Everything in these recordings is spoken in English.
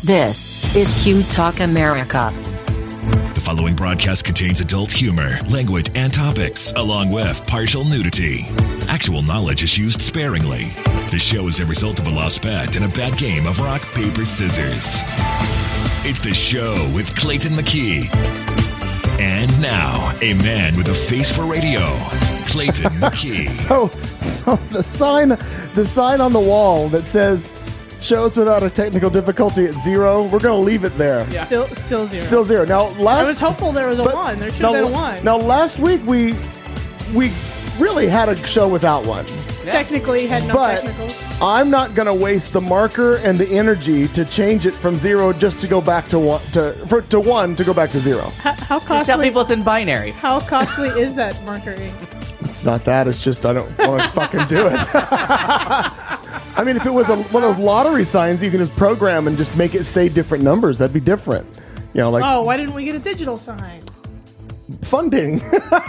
This is Q Talk America. The following broadcast contains adult humor, language, and topics, along with partial nudity. Actual knowledge is used sparingly. The show is a result of a lost bet and a bad game of rock, paper, scissors. It's the show with Clayton McKee. And now, a man with a face for radio, Clayton McKee. So the sign on the wall that says shows without a technical difficulty at 0, we're going to leave it there. Yeah. Still 0. Still 0. Now, I was hopeful there was a 1. There should have been a 1. Now, last week we really had a show without one. Yeah. Technically, had no technicals. I'm not going to waste the marker and the energy to change it from 0 just to go back to 1 to 1 to go back to 0. How costly? Just tell people it's in binary. How costly is that marker ink? It's not that. It's just I don't want to fucking do it. I mean, if it was one of those lottery signs, you can just program and just make it say different numbers. That'd be different. You know, like why didn't we get a digital sign? Funding.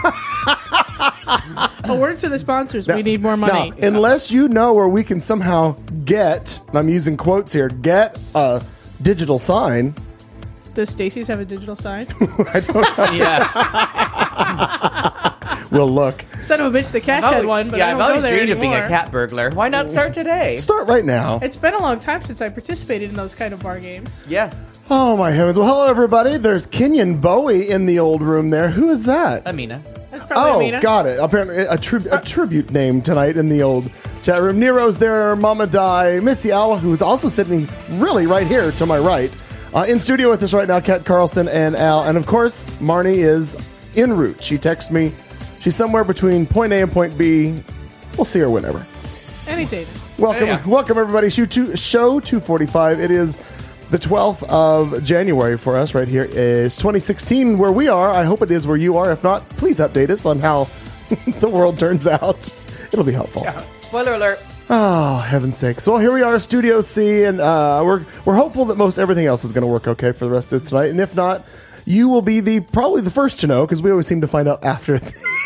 A word to the sponsors. We need more money. Now, unless you know where we can somehow get, and I'm using quotes here, get a digital sign. Does Stacy's have a digital sign? I don't know. Yeah. We'll look. Son of a bitch, the Cash had one, but I I've don't always go there dreamed of being anymore. a cat burglar. Why not start today? Start right now. It's been a long time since I participated in those kind of bar games. Yeah. Oh, my heavens. Well, hello, everybody. There's Kenyon Bowie in the old room there. Who is that? Amina. That's probably Amina. Got it. Apparently, a tribute name tonight in the old chat room. Nero's there, Mama Di, Missy Al, who's also sitting really right here to my right. In studio with us right now, Kat Carlson and Al. And, of course, Marnie is en route. She texted me. She's somewhere between point A and point B. We'll see her whenever. Any day. Welcome, everybody. Show 245. It is the 12th of January for us right here. It's 2016 where we are. I hope it is where you are. If not, please update us on how the world turns out. It'll be helpful. Yeah. Spoiler alert. Oh, heaven's sakes. Well, here we are, Studio C, and we're hopeful that most everything else is going to work okay for the rest of tonight. And if not, you will be probably the first to know, because we always seem to find out after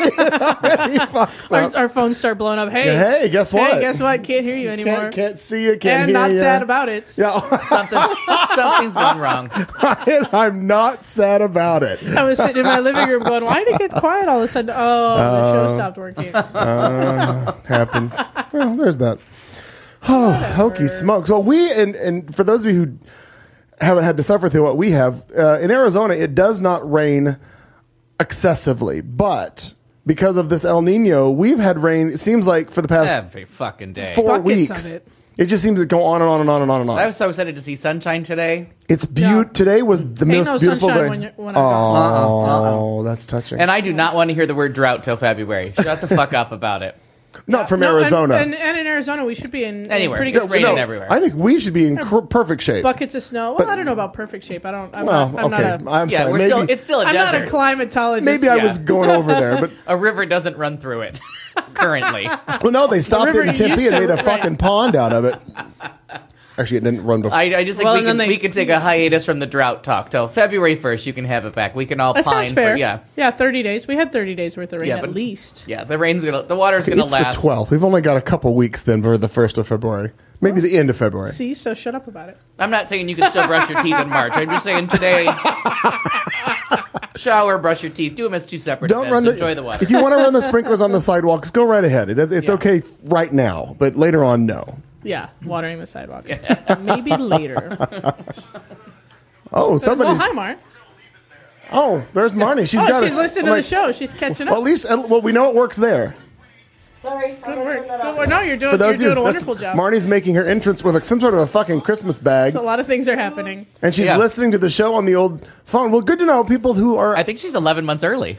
Our phones start blowing up. Hey, guess what? Hey, guess what? Can't hear you anymore. Can't see you, can't and hear not you. sad about it. Yeah. Something's gone wrong. I'm not sad about it. I was sitting in my living room going, why did it get quiet all of a sudden? The show stopped working. Happens. Well, there's that. Oh, hokey smokes. Well, and for those of you who haven't had to suffer through what we have, in Arizona, it does not rain excessively, but because of this El Nino, we've had rain, it seems like, for the past every fucking day. 4 Buckets weeks. of it. It just seems to go on and on and on and on and on. I was so excited to see sunshine today. It's Today was the Ain't most no beautiful sunshine day. when I'm gone. Oh, that's touching. And I do not want to hear the word drought till February. Shut the fuck up about it. Not from No, Arizona. And in Arizona, we should be in Anywhere. pretty good It's shape. raining everywhere. I think we should be in perfect shape. Buckets of snow. Well, I don't know about perfect shape. I'm okay. not I'm Yeah, sorry. it's still a I'm not desert. a climatologist. Maybe I was going over there, but A river doesn't run through it currently. well, no, they stopped it river in Tempe used and to made a rain. fucking pond out of it. Actually, it didn't run before. I just think Well, and then we can take a hiatus from the drought talk till February 1st. You can have it back. We can all That pine sounds fair. for 30 days. We had 30 days worth of rain Yeah, at but it's- least. Yeah, the water's gonna It's last. the 12th. We've only got a couple weeks then for the 1st of February. Maybe the end of February. See, so shut up about it. I'm not saying you can still brush your teeth in March. I'm just saying today, shower, brush your teeth, do them as two separate Don't events. run the. Enjoy the water. If you want to run the sprinklers on the sidewalks, go right ahead. It's okay right now, but later on, no. Yeah, watering the sidewalks. Maybe later. Oh, somebody's. Well, hi, Mark. Oh, there's Marnie. She's got. She's listening to the show. She's catching up. Well, at least, we know it works there. Sorry. Good work. No, you're For doing those of you, a that's- wonderful job. Marnie's making her entrance with some sort of a fucking Christmas bag, So a lot of things are happening. and she's Yeah. listening to the show on the old phone. Well, good to know people who are. I think she's 11 months early.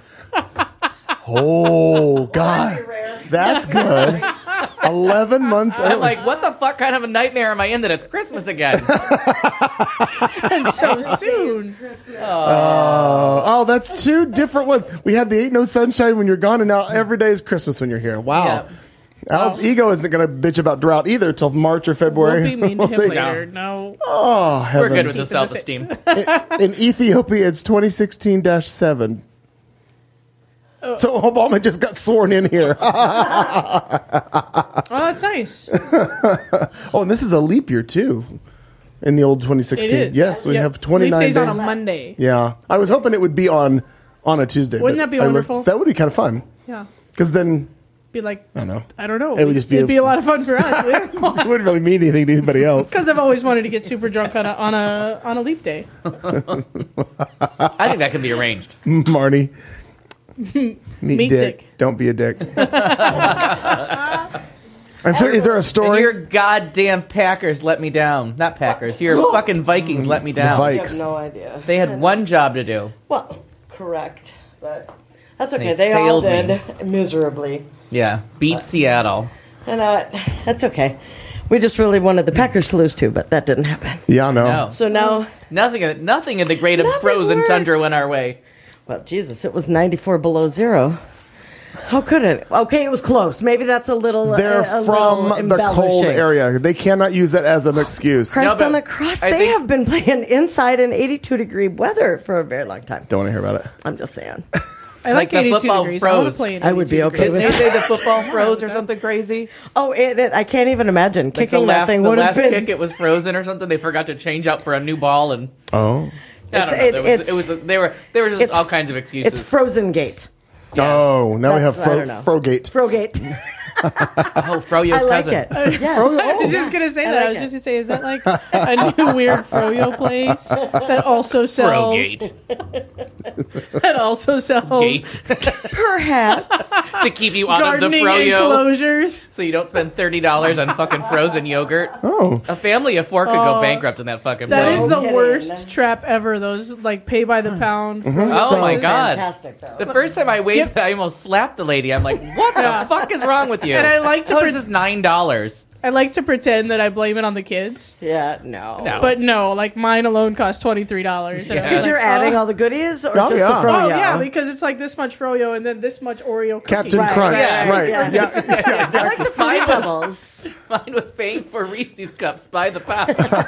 Oh God, that's good. 11 months I'm early. like, what the fuck kind of a nightmare am I in that it's Christmas again? And so soon. Oh, that's two different ones. We had the Ain't No Sunshine when you're gone, and now every day is Christmas when you're here. Wow. Yeah. Al's ego isn't going to bitch about drought either till March or February. We'll be mean to We'll him see. later. No. Oh, We're heavens. good with the self-esteem. In Ethiopia, it's 2016-7. So Obama just got sworn in here. Oh, that's nice. Oh, and this is a leap year, too. in the old 2016. It is. Yes, we Yep. have 29 Leap Day's days. on a Monday. Yeah, I was hoping it would be on a Tuesday. Wouldn't but that be I wonderful? That would be kind of fun. Yeah. Because then, Be like, I don't know. I don't know. It would just be It'd be a lot of fun for us. It wouldn't really mean anything to anybody else. Because I've always wanted to get super drunk on a leap day. I think that can be arranged. Marnie. Meet Dick. Don't be a dick. I'm sure. Is there a And story? your goddamn Packers let me down. Not Packers. Your fucking Vikings let me down. Vi- I have Yikes. no idea. They had one job to do. Well, correct, but that's okay. They They all failed me. did miserably. Yeah, beat Seattle. And that's okay. We just really wanted the Packers to lose too, but that didn't happen. Yeah, no. No. So now, Nothing in the great Nothing frozen worked. tundra went our way. well, Jesus, it was 94 below zero. How could it? Okay, it was close. Maybe that's a little. They're a from little the cold embellishing. area. They cannot use that as an excuse. Christ No, but on the cross, I they think- have been playing inside in 82-degree weather for a very long time. Don't want to hear about it. I'm just saying. I Like like the 82 football degrees. I want froze. to play in I would be 82 okay Didn't with degrees. they say the football froze or something crazy? Oh, I can't even imagine Like kicking the that thing the would have last been. kick, it was frozen or something. They forgot to change out for a new ball, and Oh. I don't know. It's- It was they were just it's- all kinds of excuses. It's Frozen Gate. Oh, now we have That's- I don't know. Frogate. Frogate. oh, Froyo's I like cousin. it. Yeah. I was just gonna say that. I like was it. just gonna say, is that like a new weird froyo place that also sells Frogate that also sells gate Perhaps. to keep you out of the gardening froyo, enclosures? so you don't spend $30 on fucking frozen yogurt. Oh. A family of four could go bankrupt in that fucking That place. is the kidding. worst trap ever. Those like pay by the pound. Oh my god! Fantastic, though. The first time I waited, I almost slapped the lady. I'm like, "What Yeah. the fuck is wrong with you?" And I like to How pre- is this $9? I like to pretend that I blame it on the kids, Yeah, no. No. but no, like mine alone cost $23. Yeah. Because you're adding all the goodies, or Oh, just yeah. the froyo? Oh yeah, because it's like this much froyo and then this much Oreo cookie. Captain Right, Crunch. yeah, Right. yeah. Yeah. I like the fruit Mine was- bubbles. Mine was paying for Reese's cups by the pound.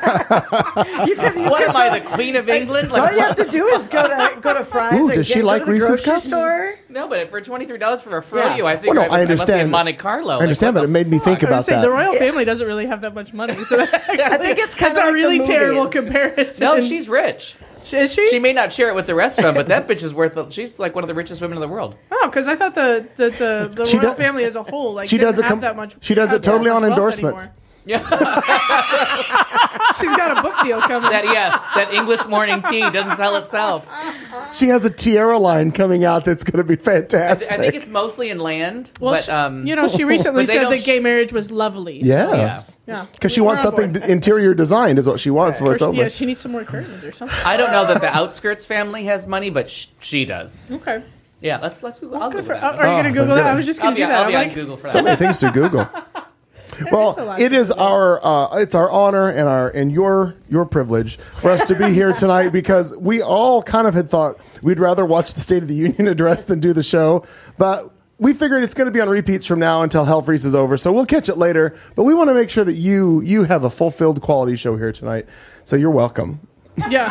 You could, What am I, the Queen of England? all Like, you have to do is go to Fry's. Ooh, and does she go like to the Reese's grocery Cups? Store. no, but for $23 for a froyo, Yeah. I think Well, no, I I must be in understand. Monte Carlo. I understand, but it made me think I about was saying, that. the royal family doesn't really have that much money, so that's actually, I think it's kind that's of a like really the terrible movies. comparison. No, she's rich. Is she? She may not share it with the rest of them, but that bitch is worth. She's like one of the richest women in the world. Oh, because I thought the She royal does- family as a whole like she didn't does it have com- that much. she does have it totally that on much wealth endorsements. anymore. Yeah, She's got a book deal coming. that English morning tea doesn't sell itself. She has a tiara line coming out that's going to be I fantastic. think it's mostly in land, well, but she recently but they said don't that gay marriage was lovely. So, yeah. yeah. Because she We're wants on board. something interior designed is what she wants for it's over. Yeah, she needs some more curtains or something. I don't know that the Outskirts family has money, but she does. Okay. Yeah, let's Google. I'll Good Google for, that. are you going to Oh, Google then that? I good. was just going to do that. I'll I'm be on like, Google for So that. many things to Google. is a Well, lot it to is Google. our it's our honor and your privilege for us to be here tonight because we all kind of had thought we'd rather watch the State of the Union address than do the show, but we figured it's going to be on repeats from now until hell freezes over, so we'll catch it later. But we want to make sure that you have a fulfilled quality show here tonight, so you're welcome. Yeah.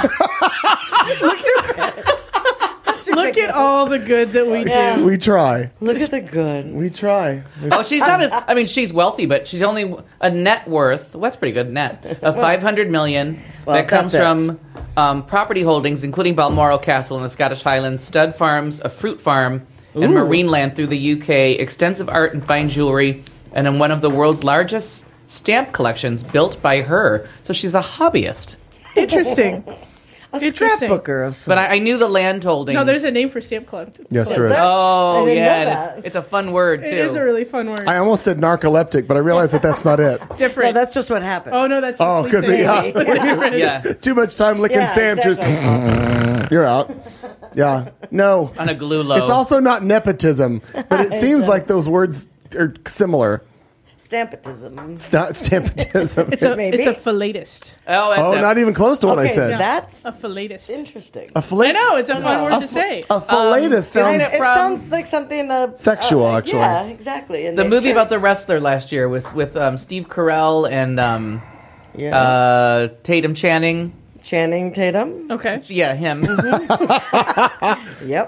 Look at all the good that we do. We try. Look at the good. We try. Oh, she's not as. I mean, she's wealthy, but she's only a net worth. That's pretty good net of $500 million. Well, that comes that's from property holdings, including Balmoral Castle in the Scottish Highlands, stud farms, a fruit farm, and marine land through the UK, extensive art and fine jewelry, and in one of the world's largest stamp collections built by her. So she's a hobbyist. Interesting. A Interesting. scrapbooker of some. But I knew the land holdings. No, there's a name for stamp collectors. Yes, there is. Oh, I didn't yeah, know and that. it's a fun word, too. It is a really fun word. I almost said narcoleptic, but I realized that that's not it. No, Different. that's just what happens. Oh no, that's the Oh, sleep could be. thing. Yeah. Yeah, Too much time licking Yeah, stamps. exactly. You're out. Yeah. No. on a glue low. It's also not nepotism, but it seems like those words are similar. Stampetism. It's not stampetism. Maybe. It's a philatist. Oh, that's Oh, not even close to what I Okay, said. that's A philatist. interesting. A fillet. I know it's a fun word to say. A philatist sounds it It from- sounds like something sexual, actually. Yeah, exactly. And the they movie can't- about the wrestler last year with Steve Carell and yeah. Tatum Channing. Channing Tatum. Okay. Yeah, him. Yep.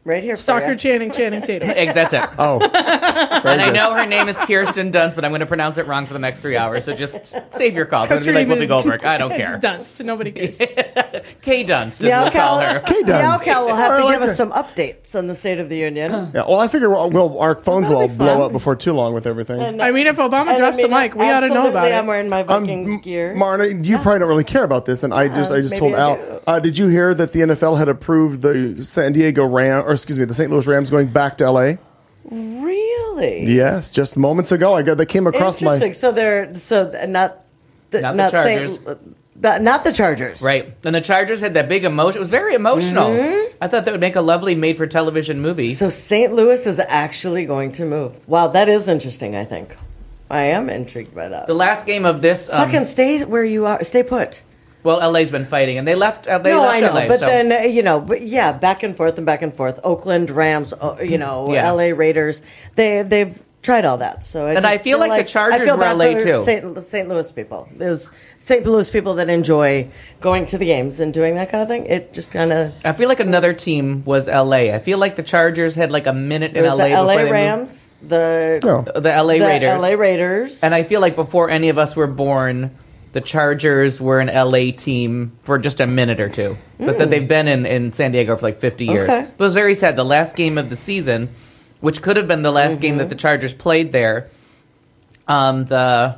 Right here. Stalker Channing Tatum. That's it. Oh, And I know her name is Kirsten Dunst, but I'm going to pronounce it wrong for the next 3 hours. So just save your calls. I'm going to be like Whoopi Goldberg. I don't care. It's Dunst. Nobody cares. Kay Dunst, as we'll call her. Cal will have I to like give us her. some updates on the State of the Union. yeah. Well, I figure our phones will all blow up before too long with everything. I mean, if Obama drops the mic, we ought to know about I'm it. wearing my Vikings gear. Marna, you probably don't really care about this, and I just maybe told I Al. Did you hear that the NFL had approved the the St. Louis Rams going back to LA? Really? Yes, just moments ago. They came across my. Interesting. So they're not the Chargers. Not the Chargers. Right. And the Chargers had that big emotion. It was very emotional. Mm-hmm. I thought that would make a lovely made-for-television movie. So St. Louis is actually going to move. Wow, that is interesting, I think. I am intrigued by that. The last game of this... Fucking stay where you are. Stay put. Well, LA's been fighting, and they left. I know, LA, but so. then back and forth. Oakland Rams, LA Raiders. They've tried all that. So I feel like the Chargers were LA too. St. Louis people. There's St. Louis people that enjoy going to the games and doing that kind of thing. It just kind of. I feel like another team was LA. I feel like the Chargers had like a minute in LA. The LA before they Rams, moved. the LA Raiders, and I feel like before any of us were born, the Chargers were an LA team for just a minute or two. But then they've been in San Diego for like 50 years. Okay. But it was very sad. The last game of the season, which could have been the last game that the Chargers played there, the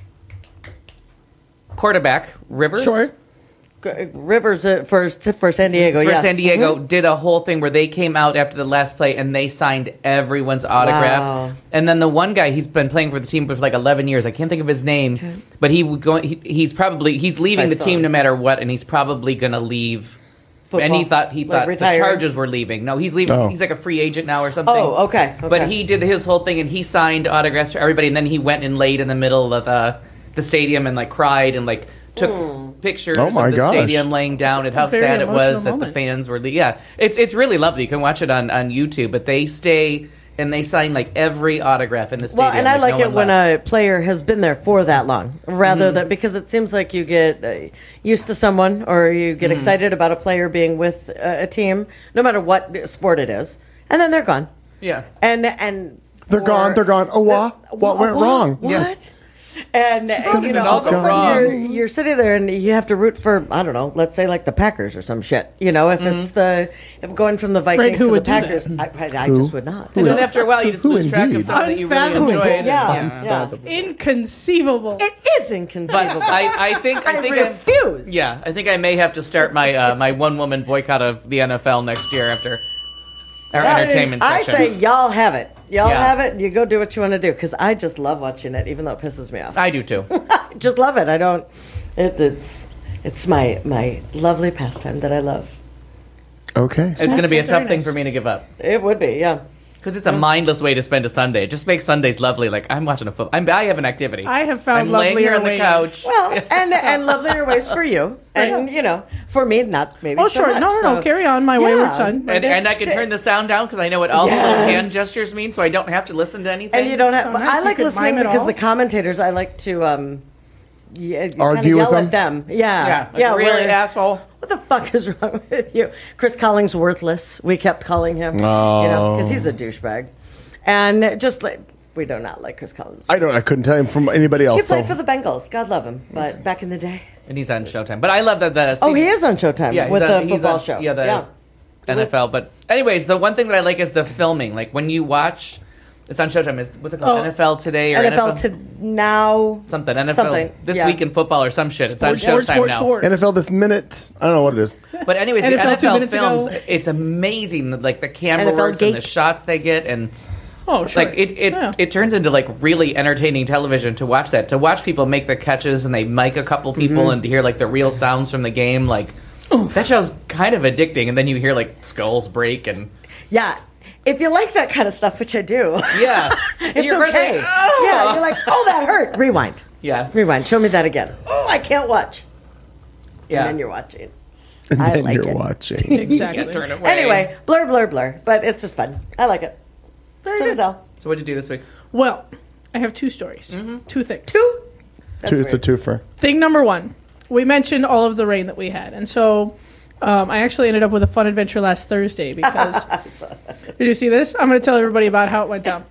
quarterback, Rivers? Sure. Rivers for San Diego. For yes. San Diego, did a whole thing where they came out after the last play and they signed everyone's autograph. Wow. And then the one guy, he's been playing for the team for like 11 years. I can't think of his name, but he's leaving the team no matter what, and he's probably going to leave. Football. And he thought the retiring? Chargers were leaving. No, he's leaving. Oh. He's like a free agent now or something. Oh, okay. But he did his whole thing, and he signed autographs for everybody. And then he went and laid in the middle of the stadium and like cried and like took pictures Oh, my of the gosh. stadium laying down and how Very sad it was emotional that the moment. fans were. It's really lovely. You can watch it on YouTube. But they stay and they sign like every autograph in the stadium. Well, and I like no it one when left. a player has been there for that long, rather than because it seems like you get used to someone or you get excited about a player being with a team, no matter what sport it is, and then they're gone. Yeah. And They're gone. They're gone. Oh, what went wrong? What? Yeah. And all all of a go sudden you're sitting there and you have to root for, I don't know, let's say like the Packers or some shit. If going from the Vikings who to the would do that? Packers, I just would not. And then after a while, you just Who lose track of indeed? something that you really Unfathomable. enjoyed. Yeah. Inconceivable. It is But inconceivable. I think I refuse. Yeah, I think I may have to start my my one woman boycott of the NFL next year after our entertainment I section. say y'all have it. Y'all Yeah. have it. You go do what you want to do because I just love watching it, even though it pisses me off. I do too. I just love it. I don't. It's my lovely pastime that I love. Okay. It's going to be a Very tough thing nice. for me to give up It would be, yeah. because it's a mindless way to spend a Sunday. It just makes Sundays lovely. Like I'm watching a football. I have an activity. I have found I'm laying here on the lovelier couch. Well, and lovelier ways for you, and for me, not maybe. Oh, so sure. much, No. so- Carry on, my wayward son. And I can turn the sound down because I know what all the little Yes. hand gestures mean, so I don't have to listen to anything. And you don't have. So but nice. I You like could listening mime it because all. the commentators. I like to Argue with yell at them. Yeah, Yeah, like, really, where- asshole. What the fuck is wrong with you? Chris Collins worthless. We kept calling him, Oh. because he's a douchebag, and just like we do not like Chris Collins. I couldn't tell him from anybody He else. played for the Bengals. God love him, but back in the day. And he's on Showtime. But I love that Oh, he is on Showtime Yeah, he's with on- the he's football on- show. Yeah, the NFL. But anyways, the one thing that I like is the filming. Like when you watch, it's on Showtime. What's it called? Oh. NFL Today or NFL to now. something. NFL Something, This yeah. Week in Football or some shit. It's on Sport, Showtime now. NFL this minute. I don't know what it is. But anyways, the NFL 2 NFL minutes films. ago. It's amazing. Like the camera NFL works and the Gate. shots they get and. Oh, sure. Like it Yeah. turns into like really entertaining television to watch that. To watch people make the catches and they mic a couple people and to hear like the real sounds from the game, like that show's kind of addicting. And then you hear like skulls break and Yeah. If you like that kind of stuff, which I do, yeah, it's You're okay. really- oh! Yeah, you're like, oh, that hurt. Rewind. yeah, Rewind. Show me that again. Oh, I can't watch. yeah. And then you're watching. And I then like you're it. watching. Exactly. Can't turn away. Anyway, blur, blur, blur. But it's just fun. I like it. Very So good. does Elle. So what'd you do this week? Well, I have two stories. Two things. Two? That's It's a weird. twofer. Thing number one, we mentioned all of the rain that we had. And so I actually ended up with a fun adventure last Thursday because did you see this? I'm going to tell everybody about how it went down.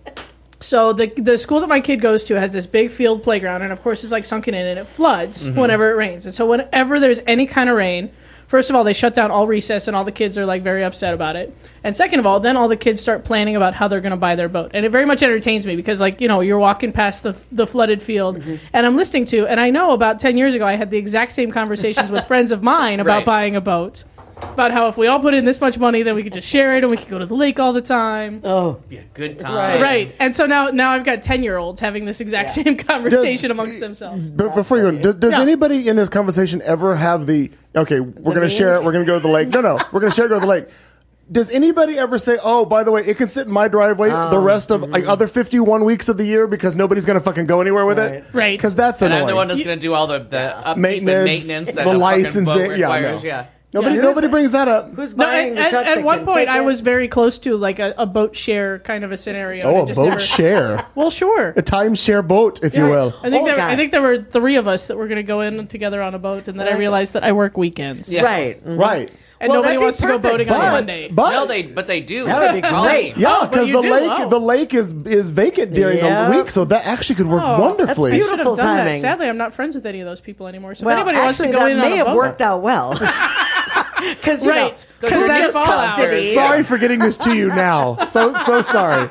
So the school that my kid goes to has this big field playground, and of course it's like sunken in, and it floods whenever it rains. And so whenever there's any kind of rain, first of all, they shut down all recess, and all the kids are like very upset about it. And second of all, then all the kids start planning about how they're going to buy their boat. And it very much entertains me because, like, you're walking past the flooded field, and I'm listening to, and I know about 10 years ago I had the exact same conversations with friends of mine about buying a boat. About how if we all put in this much money, then we could just share it, and we could go to the lake all the time. Oh, yeah, good time. Right. And so now I've got 10-year-olds having this exact same conversation amongst themselves. But before you go, does anybody in this conversation ever have we're going to share it, we're going to go to the lake? No, we're going to share it, go to the lake. Does anybody ever say, oh, by the way, it can sit in my driveway the rest of other 51 weeks of the year because nobody's going to fucking go anywhere with it? Right. Because that's annoying. And I'm the one that's going to do all the upkeep maintenance that the a fucking licensing. boat requires. Yeah. Nobody brings that up. who's buying the truck? At one point, I was very close to like a boat share kind of a scenario. Oh, and a it just boat never- share. Well, sure. A timeshare boat, if you will. I think there were 3 of us that were going to go in together on a boat, and then I realized that I work weekends. Yeah. Right. Right. And Well, nobody that'd be wants to go perfect. boating on a Monday. No, they do. That would be great. Yeah, but because you do. the lake is vacant during Yeah. the week, so that actually could work wonderfully. I should have Beautiful done that. timing. Sadly, I'm not friends with any of those people anymore. So Well, if anybody wants to actually, go that in may on a have boat, worked out well. Because right? Because that fallout. custody. Sorry for getting this to you now. So sorry.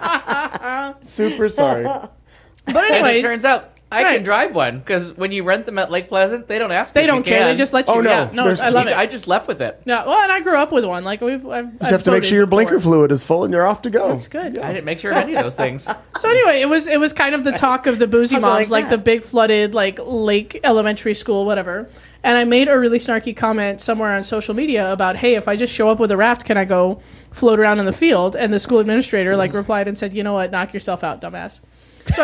Super sorry. But And anyway, it turns out I Right. can drive one because when you rent them at Lake Pleasant, they don't ask. they if don't you care. can. They just let you. Oh, no. Yeah, no, There's- I love it. I just left with it. Yeah, well, and I grew up with one. Like I've Just have to make sure your blinker fluid is full and you're off to go. That's good. I didn't make sure of any of those things. So anyway, it was kind of the talk of the boozy Something moms, like like that. the big flooded like lake elementary school, whatever. And I made a really snarky comment somewhere on social media about, hey, if I just show up with a raft, can I go float around in the field? And the school administrator like replied and said, you know what, knock yourself out, dumbass. So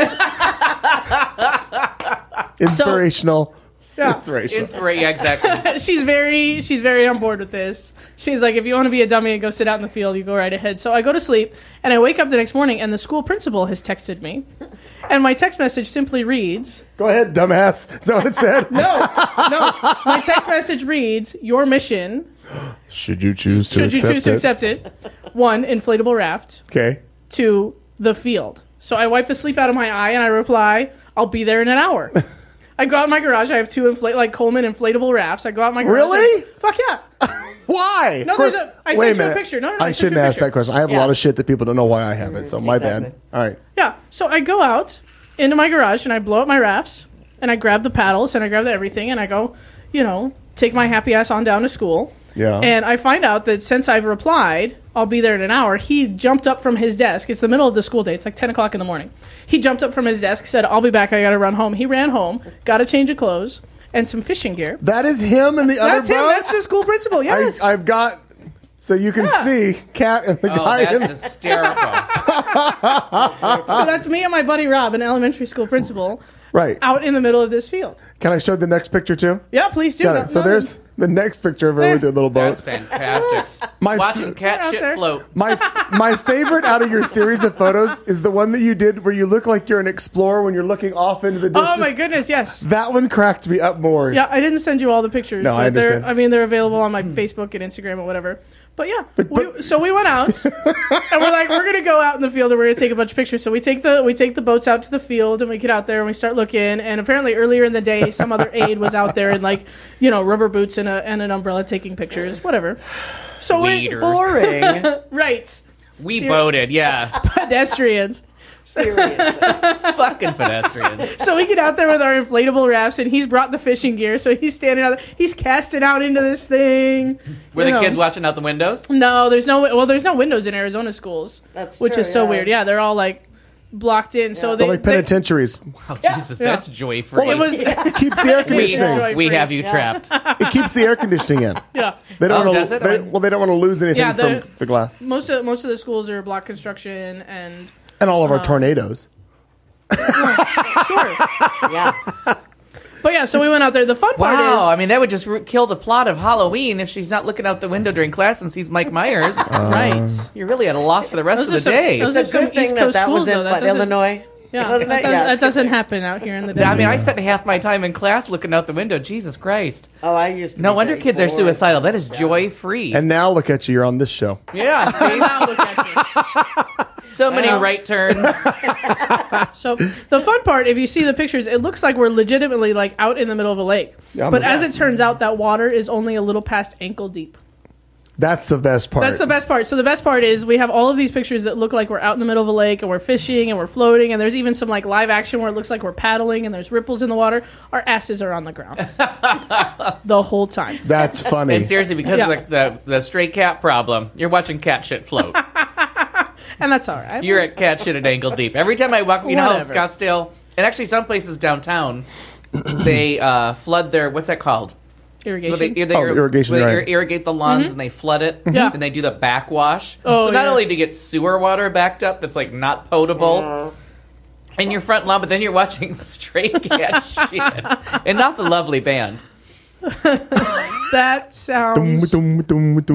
Inspirational. yeah. Inspirational. Yeah, exactly. she's very on board with this. She's like, if you want to be a dummy and go sit out in the field, you go right ahead. So I go to sleep and I wake up the next morning and the school principal has texted me. And my text message simply reads, Go ahead, dumbass. Is that what it said? no. My text message reads, your mission, Should you choose to should you choose to accept it, 1, inflatable raft, Okay. 2, the field. So I wipe the sleep out of my eye and I reply, I'll be there in an hour. I go out in my garage. I have 2 Coleman inflatable rafts. I go out in my garage. Really? Fuck yeah. Why? No, Of course- I Wait sent you a minute. picture. No, I I sent shouldn't you a ask picture. that question. I have a lot of shit that people don't know why I have it, so my Exactly. bad. All right. Yeah. So I go out into my garage and I blow up my rafts and I grab the paddles and I grab everything and I go, take my happy ass on down to school. Yeah. And I find out that since I've replied, I'll be there in an hour, he jumped up from his desk. It's the middle of the school day. It's like 10 o'clock in the morning. He jumped up from his desk, said, I'll be back. I got to run home. He ran home, got a change of clothes and some fishing gear. That is him and the That's other him. bro? That's the school principal. Yes. I've got... So you can Yeah. see Kat and the Oh, guy in... that's hysterical. So that's me and my buddy Rob, an elementary school principal, Right. out in the middle of this field. Can I show the next picture too? Yeah, please do. Got it. So there's the next picture of her with the little boat. That's fantastic. My Watching cat Out shit there. float. My favorite out of your series of photos is the one that you did where you look like you're an explorer when you're looking off into the distance. Oh my goodness, yes. That one cracked me up more. Yeah, I didn't send you all the pictures. No, I but they're- understand. they're available on my Facebook and Instagram or whatever. But yeah, so we went out, and we're like, we're gonna go out in the field and we're gonna take a bunch of pictures. So we take the boats out to the field and we get out there and we start looking. And apparently earlier in the day, some other aide was out there in rubber boots and an umbrella taking pictures, whatever. So Weeders. Boring. right, We Ser- boated, yeah. pedestrians. Seriously. Fucking pedestrians. So we get out there with our inflatable rafts, and he's brought the fishing gear. So he's standing out there, he's casting out into this thing. Were You the know. kids watching out the windows? No, there's no windows in Arizona schools. That's which true, is so yeah. we're Yeah, they're all like blocked in. So They're like penitentiaries. Oh, Jesus, Yeah. that's joy-free. it was It keeps the air we, conditioning. we have you trapped. It keeps the air conditioning in. yeah. They don't Oh, want does it? to. They don't want to lose anything Yeah, from the glass. Most of the schools are block construction and And all of our tornadoes. sure. Yeah. But yeah, so we went out there. The fun part Wow, I is mean, that would just kill the plot of Halloween if she's not looking out the window during class and sees Mike Myers. right. You're really at a loss for the rest Those of are the some- day. those It's a are some good thing East that Coast that was schools, in though. That doesn't- Illinois. Yeah, Wasn't that, it? Yeah, that it's doesn't happen out here in the desert. I mean, I spent half my time in class looking out the window. Jesus Christ. Oh, I used to. No be wonder very kids are bored. suicidal. That is joy-free. And now look at you. You're on this show. Yeah, see? Now look at you. So many right turns. So the fun part, if you see the pictures, it looks like we're legitimately like out in the middle of a lake. Yeah, but I'm- as it turns out, that water is only a little past ankle deep. That's the best part. That's the best part. So the best part is we have all of these pictures that look like we're out in the middle of a lake and we're fishing and we're floating, and there's even some like live action where it looks like we're paddling and there's ripples in the water. Our asses are on the ground the whole time. That's funny. And seriously, because of the stray cat problem, you're watching cat shit float. And that's all right. You're at cat shit at ankle deep. Every time I walk, you know how Whatever. Scottsdale, and actually some places downtown, they flood their, what's that called? Irrigation. the irrigation, they right. irrigate the lawns and they flood it. Yeah. And they do the backwash. Oh, so not yeah. only to get sewer water backed up that's like not potable in your front lawn, but then you're watching stray cat shit. And not the lovely band. That sounds... So what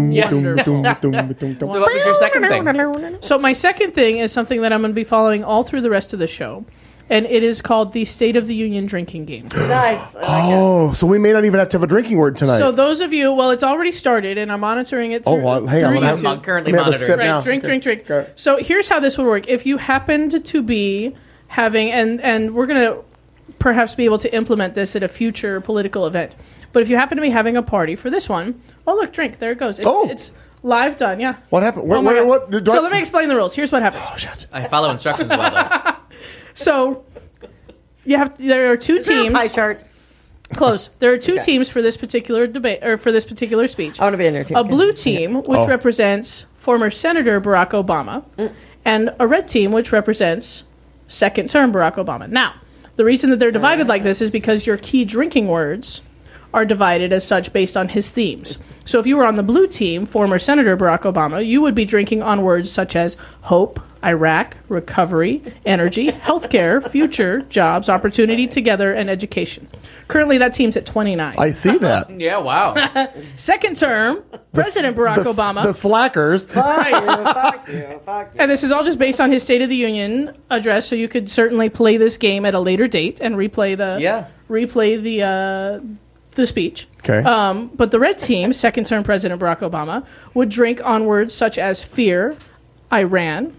was your second thing? So my second thing is something that I'm going to be following all through the rest of the show. And it is called the State of the Union drinking game. Nice. I like it. Oh, so we may not even have to have a drinking word tonight. So those of you, well, it's already started, and I'm monitoring it through, oh, well, hang on. through I'm YouTube. gonna I'm currently let me have a monitoring. sip Right, now. drink. Okay. So here's how this would work. If you happened to be having, and we're going to perhaps be able to implement this at a future political event, but if you happen to be having a party for this one, oh, look, drink. There it goes. It's live done, yeah. What happened? Oh my God. What? Do So I- let me explain the rules. Here's what happens. Oh, shit. I follow instructions well, though. So there are two Is there a teams. pie chart? Close. There are two teams for this particular debate, or for this particular speech. I want to be in your team. A blue team, which represents former Senator Barack Obama, and a red team, which represents second-term Barack Obama. Now, the reason that they're divided like this is because your key drinking words are divided as such based on his themes. So if you were on the blue team, former Senator Barack Obama, you would be drinking on words such as hope, Iraq, recovery, energy, healthcare, future, jobs, opportunity, together, and education. Currently, that team's at 29. I see that. Yeah, wow. Second term, President Barack Obama. The slackers. Fuck you. And this is all just based on his State of the Union address, so you could certainly play this game at a later date and replay the speech. Okay. But the red team, second term President Barack Obama, would drink on words such as fear, Iran,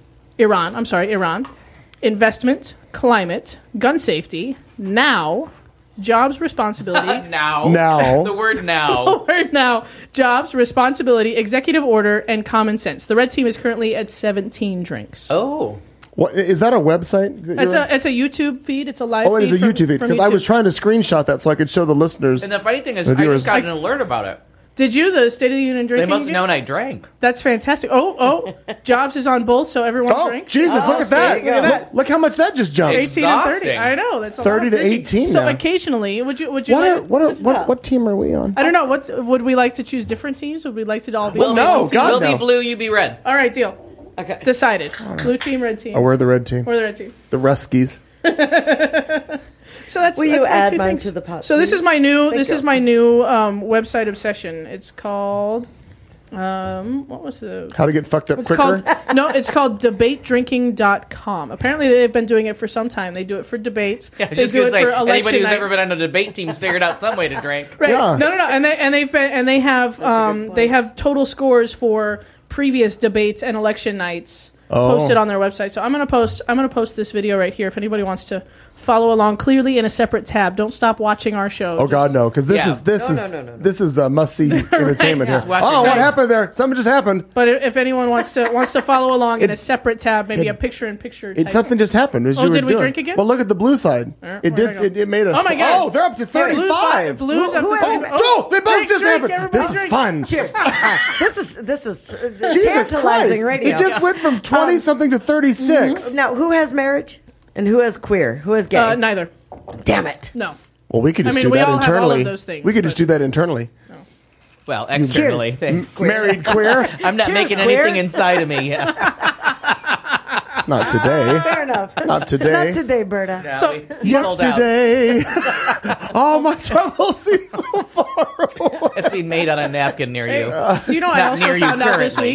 investment, climate, gun safety, now, jobs, responsibility. Now. The word now. Word now, jobs, responsibility, executive order, and common sense. The red team is currently at 17 drinks. Oh. What, is that a website? that It's you're- a YouTube feed. It's a live feed. Oh, it is a from- YouTube feed. from Because I YouTube. was trying to screenshot that so I could show the listeners. And the funny thing is, The I viewers- just got an alert about it. Did you, the State of the Union They drinking? must have game? known I drank. That's fantastic. Oh, Jobs is on both, so everyone Oh, drinks. Jesus, look at that. there you go. Look how much that just jumped. 18 and 30. exhausting. I know. That's a 30 lot of to drinking. 18 So now. occasionally, would you What like, what team are we on? I don't know. Would we like to choose different teams? Would we like to all be Well, on no, one team? God, We'll no. be blue, you be red. All right, deal. Okay. Decided. Blue team, red team. Oh, we're the red team. We're the red team. The Ruskies. So that's Will you that's my add two mine things. to the pot, So this please? is my new Thank you. website obsession. It's called what was the How to get fucked up It's quicker. it's called debatedrinking.com. Apparently they've been doing it for some time. They do it for debates. Yeah, I was they just do going it to say, for election anybody who's night. ever been on a debate team's figured out some way to drink. Right. Yeah. No. And they have total scores for previous debates and election nights posted on their website. So I'm gonna post this video right here if anybody wants to follow along clearly in a separate tab. Don't stop watching our show. Oh God, no! Because this Yeah. No. this is must see entertainment Just here. watch Oh, it. what happened there? Something just happened. But if anyone wants to follow along in a separate tab, maybe a picture-in-picture. type Something just happened. As Oh, you were did we doing. drink again? Well, look at the blue side. It did. where'd I go? It made us. Oh my God! Oh, they're up to 35. Blues up to Oh, no! They both just happened. everybody This is drink. fun. Cheers. this is Jesus tantalizing Christ! radio. It just went from 20 something to 36. Now, who has marriage and who has queer? Who has gay? Neither. Damn it. No. Well, we could just I mean, do we that all have all of internally. those things, We could just but- do that internally. Well, externally, thanks. Married queer? I'm not Cheers, making queer. anything inside of me yet. Not today. Fair enough. Not today. Not today, Berta. So Yesterday. All my troubles seem so far away. It's being made on a napkin near you. do you know I Not also near you found out this currently. week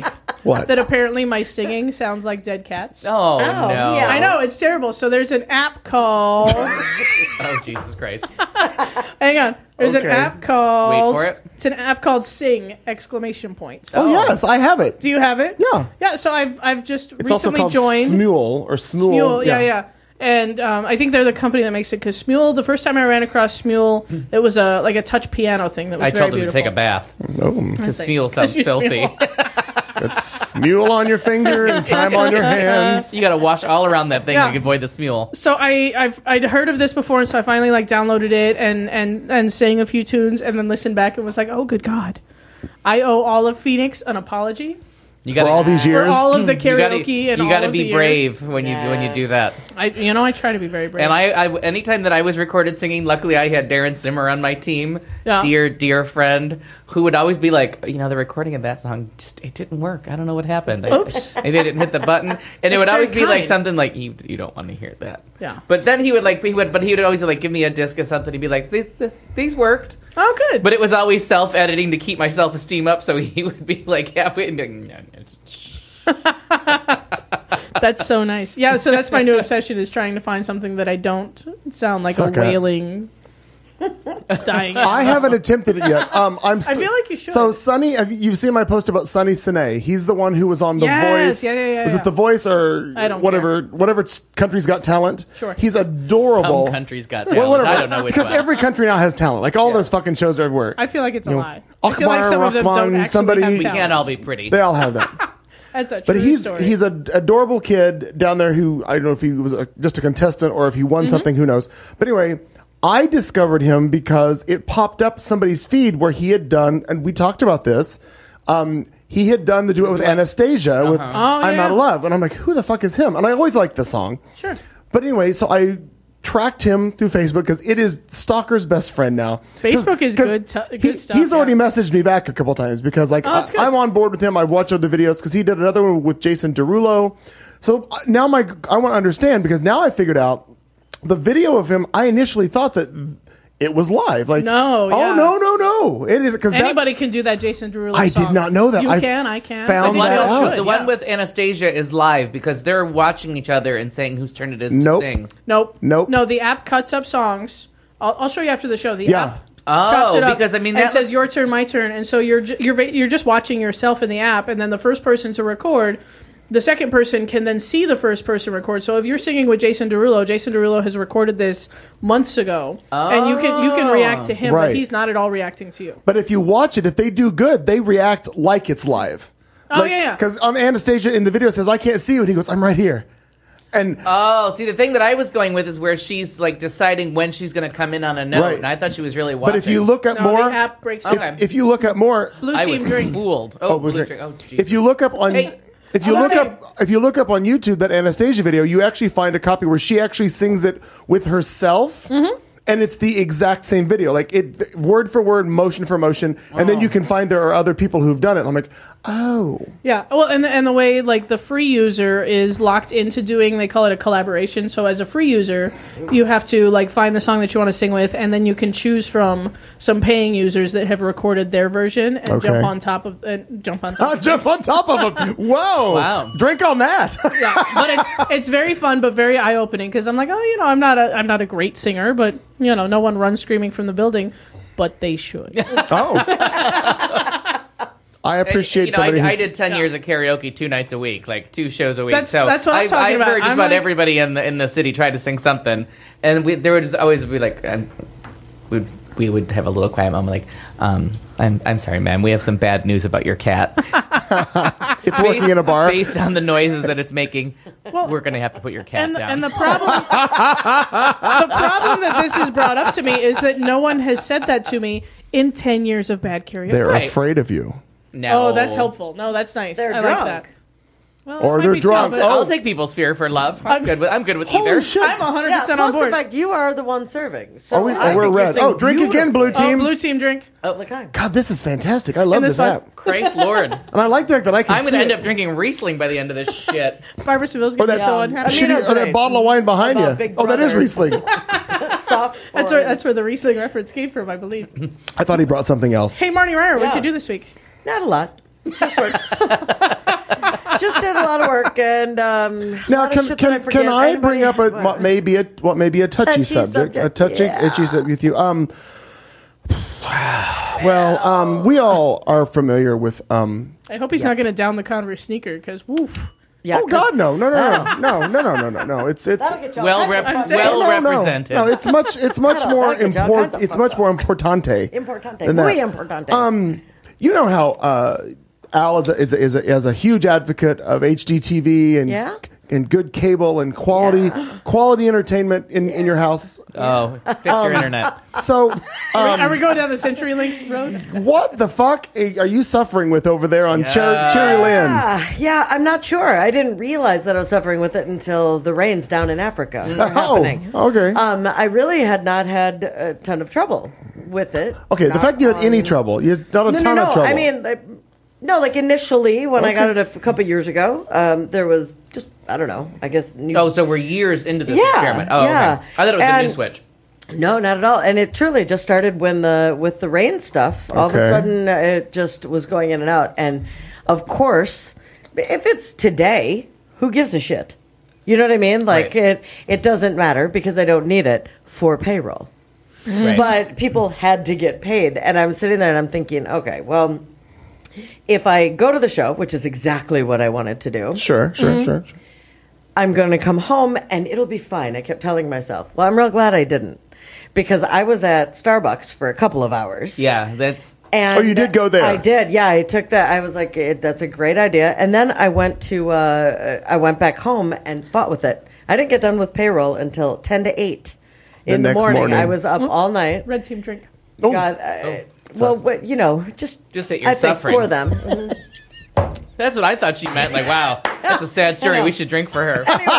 What? that apparently my singing sounds like dead cats. Oh, no. yeah. I know, it's terrible. So there's an app called... Oh, Jesus Christ. Hang on. There's an Okay. app called... Wait for it. It's an app called Sing! Exclamation point. Oh, yes, I have it. Do you have it? Yeah. Yeah, so I've just It's also recently called joined... Smule or Smule. Smule, yeah. And I think they're the company that makes it, because Smule, the first time I ran across Smule, it was like a touch piano thing that was I very told him to beautiful. take a bath. Because Smule sounds You filthy. It's Smule on your finger and time on your hands. You got to wash all around that thing Yeah. to avoid the Smule. So I'd heard of this before, and so I finally downloaded it and sang a few tunes, and then listened back and was like, oh, good God. I owe all of Phoenix an apology You For gotta, all these for years. all of the you gotta, karaoke and you all gotta of be the years. brave when you do that. I try to be very brave. And I anytime that I was recorded singing, luckily I had Darren Zimmer on my team, Yeah. dear friend, who would always be like, the recording of that song it didn't work. I don't know what happened. Oops. Maybe I didn't hit the button, and it That's would always very be like kind. something like you don't want to hear that. Yeah. But then he would always like give me a disc or something. He'd be like, these worked. Oh, good. But it was always self-editing to keep my self-esteem up, so he would be like halfway and be like, "No, it's- That's so nice. Yeah, so that's my new obsession, is trying to find something that I don't sound like Suck a at. wailing, dying. I haven't attempted it yet. I feel like you should. So Sonny, you've seen my post about Sonny Sine. He's the one who was on The Yes, Voice. yeah. Was it The Voice or I don't whatever country's got talent? Sure. He's adorable. Some countries got Well, talent. whatever. I don't know which because one. every country now has talent. Like all those fucking shows are everywhere. I feel like it's a You know, lie. I feel like Akbar, some of them don't Rahman, actually somebody- have We We talent. can't all be pretty. They all have that. That's a true But he's story. an adorable kid down there who, I don't know if he was just a contestant or if he won something, who knows. But anyway, I discovered him because it popped up somebody's feed where he had done, and we talked about this, he had done the duet with Anastasia with I'm yeah. Out of Love. And I'm like, who the fuck is him? And I always liked the song. Sure. But anyway, so I tracked him through Facebook because it is Stalker's best friend now. Facebook is good stuff, He's already yeah. messaged me back a couple times because that's good. I'm on board with him. I've watched other videos because he did another one with Jason Derulo. So now I want to understand, because now I figured out the video of him. I initially thought that it was live. Like, No, oh yeah. no, it is because Anybody can do that Jason Derulo I song. did not know that. You I can, I can. found I think that we all out. should, The yeah. one with Anastasia is live because they're watching each other and saying whose turn it is Nope. to sing. Nope. Nope. No, the app cuts up songs. I'll show you after the show. The Yeah. app Oh, chops it up, because, I mean, and that it says looks- your turn, my turn, and so you're just watching yourself in the app, and then the first person to record, the second person can then see the first person record. So if you're singing with Jason Derulo has recorded this months ago, and you can react to him, Right. but he's not at all reacting to you. But if you watch it, if they do good, they react like it's live. Oh, yeah. Because Anastasia in the video says, "I can't see you," and he goes, "I'm right here." And Oh, see, the thing that I was going with is where she's like deciding when she's going to come in on a note, Right. and I thought she was really watching. but if you look at No, more, the app breaks Okay. down. if you look at more, Blue I team was drink. fooled. Blue Blue Drink. Oh, geez. if you look up on. Hey, If you I'm look not up on YouTube that Anastasia video, you actually find a copy where she actually sings it with herself, and it's the exact same video, like it word for word, motion for motion, and then you can find there are other people who've done it. And I'm like, oh, Yeah, well, and the way like the free user is locked into doing, they call it a collaboration. So as a free user, you have to like find the song that you want to sing with, and then you can choose from some paying users that have recorded their version and Okay. jump on top of jump on top. I'll jump on top of them. Whoa, Wow. drink on that. Yeah, but it's very fun, but very eye opening, because I'm like, oh, I'm not a great singer, but no one runs screaming from the building, but they should. Oh, I appreciate somebody. I who's, did 10 years of karaoke 2 nights a week, like 2 shows a week. That's so what I'm talking I've about. heard just I'm about like- everybody in the city try to sing something, and there would just always be like, we would have a little quiet moment, like, I'm sorry, ma'am, we have some bad news about your cat. it's working in a bar. Based on the noises that it's making, we're going to have to put your cat down. And the problem that this has brought up to me is that no one has said that to me in 10 years of bad karaoke. They're Right. afraid of you. No. Oh, that's helpful. No, that's nice. They're I drunk. like that. Well, Or it might they're be too, drunk. but Oh. I'll take people's fear for love. I'm good with Holy either. shit. I'm 100% Yeah, on plus board. the fact you are the one serving. So Are we? I Oh, we're think you red. sing Oh, drink again, blue beautifully. team. Blue team drink. Like I. God, this is fantastic. I love And this this one- app, Christ Lord. and I like the fact that I can. I'm going see to end it. up drinking Riesling by the end of this shit. Barbara Seville's Or going to that be so unhappy. shitty, or that right. bottle of wine behind About you. Big Oh, that is Brother. Riesling. Soft. That's where the Riesling reference came from, I believe. I thought he brought something else. Hey, Marnie Ryer, what'd Yeah. you do this week? Not a lot. Just work. just did a lot of work, and a Now, lot of shit that forget. can I Anybody- bring up what may be a touchy subject, a touchy, yeah. itchy subject with you? We all are familiar with. I hope he's not going to down the Converse sneaker because woof. Yeah, Oh God, no! It's that'll get y'all- Well represented. No, it's much more that'll get y'all important. kinds of It's much more importante. Importante. than that. Muy importante. You know how Al is a huge advocate of HDTV and good cable and quality entertainment in your house. Oh, fix your internet. So, Are we going down the CenturyLink road? what the fuck are you suffering with over there on Cherry Lynn? Yeah, I'm not sure. I didn't realize that I was suffering with it until the rains down in Africa were happening. Okay. I really had not had a ton of trouble with it. Okay, the fact you had any trouble, you had not a ton of trouble. I mean, like initially when I got it a couple years ago, there was just, I don't know, I guess. So we're years into this Yeah, experiment. Oh, yeah. okay. I thought it was a new switch. No, not at all. And it truly just started with the rain stuff. All of a Okay. sudden, it just was going in and out. And of course, if it's today, who gives a shit? You know what I mean? Like Right. it doesn't matter because I don't need it for payroll. Right. But people had to get paid, and I'm sitting there and I'm thinking, okay, well, if I go to the show, which is exactly what I wanted to do, Sure. I'm going to come home and it'll be fine. I kept telling myself. Well, I'm real glad I didn't, because I was at Starbucks for a couple of hours. Yeah, that's. And Oh, you did go there? I did. Yeah, I took that. I was like, that's a great idea. And then I went back home and fought with it. I didn't get done with payroll until 10 to 8 in the next morning. morning. I was up all night. Red team drink. Oh. God, well, just that you're I think suffering. for them. That's what I thought she meant. Like, wow, that's a sad story. We should drink for her.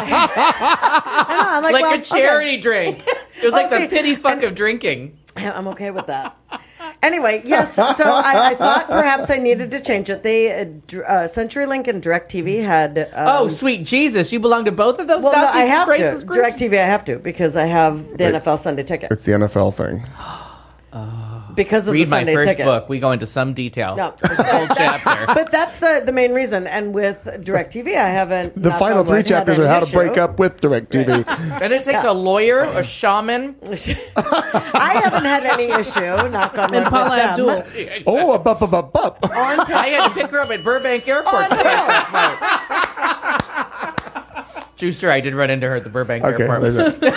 I'm like, Like well, a charity drink. It was like the see, pity fuck of drinking. okay. I'm okay with that. Anyway, yes. So I thought perhaps I needed to change it. CenturyLink and DirecTV had. Oh, sweet Jesus! You belong to both of those. Well, no, Nazi I have to. racist groups? DirecTV, I have to because I have the NFL Sunday ticket. It's the NFL thing. Because of Read the my Sunday first ticket. book. We go into some detail. No. It's a whole chapter. But that's the main reason. And with DirecTV, I haven't. The knock final on 3 wood, chapters had are any how to issue. break up with DirecTV. And it takes a lawyer, a shaman. I haven't had any issue. Knock on wood. And Paula with them. Abdul. Oh, a bup. I had to pick her up at Burbank Airport. True story. I did run into her at the Burbank Okay, Airport. there's it.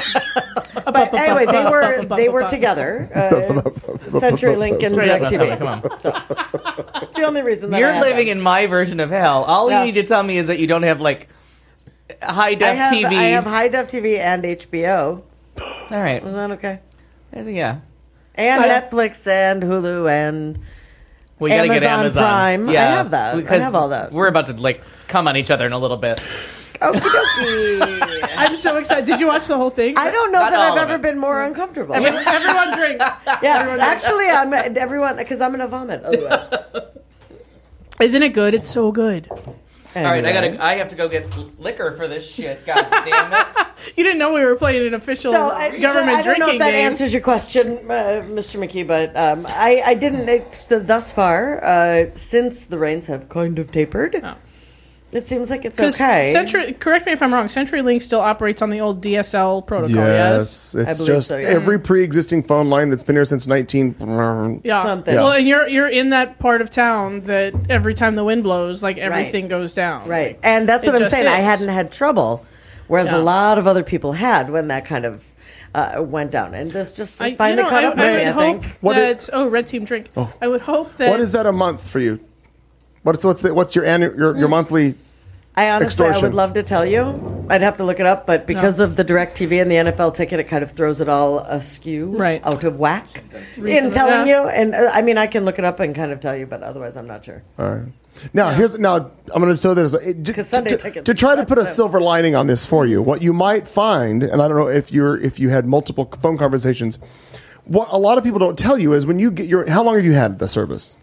But anyway, they were together. CenturyLink and Straight up, DirecTV. come on. It's the only reason that I You're had living them. in my version of hell. All Yeah. you need to tell me is that you don't have like high def TV. I have high def TV and HBO. All right. Is that okay? Yeah. And Netflix and Hulu and We gotta get Amazon Amazon Prime. I have that. I Because have all that. We're about to like come on each other in a little bit. Okie dokie. I'm so excited. Did you watch the whole thing? I don't know Not that all I've of ever it. been more uncomfortable. Everyone drink. Yeah, actually, I'm everyone because I'm gonna vomit. Otherwise. Isn't it good? It's so good. All right, I have to go get liquor for this shit. God damn it. You didn't know we were playing an official government I don't know drinking if that game. answers your question, Mr. McKee, but I didn't. Thus far, since the rains have kind of tapered, it seems like it's okay. Correct me if I'm wrong. CenturyLink still operates on the old DSL protocol. Yes. Yes, it's believe just so, yeah. every pre-existing phone line that's been here since 19. Yeah. Something. Well, and you're in that part of town that every time the wind blows, like everything goes down. Right, Like, and that's it what I'm just saying. I is. hadn't had trouble, whereas Yeah. a lot of other people had when that kind of went down. And this just finally caught up with me, I hope think. What that red team drink. I would hope that What is that a month for you? What's your annual your monthly? I honestly, I extortion? would love to tell you. I'd have to look it up, but because of the DirecTV and the NFL ticket, it kind of throws it all askew, Right. out of whack Reason- in telling yeah. you. And I mean, I can look it up and kind of tell you, but otherwise, I'm not sure. All right. Now I'm going to throw this Sunday tickets to try to put a expensive. silver lining on this for you. What you might find, and I don't know if you had multiple phone conversations. What a lot of people don't tell you is when you get how long have you had the service?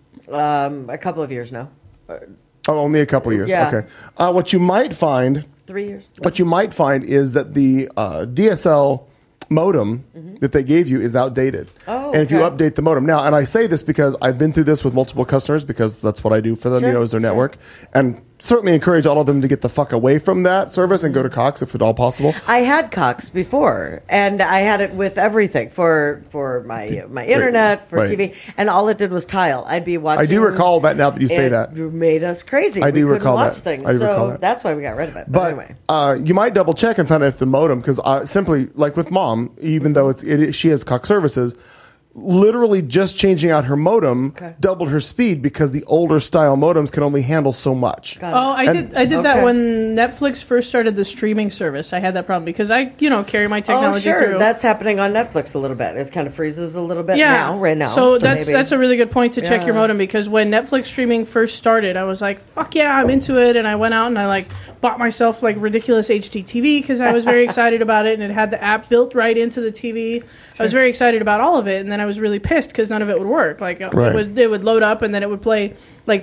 A couple of years now, Oh, only a couple of years. Yeah. Okay. What you might find 3 years. What you might find is that the DSL modem that they gave you is outdated. Oh, and if you okay. update the modem now, and I say this because I've been through this with multiple customers because that's what I do for them, Sure, as their sure. network. And certainly encourage all of them to get the fuck away from that service and go to Cox if at all possible. I had Cox before, and I had it with everything for my internet, for Right. TV, and all it did was tile. I'd be watching. I do recall that now that you say it that. made us crazy. I do we couldn't recall watch that. things, I do recall so that. that's why we got rid of it. But anyway, You might double check and find out if the modem, because simply like with Mom, even though she has Cox services, literally just changing out her modem doubled her speed because the older style modems can only handle so much. Oh, I did that Okay. when Netflix first started the streaming service. I had that problem because I, carry my technology sure, through. that's happening on Netflix a little bit. It kind of freezes a little bit right now. So that's maybe- that's a really good point to check your modem, because when Netflix streaming first started, I was like, "Fuck yeah, I'm into it!" And I went out and I bought myself ridiculous HD TV because I was very excited about it, and it had the app built right into the TV. I was very excited about all of it, and then I was really pissed because none of it would work. Right. It would load up, and then it would play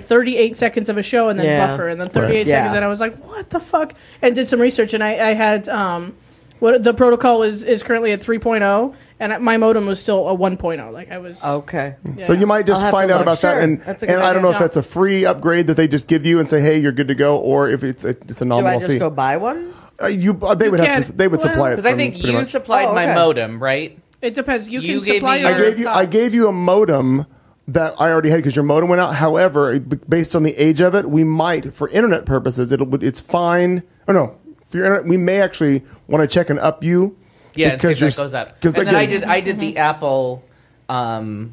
38 seconds of a show, and then buffer, and then 38 Right. seconds, Yeah. and I was like, "What the fuck?" And did some research, and I had what the protocol is currently at 3.0, and my modem was still a 1.0. I was okay. So you might just I'll have find to out look. about that, Sure. and That's a good I don't know idea. if that's a free upgrade that they just give you and say, "Hey, you're good to go," or if it's a Do nominal I just fee. go buy one? They would have to. can't- They would supply well, it. Because I from think pretty you much. supplied Oh, my okay. modem, right? It depends. You You can gave supply me your. your- I gave you a modem that I already had because your modem went out. However, based on the age of it, we might, for internet purposes, it's fine. Oh no, for your internet, we may actually want to check and up you. Yeah, and see if you're- that goes up. Because And then I did the Apple, in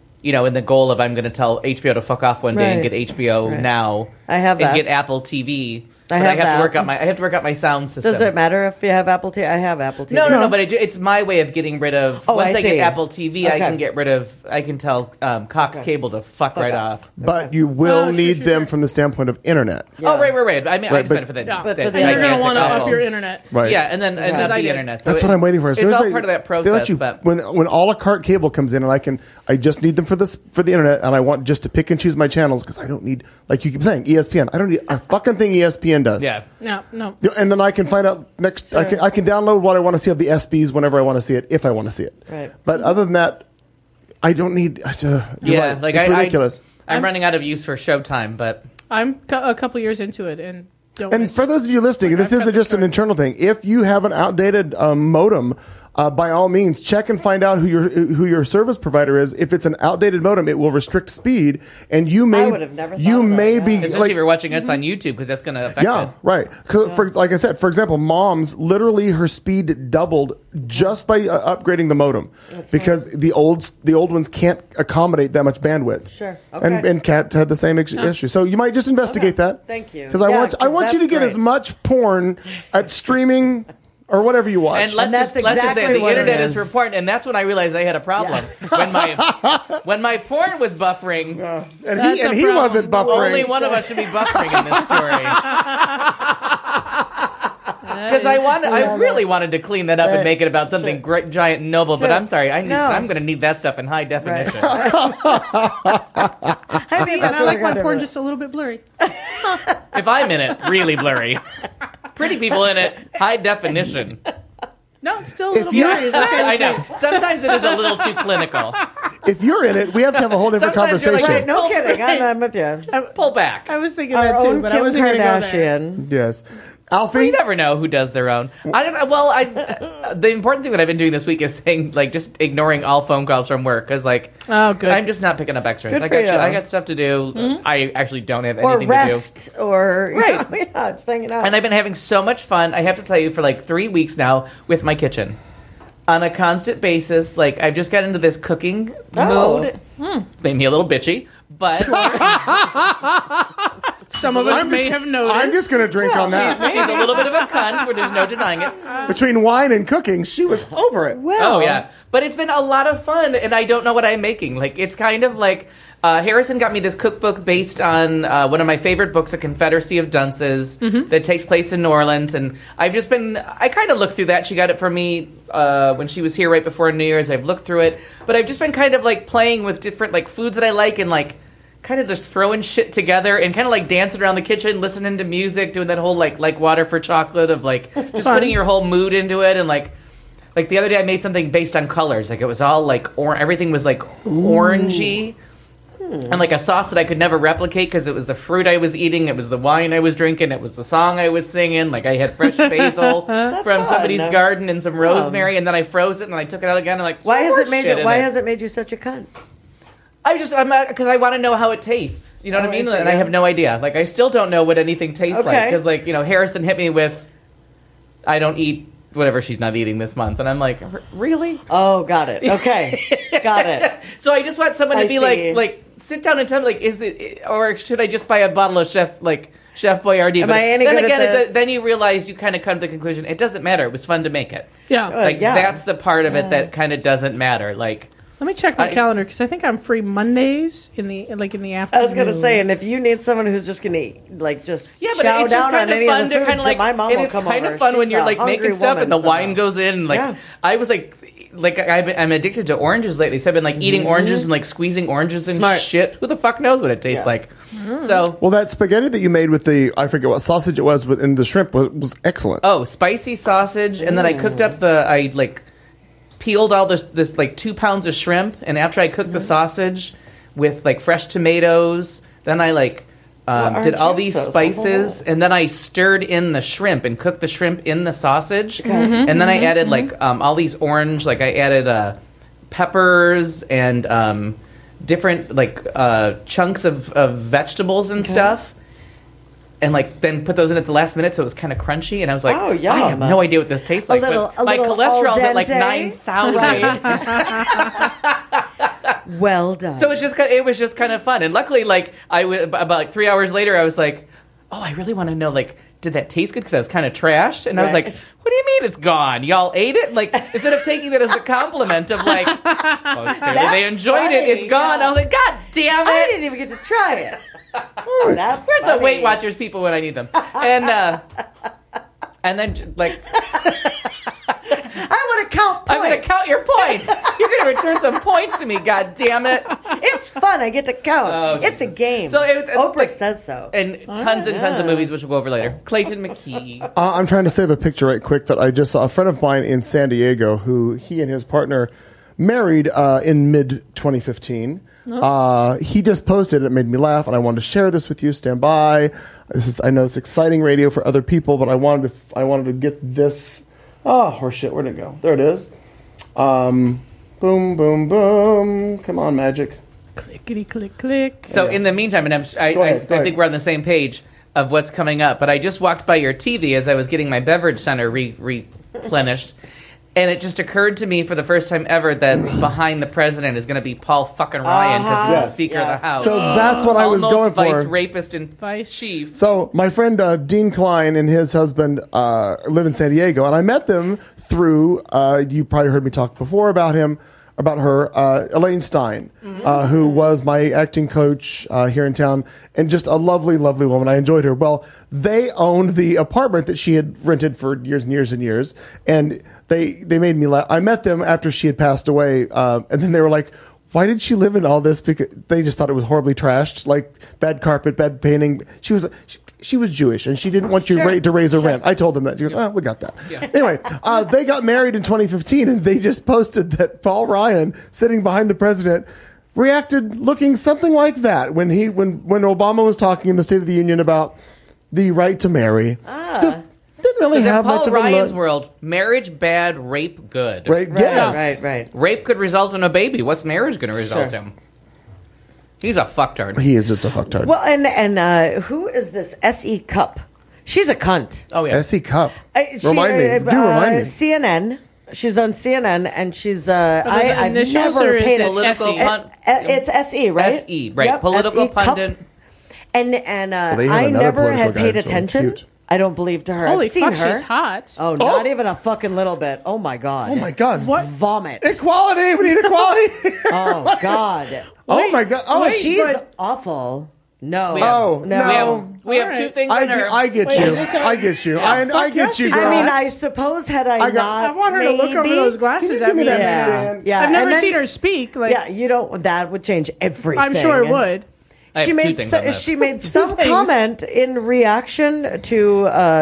the goal of I'm going to tell HBO to fuck off one day and Right. get HBO now. I have and that. get Apple TV. I But have that. to work out I have to work out my sound system. Does it matter if you have Apple TV? I have Apple TV. No. But it's my way of getting rid of. Oh, once I I get see. Apple TV, I Okay. can get rid of. I can tell Cox Cable to fuck right off. But you will Oh, need sure, them sure. from the standpoint of internet. Oh, right. I mean, I Right, just but- meant for the. Yeah, But the for the and you're going gigantic to want to up Apple. your internet. Right. Yeah, and then As up I the did. internet. So That's what I'm waiting for. As soon It's as all part of that They let process. you, But when a la carte cable comes in, and I just need them for the internet, and I want just to pick and choose my channels because I don't need, like you keep saying, ESPN. I don't need a fucking thing ESPN does. yeah. No. And then I can find out next. I can download what I want to see of the SBs whenever I want to see it, if I want to see it. Right. But other than that, I don't need. You're Yeah, right. It's ridiculous. I'm running out of use for Showtime, but I'm a couple years into it, and don't. And miss for it. those of you listening, this I've got isn't the just an chart. internal thing. If you have an outdated modem, by all means, check and find out who your service provider is. If it's an outdated modem, it will restrict speed, and you may I would have never thought you of that, may yeah. be especially like if you're watching us on YouTube, because that's going to affect yeah, it. right. Like I said, for example, Mom's literally her speed doubled just by upgrading the modem because the old ones can't accommodate that much bandwidth. Sure. Okay. And Kat had the same issue. So you might just investigate Okay. that. Thank you. Because Yeah, I want you to that's get great. as much porn at streaming or whatever you watch. And let's that's just say exactly the what it internet is is. for porn, and that's when I realized I had a problem. When my porn was buffering, and That's a he problem. wasn't buffering. only one of us should be buffering in this story. Because I really wanted to clean that up and make it about something great, giant, and noble. But Sure. I'm sorry, No. I'm going to need that stuff in high definition. See, and I like my porn just a little bit blurry. If I'm in it, really blurry. Pretty people in it, high definition. No, it's still a little you- blurry. Is okay. I know. Sometimes it is a little too clinical. If you're in it, we have to have a whole different Sometimes you're like, conversation. No kidding. I'm with you. Pull back. I was thinking Our that too, own but Kim I wasn't going to go there. Kardashian. Yes. Alfie? You never know who does their own. I don't know. Well, the important thing that I've been doing this week is saying, just ignoring all phone calls from work. Because, Oh, good. I'm just not picking up extras. Good I for got you. I got stuff to do. I actually don't have Or anything rest, or Right. yeah, just hanging out. to do. And I've been having so much fun. I have to tell you, for 3 weeks now with my kitchen. On a constant basis. I've just got into this cooking Oh. mode. It's made me a little bitchy. But Some of us may have noticed. I'm just going to drink on that. she's a little bit of a cunt, where there's no denying it. Between wine and cooking, she was over it. Oh yeah, but it's been a lot of fun, and I don't know what I'm making. It's kind of like Harrison got me this cookbook based on one of my favorite books, A Confederacy of Dunces, that takes place in New Orleans, and I kind of looked through that. She got it for me when she was here right before New Year's. I've looked through it, but I've just been kind of playing with different foods that I like, and kind of just throwing shit together and kind of dancing around the kitchen, listening to music, doing that whole like water for chocolate of just Fun. putting your whole mood into it, and like the other day I made something based on colors. It was all everything was orangey. And like a sauce that I could never replicate because it was the fruit I was eating, it was the wine I was drinking, it was the song I was singing. Like I had fresh basil from fun. somebody's garden and some rosemary, and then I froze it and then I took it out again. And like, Why has it made made you such a cunt? because I want to know how it tastes. You know what I mean? I see, And I have no idea. Like I still don't know what anything tastes like Okay. because like Harrison hit me with, I don't eat whatever she's not eating this month, and I'm like, really? Oh, got it. Okay, got it. So I just want someone to I be see. like, sit down and tell me, like, is it, or should I just buy a bottle of Chef Boyardee? Am I any then good again, at this? then you realize you kind of come to the conclusion it doesn't matter. It was fun to make it. Yeah. Like yeah. that's the part of it that kind of doesn't matter. Like, Let me check my calendar because I think I'm free Mondays in the afternoon. I was gonna say, and if you need someone who's just gonna just yeah, but chow it's just down on kind of any fun of the to food, kind of like, my mom and will it's come kind over. of fun when She's you're a like hungry making stuff and the woman wine somehow. goes in. And, like Yeah. I was like I'm addicted to oranges lately. So I've been like eating oranges and like squeezing oranges and Smart. shit. Who the fuck knows what it tastes Yeah. like? So. Well, that spaghetti that you made with I forget what sausage it was, and the shrimp was excellent. Oh, spicy sausage, and then I cooked up I peeled all this like 2 pounds of shrimp, and after I cooked the sausage with like fresh tomatoes, then I did all aren't you these so spices, and then I stirred in the shrimp and cooked the shrimp in the sausage, and then I added all these orange, like I added peppers and different chunks of vegetables and stuff. And then put those in at the last minute, so it was kind of crunchy. And I was like, Oh, yum. I have no idea what this tastes like. little- but my a little cholesterol's al at like dente. 9,000. Well done. So it was just kind of fun. And luckily, about 3 hours later, I was like, oh, I really want to know, did that taste good? Because I was kind of trashed. And I was like, Right. what do you mean it's gone? Y'all ate it? Instead of taking it as a compliment of clearly they enjoyed funny, it. It's gone. yeah. I was like, God damn it. I didn't even get to try it. That's Where's the funny. Weight Watchers people when I need them? And then I want to count points. I'm going to count your points. You're going to return some points to me. God damn it! It's fun. I get to count. Oh, it's a Jesus. game. So Oprah says so. And tons and tons of movies, which we'll go over later. Clayton McKee. I'm trying to save a picture right quick that I just saw. A friend of mine in San Diego, who he and his partner married in mid 2015. He just posted it. It made me laugh, and I wanted to share this with you. Stand by. I know it's exciting radio for other people, but I wanted to get this. Oh, horseshit! Where'd it go? There it is. Boom, boom, boom. Come on, magic. Clickety click click. So in the meantime, and I Go ahead. think we're on the same page of what's coming up. But I just walked by your TV as I was getting my beverage center replenished. And it just occurred to me for the first time ever that behind the president is going to be Paul fucking Ryan because he's Yes. the Speaker of the House. So that's what I was Almost going vice for. rapist and Vice. chief. So my friend Dean Klein and his husband live in San Diego, and I met them through. You probably heard me talk before about her, Elaine Stein, who was my acting coach here in town, and just a lovely, lovely woman. I enjoyed her. Well, they owned the apartment that she had rented for years and years and years, and they made me laugh. I met them after she had passed away, and then they were like, why did she live in all this? Because they just thought it was horribly trashed, like bad carpet, bad painting. She was Jewish, and she didn't want you to raise her rent. I told them that. She goes, oh, we got that. Yeah. Anyway, they got married in 2015, and they just posted that Paul Ryan, sitting behind the president, reacted looking something like that when Obama was talking in the State of the Union about the right to marry. Just didn't really Because in have much Paul of a Ryan's look. world, marriage bad, rape good. Right? Yes. Right. Rape could result in a baby. What's marriage going to result Sure. in? He's a fucktard. He is just a fucktard. Well, and who is this S.E. Cup? She's a cunt. Oh yeah. S.E. Cup. She, Remind me. Do remind me. CNN. She's on CNN, and she's. those I've initials, never or is paid it Political SE? pun- It's S.E. right? S.E. right. Yep, Political S.E. Cup. pundit. And they have I another never political had guy paid that's really attention. cute. I don't believe to her. Holy I've seen fuck, her. she's hot. Oh, not even a fucking little bit. Oh my god. Oh my God. What? Vomit. Equality. We need equality. Oh god. Oh my God. Oh, She's right. awful. No. We have- Oh, no. We have All two right. things on her. I get Wait, you. is this a- I get you. I get you, yes, girl. I mean, Yes. I suppose had I got- not, I want her to look over maybe- those glasses Can you at give me me. that Yeah. stand? Yeah. I've never and then- seen her speak. Like, Yeah, you don't. That would change everything. I'm sure it would. I have She two made things on that. she made some things. comment in reaction to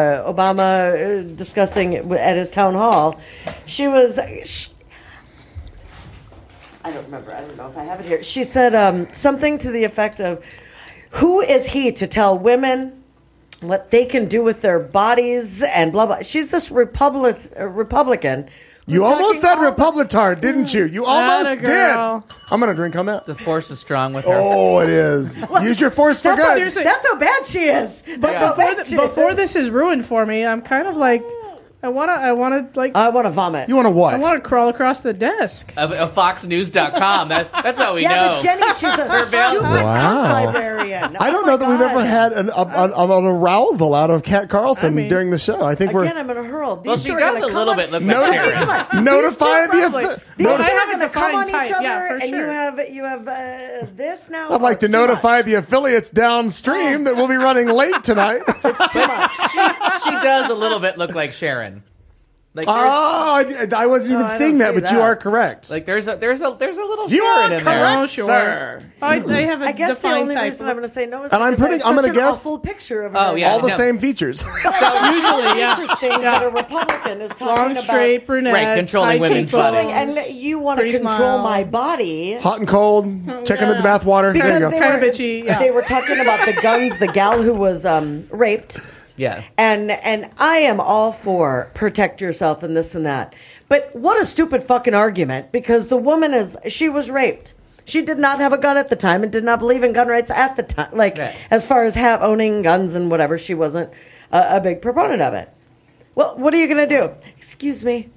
Obama discussing it at his town hall. She was. I don't remember. I don't know if I have it here. She said something to the effect of, "Who is he to tell women what they can do with their bodies and blah blah." She's this Republican. You who's almost talking said all about- Republitard, didn't you? You almost Atta did. girl. I'm going to drink on that. The force is strong with her. Oh, it is. Use your force for That's, good. Seriously. that's how bad she is. That's how bad she Before is. this is ruined for me, I'm kind of like, I want to I want to vomit. You want to what? I want to crawl across the desk. FoxNews.com. That's how we Yeah, know. but Jenny, she's a stupid Wow. librarian. I don't Oh know my that we've God. ever had an arousal out of Kat Carlson I mean- during the show. I think Again, I'm going to hurl. These Well, she two are does gonna a come little on- bit look No, like no, Sharon. Come on. Notify These two the are probably- affi- These Notify- two I are have a going to come on defined each type, other, yeah, for and sure. you have this now. I'd like to It's too notify much. the affiliates downstream that we'll be running late tonight. It's too much. She does a little bit look like Sharon. Like there's, I wasn't even No, I seeing don't that, see but you that. are correct. like there's a little You Sharon are in there. correct, Oh, sure. sir. I have a I guess the defined only type. reason I'm going to say no is And I'm because pretty- I have I'm gonna such an guess- awful picture of her. Oh, yeah. All the No. same features. So usually, yeah. Interesting that a Republican is talking Long, about straight, brunette, Right, controlling high women's cheekbones. bodies. and you want to Pretty control smile. my body. Hot and cold, checking yeah. the bathwater. There you Because go. they Kind were of itchy, yeah. They were talking about the guns, the gal who was raped. Yeah. And I am all for protect yourself and this and that. But what a stupid fucking argument, because the woman she was raped. She did not have a gun at the time and did not believe in gun rights at the time. Like, Right. as far as owning guns and whatever, she wasn't a big proponent of it. Well, what are you going to do? Excuse me.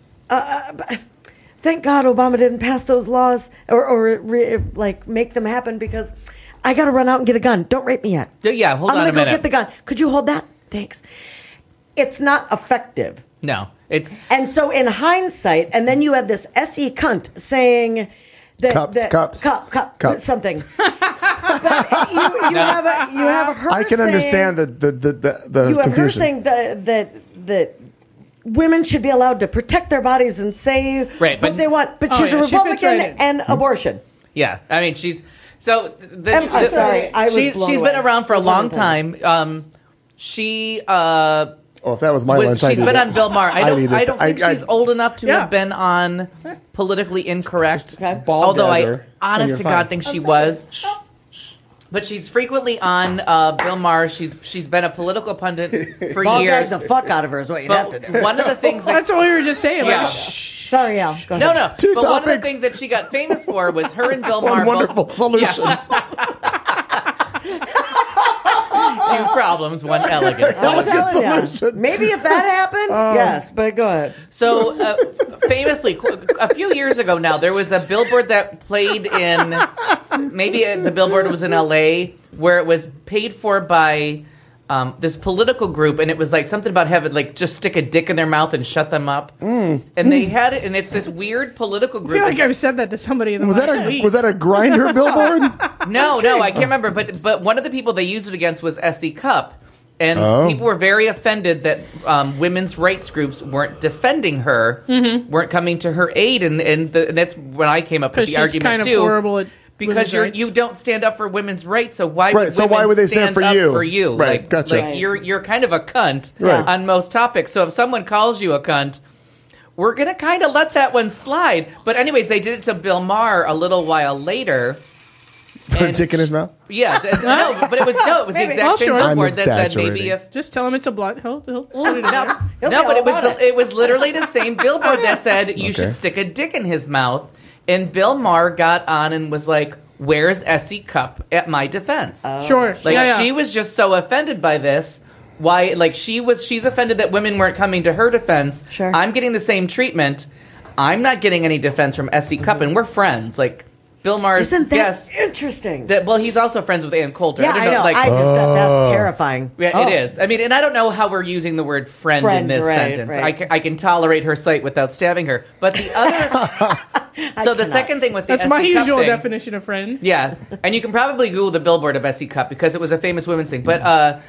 Thank God Obama didn't pass those laws or make them happen, because I got to run out and get a gun. Don't rape me yet. Yeah, hold I'm on a gonna go minute. get the gun. Could you hold that? Thanks. It's not effective. No, it's And so in hindsight, and then you have this SE cunt saying that Cups. Cup. something. But you have her. I can saying, understand the You have her confusion. saying that women should be allowed to protect their bodies and say Right, but- what they want. But Oh, she's yeah, a she fits Republican right in. and abortion. yeah. I mean, she's so. I'm sorry, I was blown she's been away. around for a No long pun time. She Oh, if that was my lunch, I'd she's eat been it. on Bill Maher. I I'd eat don't it. think she's old enough to Yeah. have been on politically incorrect. Okay. Ball Although I, gather, honest and to you're God, fine. think she was. But she's frequently on Bill Maher. She's been a political pundit for Ball years. gag the fuck out of her is what you'd have to But do. one of the things that That's what we were just saying. yeah. Like, Sorry, Al. Go No, ahead. no. Two but one of the topics. things that she got famous for was her and Bill Maher. One wonderful both, solution. Two problems, one elegance. I'm Elegant telling ya. solution. Maybe if that happened, yes, but go ahead. So, famously, a few years ago now, there was a billboard that played in, maybe the billboard was in L.A., where it was paid for by this political group, and it was like something about having, like, just stick a dick in their mouth and shut them up. And they had it, and it's this weird political I group. feel like I've said that to somebody in the Was last that week. a grinder billboard? No, I can't remember. But one of the people they used it against was S.E. Cupp. And Oh. people were very offended that women's rights groups weren't defending her, weren't coming to her aid. And that's when I came up with Because the she's argument, kind of too. horrible at Because women's rights. you don't stand up for women's rights, so why Right, would so women why would they stand for up you? for you? Right, like, gotcha. like Right. you're kind of a cunt Right. on most topics. So if someone calls you a cunt, we're gonna kind of let that one slide. But anyways, they did it to Bill Maher a little while later. Put a And dick in his mouth? Yeah, no, but it was the Maybe. exact Well, same sure. billboard I'm that said exaggerating. maybe if Just tell him it's a blood. He'll put it in no, there. He'll no, be but all about it was literally the same billboard that said you Okay. should stick a dick in his mouth, and Bill Maher got on and was like, "Where's S.E. Cupp at my defense?" Sure. Like yeah, yeah. she was just so offended by this. Why? Like she's offended that women weren't coming to her defense. Sure. I'm getting the same treatment. I'm not getting any defense from S.E. Cupp, and we're friends. Like Bill Maher's Isn't that guess interesting? that well, he's also friends with Ann Coulter. yeah, don't I know. Like, That's terrifying. yeah, Oh. it is. I mean, and I don't know how we're using the word friend in Friend, this right, sentence. right. I can tolerate her sight without stabbing her. But the other... so the cannot. second thing with the That's my S.E. Cupp usual thing, definition of friend. Yeah, and you can probably Google the billboard of S.E. Cupp because it was a famous women's thing. But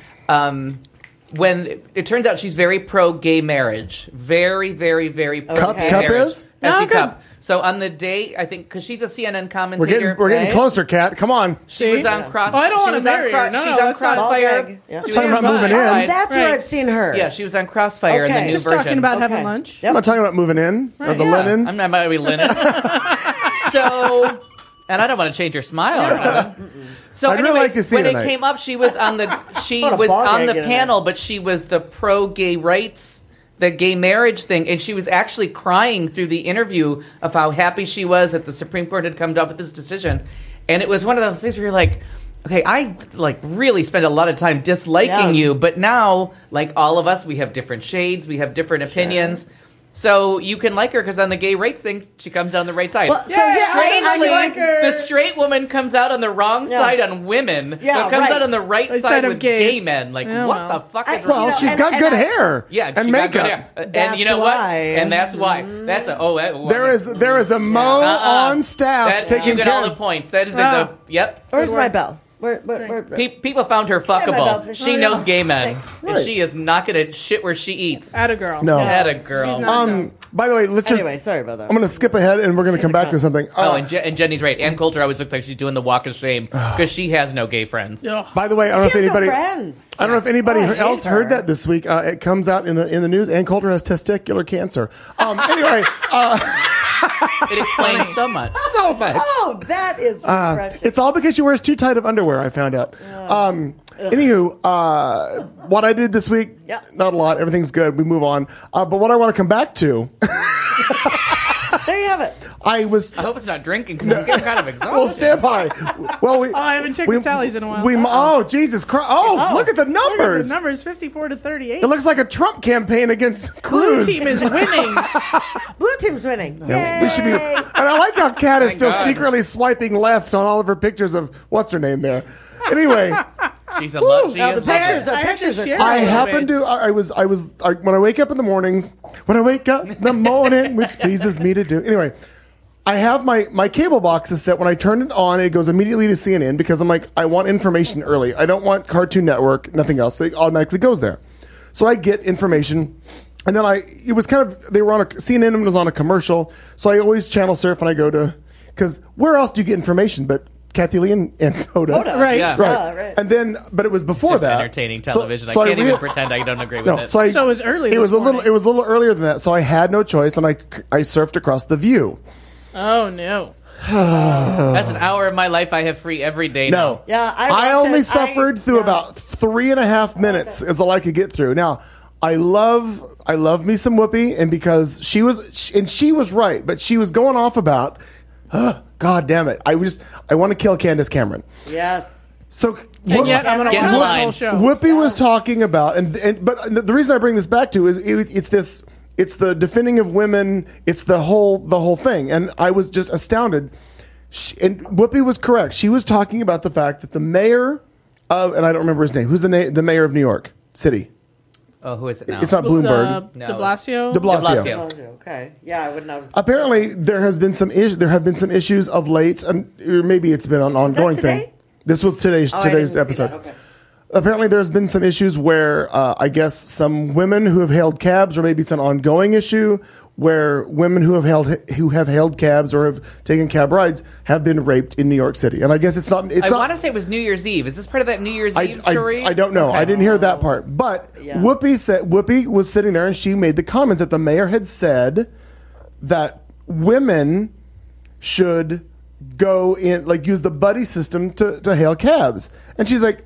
when it turns out she's very pro-gay marriage. Very, very, very pro-gay Cupp marriage. is? No, S.E. good. Cupp. So on the day, I think, because she's a CNN We're commentator. getting right? closer, Kat. Come on. She was on Cross. Oh, I don't she wanna was on marry her. No, she's no, on that's not- Crossfire. Ball gag. Yeah. She was Talking on about moving in. Crossfire. That's where Right. I've seen her. Yeah, she was on Crossfire in the Okay. new Just version. talking about Okay. having lunch. Yep. I'm not talking about moving in or the Yeah. linens. I'm not about to be linen. So, and I don't want to change your smile. So, I'd really like to see when it it tonight. came up, she was on the ball gag in panel, but she was the pro gay rights, the gay marriage thing, and she was actually crying through the interview of how happy she was that the Supreme Court had come up with this decision. And it was one of those things where you're like, okay, I really spend a lot of time disliking you, but now, like all of us, we have different shades, we have different opinions. So you can like her because on the gay rights thing, she comes down the right side. Well, so strangely, I like her. the straight woman comes out on the wrong side on women, Yeah, but comes right. out on the right Right side side of with gays. gay men. Like, Yeah, what well. the fuck is I- wrong? Well, she's and- got and good I- hair. Yeah, and she got good makeup. hair. And That's you know what? why. And that's why. That's There is a Mo on staff taking you get care all the of. points. That is Wow. yep. Where's Good my work. bell? Where? People found her my bell. fuckable. She Oh, knows yeah. gay men, Thanks. and Right. she is not going to shit where she eats. Atta girl. No. Had a girl. She's not dumb. By the way, let's just. Anyway, sorry about that. I'm going to skip ahead and we're going to come back to something. Oh, and Jenny's right. Ann Coulter always looks like she's doing the walk of shame because she has no gay friends. Ugh. by the way, I don't know She if has no anybody. friends. I don't know if anybody Oh, I hate else heard her. that this week. It comes out in the news. Ann Coulter has testicular cancer. Anyway, It explains so much. so much. Oh, that is refreshing. It's all because she wears too tight of underwear. I found out. Anywho, what I did this week, Yeah. not a lot. Everything's good. We move on. But what I want to come back to, There you have it. I was. I hope it's not drinking because I'm getting kind of exhausted. Well, stand by. Well, we. Oh, I haven't checked the tallies in a while. Oh, Jesus Christ! Oh, look at the Look at numbers. the numbers 54 to 38. It looks like a Trump campaign against Blue Cruz. team is winning. Blue team's winning. Yay. We should be. And I like how Kat is Thank still God. secretly swiping left on all of her pictures of what's her name there. Anyway, She's a lot. She Now is the pictures I are had to pictures are share I all of happen it. to. When I wake up in the mornings, when I wake up in the morning, which pleases me to do. Anyway, I have my cable box is set. When I turn it on, it goes immediately to CNN because I'm like, I want information early. I don't want Cartoon Network, nothing else. So it automatically goes there. So I get information. And then it was kind of, CNN was on a commercial. So I always channel surf and I go to, because where else do you get information but Kathy Lee and Hoda? Right. Yeah. Right. right. And then, but it was before just that. entertaining So- television. so I can't even rea- pretend I don't agree with No, it. so it was early It was this a little. morning. It was a little earlier than that. So I had no choice, and I surfed across the View. Oh, no. That's an hour of my life I have free every day now. No, Yeah, I watched only it. suffered through about 3.5 minutes is all I could get through. Now, I love me some Whoopi, and because she was right, but she was going off about, God damn it, I want to kill Candace Cameron. Yes. So And yet I'm going to Get watch in this line. whole show. Whoopi was talking about, but the reason I bring this back to is it's the defending of women, it's the whole thing, and I was just astounded. And Whoopi was correct. She was talking about the fact that the mayor of, and I don't remember his name. Who's the mayor of New York City? Oh, who is it now? It's not Bloomberg. No. De Blasio? De Blasio. Blasio. Oh, okay. Yeah, I wouldn't know. Apparently, there have been some issues of late, or maybe it's been an ongoing today? thing. This was today's I didn't see episode. that. Okay. Apparently, there's been some issues where I guess some women who have hailed cabs, or maybe it's an ongoing issue where women who have hailed cabs or have taken cab rides have been raped in New York City. And I guess it's not. I want to say it was New Year's Eve. Is this part of that New Year's Eve story? I don't know. I didn't hear that part. But Yeah. Whoopi was sitting there and she made the comment that the mayor had said that women should go in, like, use the buddy system to hail cabs. And she's like,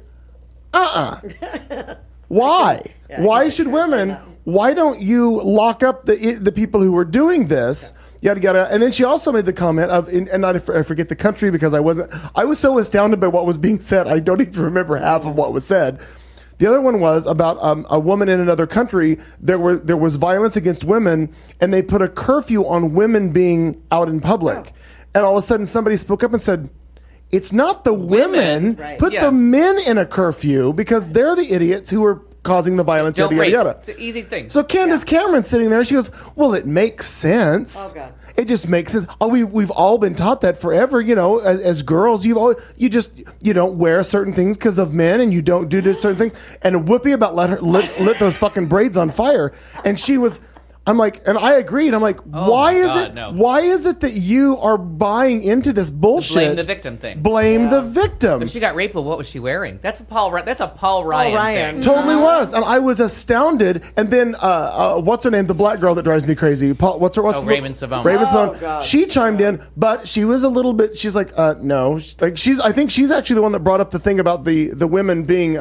why? Why should women? Why don't you lock up the people who were doing this? Yada yada. And then she also made the comment of, and I forget the country because I was so astounded by what was being said. I don't even remember half of what was said. The other one was about a woman in another country. There was violence against women, and they put a curfew on women being out in public. And all of a sudden, somebody spoke up and said, "It's not the women. Right. Put Yeah. the men in a curfew because they're the idiots who are causing the violence." Don't Yada rape. yada yada. It's an easy thing. So Candace Cameron's sitting there. She goes, "Well, it makes sense. Oh, God. It just makes sense. Oh, we've all been taught that forever. You know, as girls, you don't wear certain things because of men, and you don't do certain things." And Whoopi about lit those fucking braids on fire, and she was. I'm like, and I agreed. I'm like, Oh why my is God, it? no. Why is it that you are buying into this bullshit? Blame the victim thing. Blame the victim. If she got raped, well, what was she wearing? That's a Paul Ryan Ryan. thing. Totally was, and I was astounded. And then, what's her name? The black girl that drives me crazy. What's Raymond Savone. Raymond Oh, Savone. God. She chimed in, but she was a little bit. She's like, no. I think she's actually the one that brought up the thing about the women being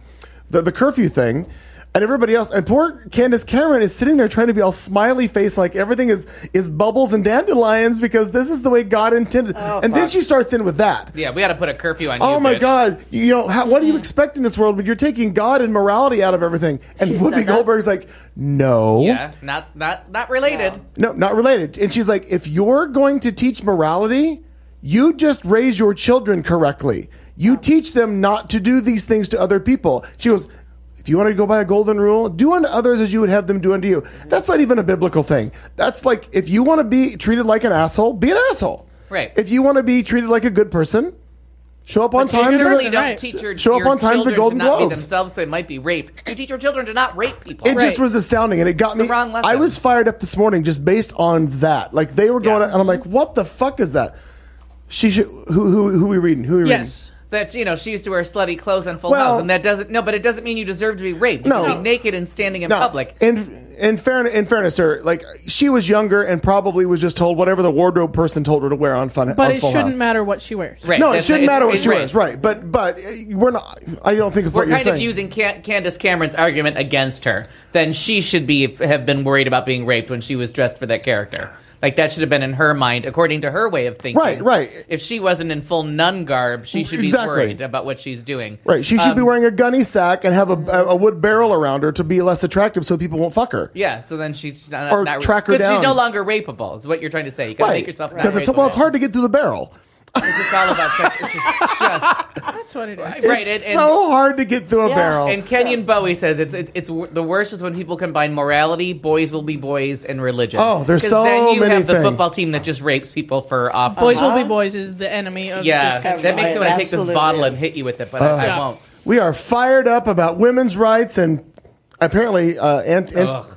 the curfew thing. And everybody else, and poor Candace Cameron is sitting there trying to be all smiley face, like everything is bubbles and dandelions because this is the way God intended. And then she starts in with that. Yeah, we got to put a curfew on you. Oh my bitch. God! What do you expect in this world when you're taking God and morality out of everything? And Whoopi said that? Goldberg's like, no, Yeah, not related. no, not related. And she's like, if you're going to teach morality, you just raise your children correctly. You teach them not to do these things to other people. She goes, if you want to go by a golden rule, do unto others as you would have them do unto you. That's not even a biblical thing. That's like, if you want to be treated like an asshole, be an asshole. Right. If you want to be treated like a good person, show up on You time. surely to don't Right. teach your, Show up your on time to the children Golden to not be Globes. themselves. They might be raped. You teach your children to not rape people. It just Right. was astounding, and it got the me. wrong lesson. I was fired up this morning just based on that. Like they were going, Yeah. and I'm like, "What the fuck is that?" She should. Who we reading? Who we reading? Yes. That she used to wear slutty clothes on Full Well- House, and that doesn't. No, but it doesn't mean you deserve to be raped. You No. can be naked and standing in No. public. In fairness, sir, like she was younger and probably was just told whatever the wardrobe person told her to wear on Fun. But on it Full shouldn't House. matter what she wears. Right. No, it That's- shouldn't matter what it's she right. wears, right? But we're not. I don't think it's We're what you're kind of saying. using Candace Cameron's argument against her. Then she should have been worried about being raped when she was dressed for that character. Like that should have been in her mind, according to her way of thinking. Right. If she wasn't in full nun garb, she should be Exactly. worried about what she's doing. Right, she should be wearing a gunny sack and have a wood barrel around her to be less attractive, so people won't fuck her. Yeah, so then she's not, Or not track her because down. she's no longer rapeable. Is what you're trying to say? You gotta make yourself not because it's rapeable. hard to get through the barrel. It's all about sex. It's just That's what it is. right. It's and, so hard to get through a barrel. and Kenyon Bowie says it's the worst is when people combine morality, boys will be boys, and religion. Oh, there's 'Cause so then you many have the things. football team that just rapes people for off. Boys will be boys is the enemy of Yeah, this country. that makes me want to take Absolutely this bottle and is. hit you with it, but I Yeah. won't. We are fired up about women's rights and apparently and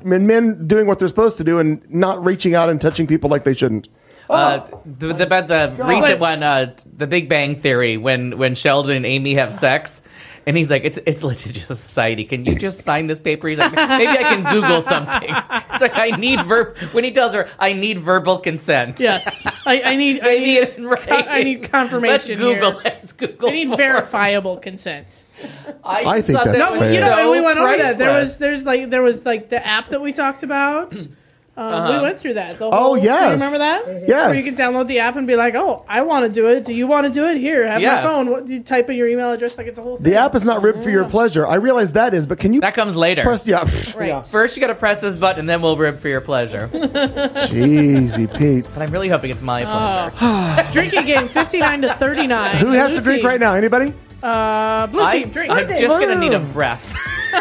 men doing what they're supposed to do and not reaching out and touching people like they shouldn't. The recent one, The Big Bang Theory, when Sheldon and Amy have sex, and he's like, "It's litigious society. Can you just sign this paper?" He's like, "Maybe I can Google something." It's like I need when he tells her, "I need verbal consent." Yes, I need Right. I need confirmation. Let's Google. here. Let's Google. I need forms. verifiable consent. I think thought that's that fair. was You know, and we went over priceless. that. There was the app that we talked about. We went through that. The Oh, whole, yes. do you remember that? Yes. Where you can download the app and be like, "Oh, I want to do it. Do you want to do it? Here, have Yeah. my phone. What, do you type in your email address like it's a whole thing?" The app is not ribbed for your pleasure. I realize that is, but can you That comes later. press? Yeah. Right. First, you got to press this button, and then we'll rib for your pleasure. Jeezy Pete's. I'm really hoping it's my pleasure. Drinking game 59 to 39. Who has Blue to drink team. right now? Anybody? Blue team, drink. I'm just gonna need a breath.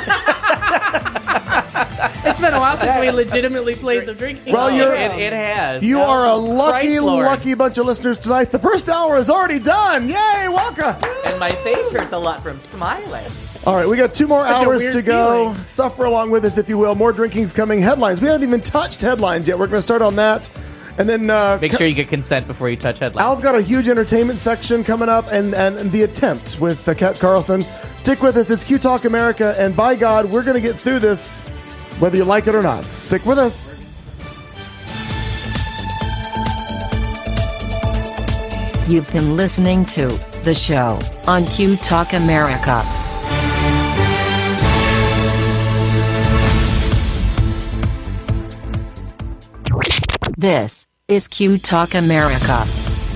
It's been a while since we legitimately played the drinking Well, game. you're- It has. You Oh, are a lucky, Christ, Lord. lucky bunch of listeners tonight. The first hour is already done. Yay, welcome. And my face hurts a lot from smiling. All right, we got 2 more Such a hours weird to go. feeling. Suffer along with us, if you will. More drinking's coming. Headlines. We haven't even touched headlines yet. We're going to start on that. And then Make sure you get consent before you touch headlines. Al's got a huge entertainment section coming up and The Attempt with Kat Carlson. Stick with us. It's Q Talk America. And by God, we're going to get through this whether you like it or not. Stick with us. You've been listening to The Show on Q Talk America. This is Q Talk America.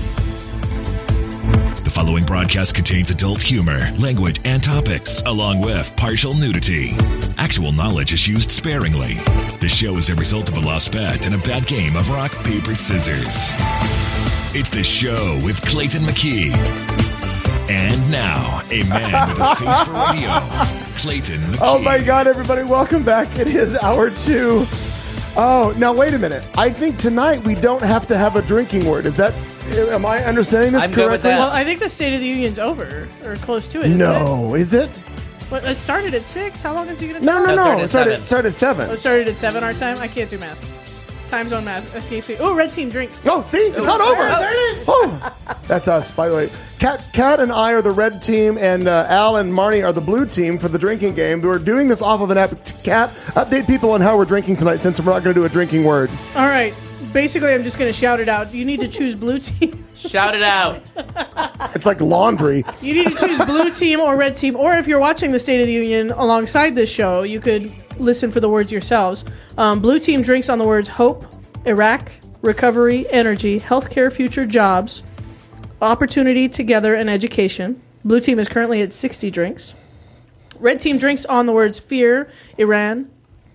The following broadcast contains adult humor, language, and topics, along with partial nudity. Actual knowledge is used sparingly. The show is a result of a lost bet and a bad game of rock, paper, scissors. It's The Show with Clayton McKee. And now, a man with a face for radio, Clayton McKee. Oh my God, everybody, welcome back. It is hour 2. Oh, now wait a minute. I think tonight we don't have to have a drinking word. Is that, am I understanding this I'm correctly? good with that. Well, I think the State of the Union's over, or close to it. Isn't No, is it? But it started at 6. How long is he going to No. it started at Started at 7. Oh, it started at 7 our time? I can't do math. Time zone math. Escape. Oh, red team drinks. Oh, see? It's not over. Oh, that's us, by the way. Kat and I are the red team, and Al and Marnie are the blue team for the drinking game. We're doing this off of an app. Kat, update people on how we're drinking tonight since we're not going to do a drinking word. All right. Basically, I'm just going to shout it out. You need to choose blue team. Shout it out. It's like laundry. You need to choose blue team or red team. Or if you're watching the State of the Union alongside this show, you could listen for the words yourselves. Blue team drinks on the words hope, Iraq, recovery, energy, healthcare, future, jobs, opportunity, together, and education. Blue team is currently at 60 drinks. Red team drinks on the words fear, Iran.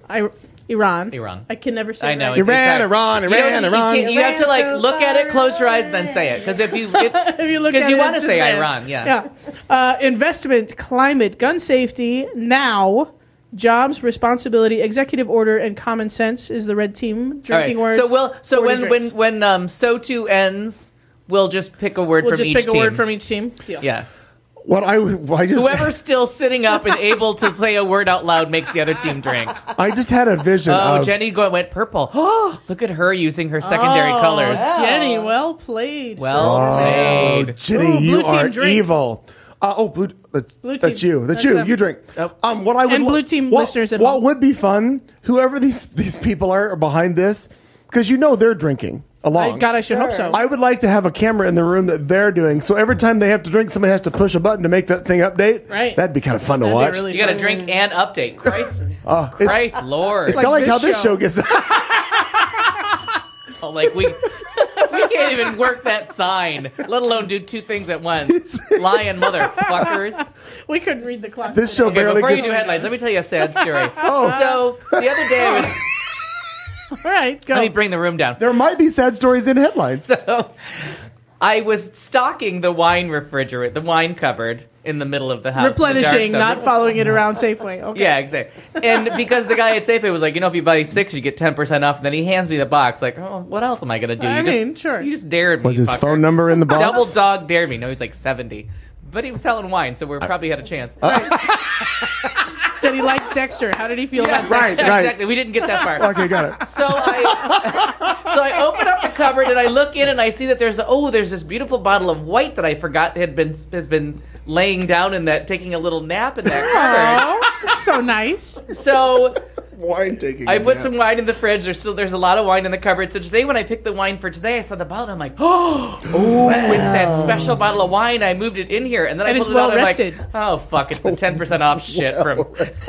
I can never say I know. Right. Iran. You have to like look at it, close your eyes, and then say it. Because if you want to say Iran, yeah. Investment, climate, gun safety, now, jobs, responsibility, executive order, and common sense is the red team drinking words. So when So Too ends, we'll just pick a word we'll from just each pick team. a word from each team. Deal. Yeah. Whoever's still sitting up and able to say a word out loud makes the other team drink. I just had a vision of... Jenny went purple. Oh, look at her using her secondary colors. Jenny, well played. Well played. Oh, Jenny, Ooh, you blue team are drink. evil. Blue. That's team. you. That's That's you. them. You drink. Oh. What I would And blue team listeners at what home. would be fun? Whoever these people are behind this, because they're drinking along. God, I should hope so. I would like to have a camera in the room that they're doing. So every time they have to drink, somebody has to push a button to make that thing update. Right. That'd be kind of fun to That'd be watch. really You got to fun. drink and update. Christ Lord. It's kind of like this how this show. show gets. Oh, like we can't even work that sign, let alone do two things at once. Lying motherfuckers. We couldn't read the clock. This show Okay, barely before you gets. do headlines, let me tell you a sad story. So the other day I was... All right, go. Let me bring the room down. There might be sad stories in headlines. So I was stocking the wine refrigerator, the wine cupboard in the middle of the house. Replenishing, not following it around Safeway. Okay. Yeah, exactly. And because the guy at Safeway was like, if you buy 6, you get 10% off. And then he hands me the box, like, oh, what else am I going to do? Sure. You just dared me. Was his fucker. phone number in the box? Double dog dared me. No, he's like 70. But he was selling wine, so we probably had a chance. Did he like Dexter? How did he feel about right. Dexter? Exactly. We didn't get that far. Okay, got it. So I open up the cupboard and I look in and I see that there's this beautiful bottle of white that I forgot has been laying down in that, taking a little nap in that cupboard. Oh, that's so nice. So Wine taking. I put some wine in the fridge. There's a lot of wine in the cupboard. So today when I picked the wine for today, I saw the bottle and I'm like, it's that special bottle of wine. I moved it in here and then And I it's pulled it out well and I'm rested. like, oh fuck, it's the 10% off shit from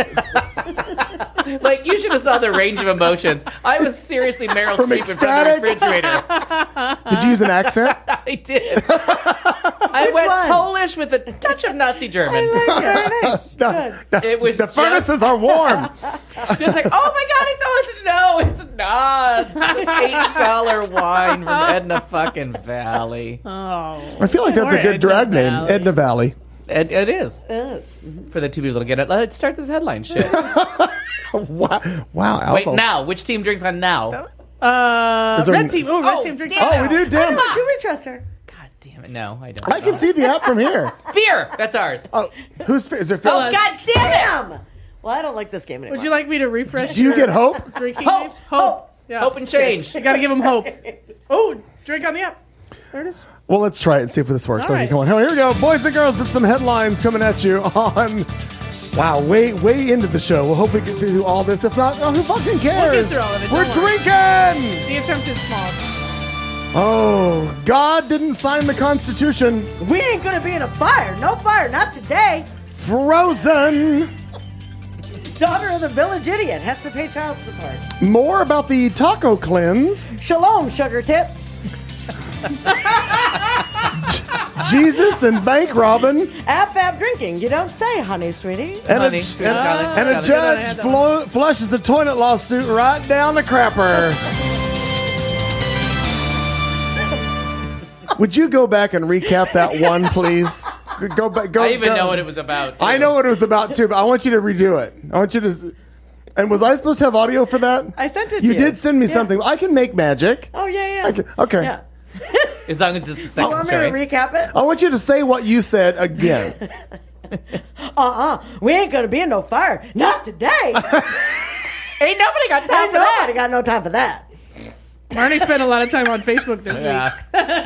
like, you should have saw the range of emotions. I was seriously Meryl From Streep in front of the ecstatic? refrigerator. Did you use an accent? I did. I went one? Polish with a touch of Nazi German. Very nice. It was The furnaces are warm. just like, oh my god, it's not. $8 wine from Edna fucking Valley. Oh. I feel like that's Or a good Edna drag name, Valley. Edna Valley. It is. For the two people that get it. Let's start this headline shit. Wow, Alpha. Wait, now. Which team drinks on now? Is there Red an- team. Oh, red Oh, team drinks. damn. Oh, we do. Damn. Do we trust her? God damn it. No, I don't. I can see the app from here. Fear! That's ours. Oh, is there? Still Oh, us. god damn it! Damn! Well, I don't like this game anymore. Would you like me to refresh Do you your get hope? drinking Hope. names? Hope. Yeah. Hope and change. You gotta give them hope. Oh, drink on the app. There it is. Well, let's try it and see if this works. All Okay, right. come on. Here we go, boys and girls. It's some headlines coming at you on. Wow, way into the show. We'll hope we can do all this. If not, who fucking cares? through all of it, We're don't worry. drinking. The attempt is small. Oh, God didn't sign the Constitution. We ain't gonna be in a fire. No fire. Not today. Frozen. Daughter of the village idiot has to pay child support. More about the taco cleanse. Shalom, sugar tits. Jesus and bank robbing. Ab drinking. You don't say, honey, sweetie. And Honey, a, good job, and a good job. judge I had that flushes a toilet lawsuit right down the crapper. Would you go back and recap that one, please? Go back. Go. I even go. know what it was about. Too. I know what it was about too, but I want you to redo it. I want you to. And was I supposed to have audio for that? I sent it to You you. did send me Yeah. something. I can make magic. Oh, yeah. Okay. Yeah. As long as it's the second Want me story. to recap it? I want you to say what you said again. We ain't gonna be in no fire. Not today. Ain't nobody got time for that. Nobody got no time for that. Marnie spent a lot of time on Facebook this week.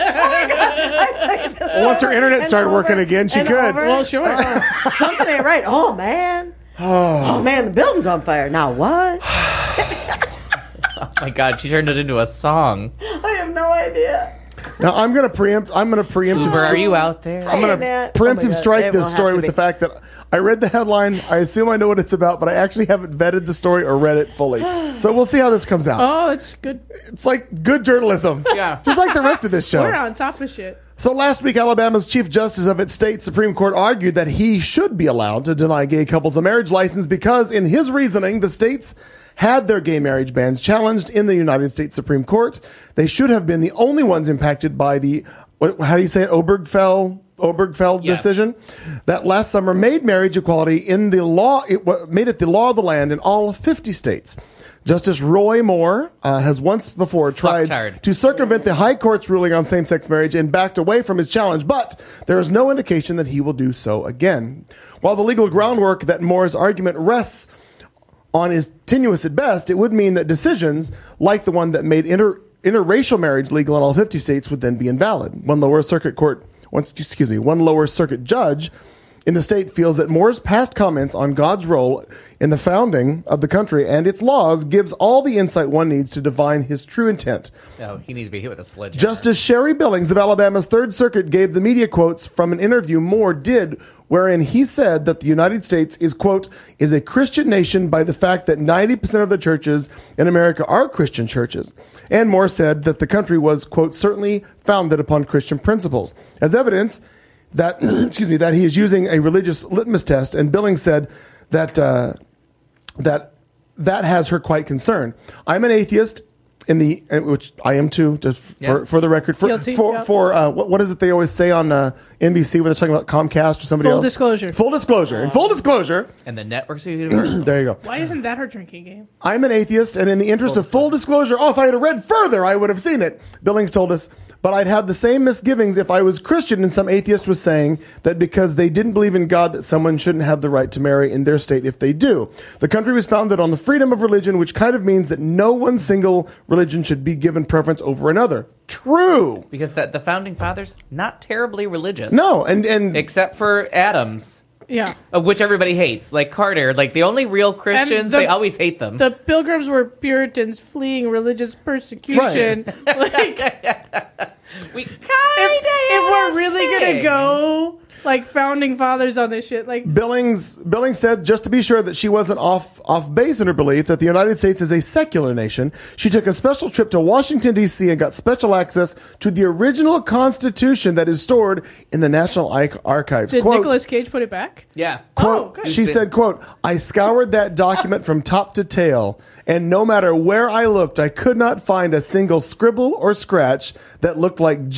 Once her internet started working again, she could. Well, sure. Something ain't right. Oh man. Oh man, the building's on fire. Now what? Oh my God, she turned it into a song. I have no idea. Now I'm going to preemptive. Uber, are you out there? I'm going to preemptive strike this story with the fact that I read the headline. I assume I know what it's about, but I actually haven't vetted the story or read it fully. So we'll see how this comes out. Oh, it's good. It's like good journalism. Yeah. Just like the rest of this show. We're on top of shit. So last week, Alabama's Chief Justice of its state Supreme Court argued that he should be allowed to deny gay couples a marriage license because, in his reasoning, the states had their gay marriage bans challenged in the United States Supreme Court. They should have been the only ones impacted by the, how do you say it, Obergefell decision that last summer made marriage equality in the law. Made it the law of the land in all 50 states. Justice Roy Moore has once before tried to circumvent the high court's ruling on same-sex marriage and backed away from his challenge, but there is no indication that he will do so again. While the legal groundwork that Moore's argument rests on is tenuous at best, it would mean that decisions like the one that made interracial marriage legal in all 50 states would then be invalid. One lower circuit judge in the state feels that Moore's past comments on God's role in the founding of the country and its laws gives all the insight one needs to divine his true intent. No, he needs to be hit with a sledgehammer. Justice Sherry Billings of Alabama's Third Circuit gave the media quotes from an interview Moore did wherein he said that the United States is, quote, is a Christian nation by the fact that 90% of the churches in America are Christian churches. And Moore said that the country was, quote, certainly founded upon Christian principles. As evidence that, that he is using a religious litmus test, and Billings said that that has her quite concerned. I'm an atheist, which I am too, just for the record. What is it they always say on NBC when they're talking about Comcast or somebody else? Full disclosure. And full disclosure. And the networks are universal. There you go. Why isn't that her drinking game? I'm an atheist, and in the interest of full disclosure, if I had read further, I would have seen it. Billings told us, but I'd have the same misgivings if I was Christian and some atheist was saying that because they didn't believe in God that someone shouldn't have the right to marry in their state if they do. The country was founded on the freedom of religion, which kind of means that no one single religion should be given preference over another. True. Because the founding fathers, not terribly religious. No, and except for Adams. Yeah. Which everybody hates. Like Carter, like the only real Christians, they always hate them. The Pilgrims were Puritans fleeing religious persecution. Right. We kind of if we're really going to go like founding fathers on this shit, like Billings said, just to be sure that she wasn't off base in her belief that the United States is a secular nation, she took a special trip to Washington, D.C. and got special access to the original Constitution that is stored in the National Archives. Did quote, Nicolas Cage put it back? Yeah. Quote, she said, quote, I scoured that document from top to tail, and no matter where I looked, I could not find a single scribble or scratch that looked like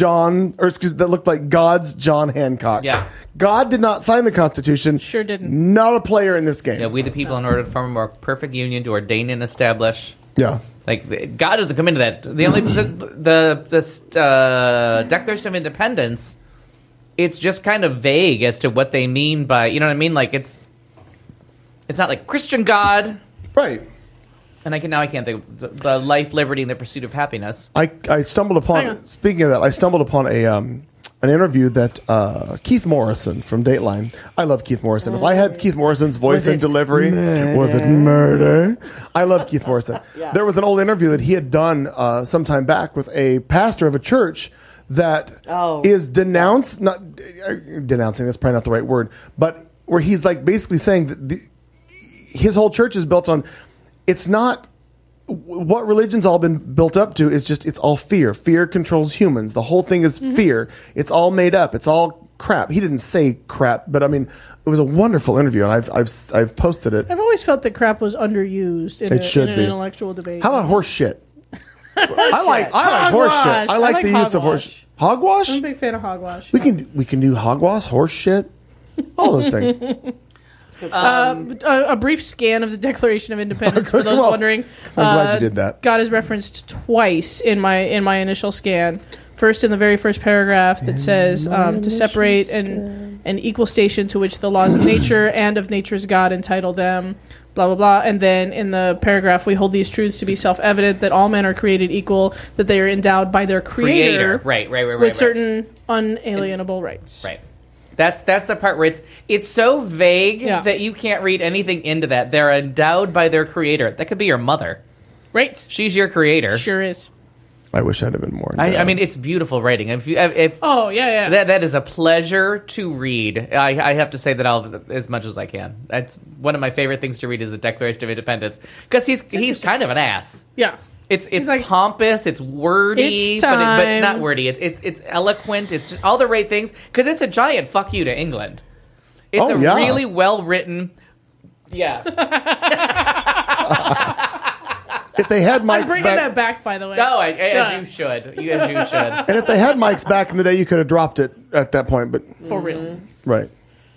God's John Hancock. Yeah. God did not sign the Constitution. Sure didn't. Not a player in this game. Yeah, we the people, in order to form a more perfect union, to ordain and establish. Yeah. Like, God doesn't come into that. The only the Declaration of Independence, it's just kind of vague as to what they mean by, you know what I mean? Like, it's not like Christian God. Right. And I can't think of the life, liberty, and the pursuit of happiness. I stumbled upon, speaking of that, an interview that Keith Morrison from Dateline. I love Keith Morrison. If I had Keith Morrison's voice and delivery, was it murder? I love Keith Morrison. Yeah. There was an old interview that he had done some time back with a pastor of a church that is denouncing, that's probably not the right word, but where he's like basically saying that his whole church is built on, it's not, what religion's all been built up to is just, it's all fear. Fear controls humans. The whole thing is fear. It's all made up. It's all crap. He didn't say crap, but I mean, it was a wonderful interview, and I've posted it. I've always felt that crap was underused in an intellectual debate. How about horse shit? I like horse shit. I like the use of horse. Hogwash? I'm a big fan of hogwash. We can do hogwash, horse shit, all those things. A brief scan of the Declaration of Independence for those wondering. I'm glad you did that. God is referenced twice in my initial scan. First, in the very first paragraph, that says to separate an equal station to which the laws of nature and of nature's God entitle them, blah, blah, blah. And then in the paragraph, we hold these truths to be self-evident, that all men are created equal, that they are endowed by their creator. Right. With certain unalienable rights. Right. That's the part where it's so vague that you can't read anything into that. They're endowed by their creator. That could be your mother. Right. She's your creator. Sure is. I wish I'd have been more. I mean, it's beautiful writing. If that is a pleasure to read. I have to say that as much as I can. That's one of my favorite things to read is the Declaration of Independence because he's kind of an ass. Yeah. It's like, pompous, it's wordy, it's but not wordy. It's eloquent. It's all the right things because it's a giant fuck you to England. It's really well written. Yeah. If they had mics I'm bringing that back, by the way. No, as you should. As you should. And if they had mics back in the day, you could have dropped it at that point. But for real, right?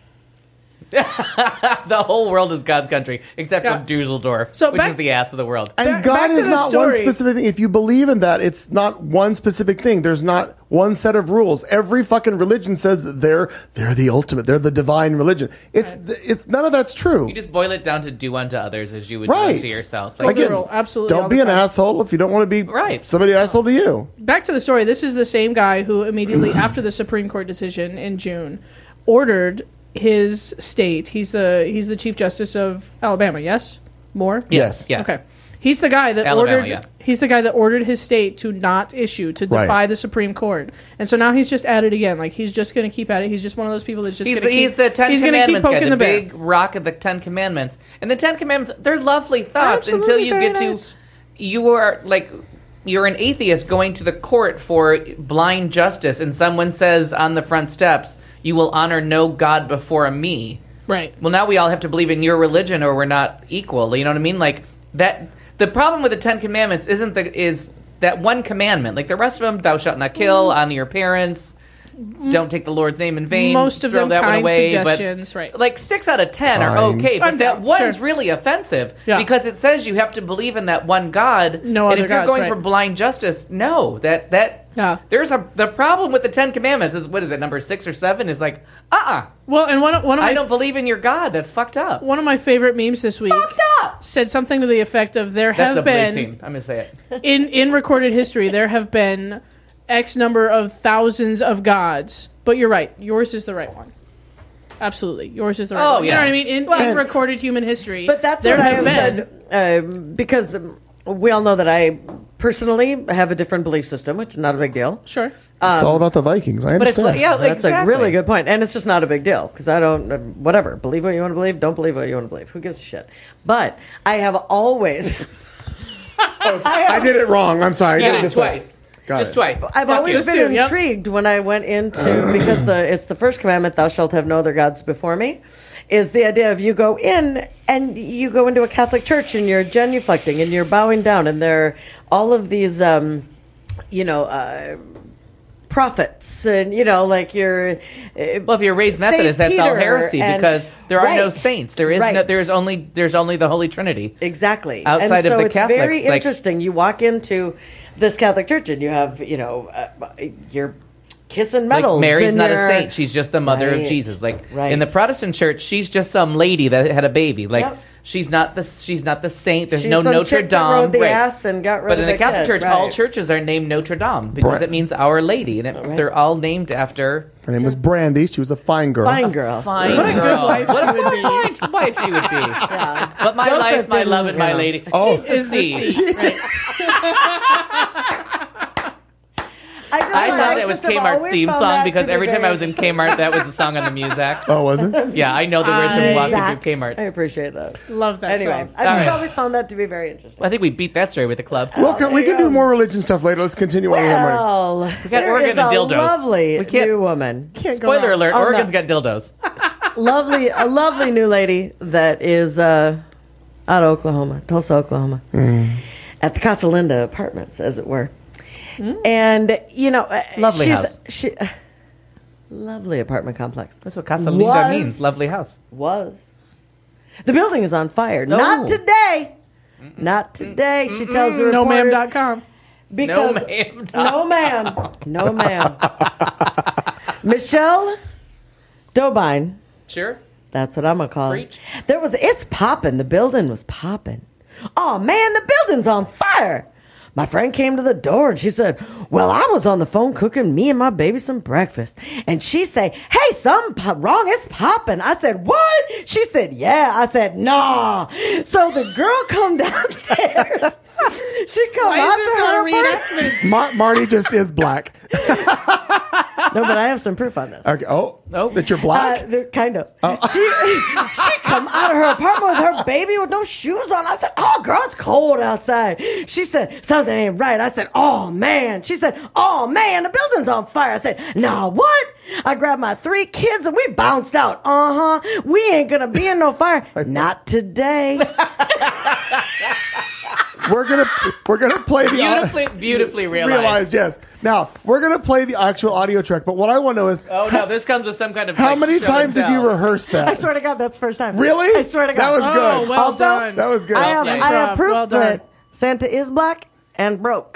The whole world is God's country, except for Dusseldorf, which is the ass of the world. And God is not one specific thing. If you believe in that, it's not one specific thing. There's not one set of rules. Every fucking religion says that they're the ultimate. They're the divine religion. It's none of that's true. You just boil it down to do unto others as you would do unto yourself. Like, absolutely. Don't be an asshole if you don't want to be somebody asshole to you. Back to the story. This is the same guy who immediately after the Supreme Court decision in June ordered his state. He's the Chief Justice of Alabama. Yes, Moore. Yes. Yeah. Okay. He's the guy that He's the guy that ordered his state to not issue, to defy the Supreme Court, and so now he's just at it again. Like he's just going to keep at it. He's just one of those people that's just he's the Ten Commandments guy, the big rock of the Ten Commandments. And the Ten Commandments, they're lovely thoughts until you get to you're an atheist going to the court for blind justice, and someone says on the front steps, "You will honor no God before me." Right. Well, now we all have to believe in your religion, or we're not equal. You know what I mean? Like that. The problem with the Ten Commandments is that one commandment. Like the rest of them, thou shalt not kill, honor your parents, don't take the Lord's name in vain. Most of them kind suggestions, right? Like 6 out of 10 are okay, but that one's really offensive because it says you have to believe in that one God. No other gods, and if you're going for blind justice, no, the problem with the Ten Commandments is what is it, number 6 or 7 is like Well, and one of my I don't believe in your God. That's fucked up. One of my favorite memes this week said something to the effect of That's a blue team. I'm gonna say it in recorded history. There have been X number of thousands of gods, but you're right. Yours is the right one. Absolutely, yours is the right one. You know what I mean? In recorded human history, but that's there what have I been said, because we all know that I personally have a different belief system, which is not a big deal. Sure, it's all about the Vikings. I understand. That's a really good point, and it's just not a big deal because I don't whatever believe what you want to believe, don't believe what you want to believe. Who gives a shit? But I have always. I did it wrong. I'm sorry. I did it twice. Just twice. I've always been intrigued when I went into because it's the first commandment, thou shalt have no other gods before me, is the idea of you go in and you go into a Catholic church and you're genuflecting and you're bowing down and there are all of these prophets and like you're well, if you're raised Methodist, that's all heresy because there are no saints. There is there's only the Holy Trinity. Exactly. Outside of the Catholics, it's very interesting. You walk into this Catholic church and you have you're kissing medals. Like Mary's not a saint; she's just the mother of Jesus. Like in the Protestant church, she's just some lady that had a baby. Like she's not the saint. There's no Notre Dame. Rode the ass and got rid but of in the Catholic kid. Church, all churches are named Notre Dame because it means Our Lady, and they're all named after. Her name was Brandy. She was a fine girl. Fine girl. What a good wife she would be. Fine wife she would be. Yeah. But my life, my love, and my lady. Oh, is the sea. I thought that was Kmart's theme song because every time I was in Kmart, that was the song on the Muzak. Oh, was it? Yeah, I know the words from walking through Kmart. I appreciate that. Love that anyway, song. I've just always found that to be very interesting. Well, I think we beat that story with the club. Well, we can do more religion stuff later. Let's continue on. Well, we got Oregon and dildos. Lovely new woman. Spoiler alert: Oregon's got dildos. A lovely new lady that is out of Oklahoma, Tulsa, Oklahoma, at the Casa Linda Apartments, as it were. And lovely house. Lovely apartment complex. That's what Casa Linda means. Lovely house. The building is on fire. Not today. Not today. She tells the reporters. NoMa'am.com. Because, No, ma'am. No, ma'am. Michelle Dobine. Sure. That's what I'm going to call Preach. it. It's popping. The building was popping. Oh, man, the building's on fire. My friend came to the door and she said, well, I was on the phone cooking me and my baby some breakfast. And she said, hey, something wrong. It's popping. I said, what? She said, yeah. I said, nah. So the girl come downstairs. She come Why out is this to her not a apartment. reenactment? Marty just is black. No, but I have some proof on this. Okay. Oh, Nope. that you're black? Kind of. She come out of her apartment with her baby with no shoes on. I said, oh, girl, it's cold outside. She said, something ain't right. I said, oh, man. She said, oh, man, the building's on fire. I said, nah, what? I grabbed my 3 kids and we bounced out. Uh-huh. We ain't going to be in no fire. Not today. We're gonna play the Beautifully realized. Yes. Now we're gonna play the actual audio track. But what I want to know is, Oh, no, this comes with some kind of... how like, many show times and have you tell. rehearsed that? I swear to God, that's the first time. Really? I swear to God. That was good. Oh, well Also, done. That was good. I have, Yeah. I have proof Well done. that Santa is black and broke.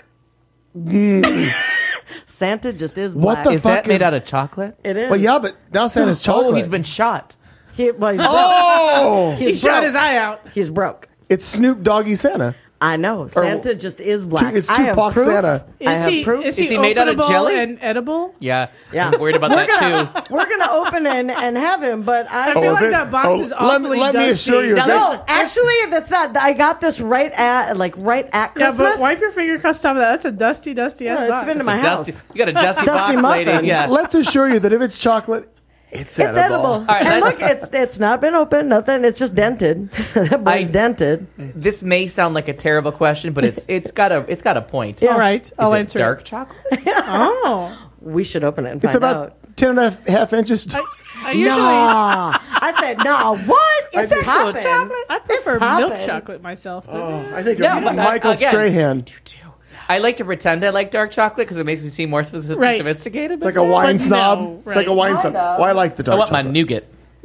Santa just is What black. the Is fuck that made is- out of chocolate? It is. Well, yeah, but now Santa's chocolate. Oh, he's been shot. He's broke. Oh, He He's shot broke. his eye out. He's broke. it's Snoop Doggy Santa. I know. Santa just is black. It's I have Tupac proof. Santa. I Is have he proof. is Is he he made out of openable jelly? and edible? Yeah. Yeah. I'm worried about that, too. We're gonna open and have him, but I I feel is like it? that box is let me awfully dusty. assure you, Now, this- No, actually, that's not. I got this right at Yeah, Christmas. but wipe your finger across top of that. That's a dusty ass Yeah, it's box. been in my Dusty, house. you got a dusty Dusty box, muffin. lady. Yeah. Let's assure you that if it's chocolate, it's It's edible. right, and let's- look, it's not been opened. Nothing. It's just dented. That boy's dented. This may sound like a terrible question, but it's got a point. Yeah. All right, I'll Is it answer. dark chocolate? Oh, We should open it and It's find about out. 10 and a half inches. I usually Nah. I said, nah, what? It's did. popping. I prefer popping. milk chocolate myself. But I think Yeah, of but, Michael again- Strahan. I like to pretend I like dark chocolate because it makes me seem more Right. sophisticated. It's like a wine But snob. no, It's like a right. wine snob. Kinda. Well, I like the I dark want my chocolate. nougat.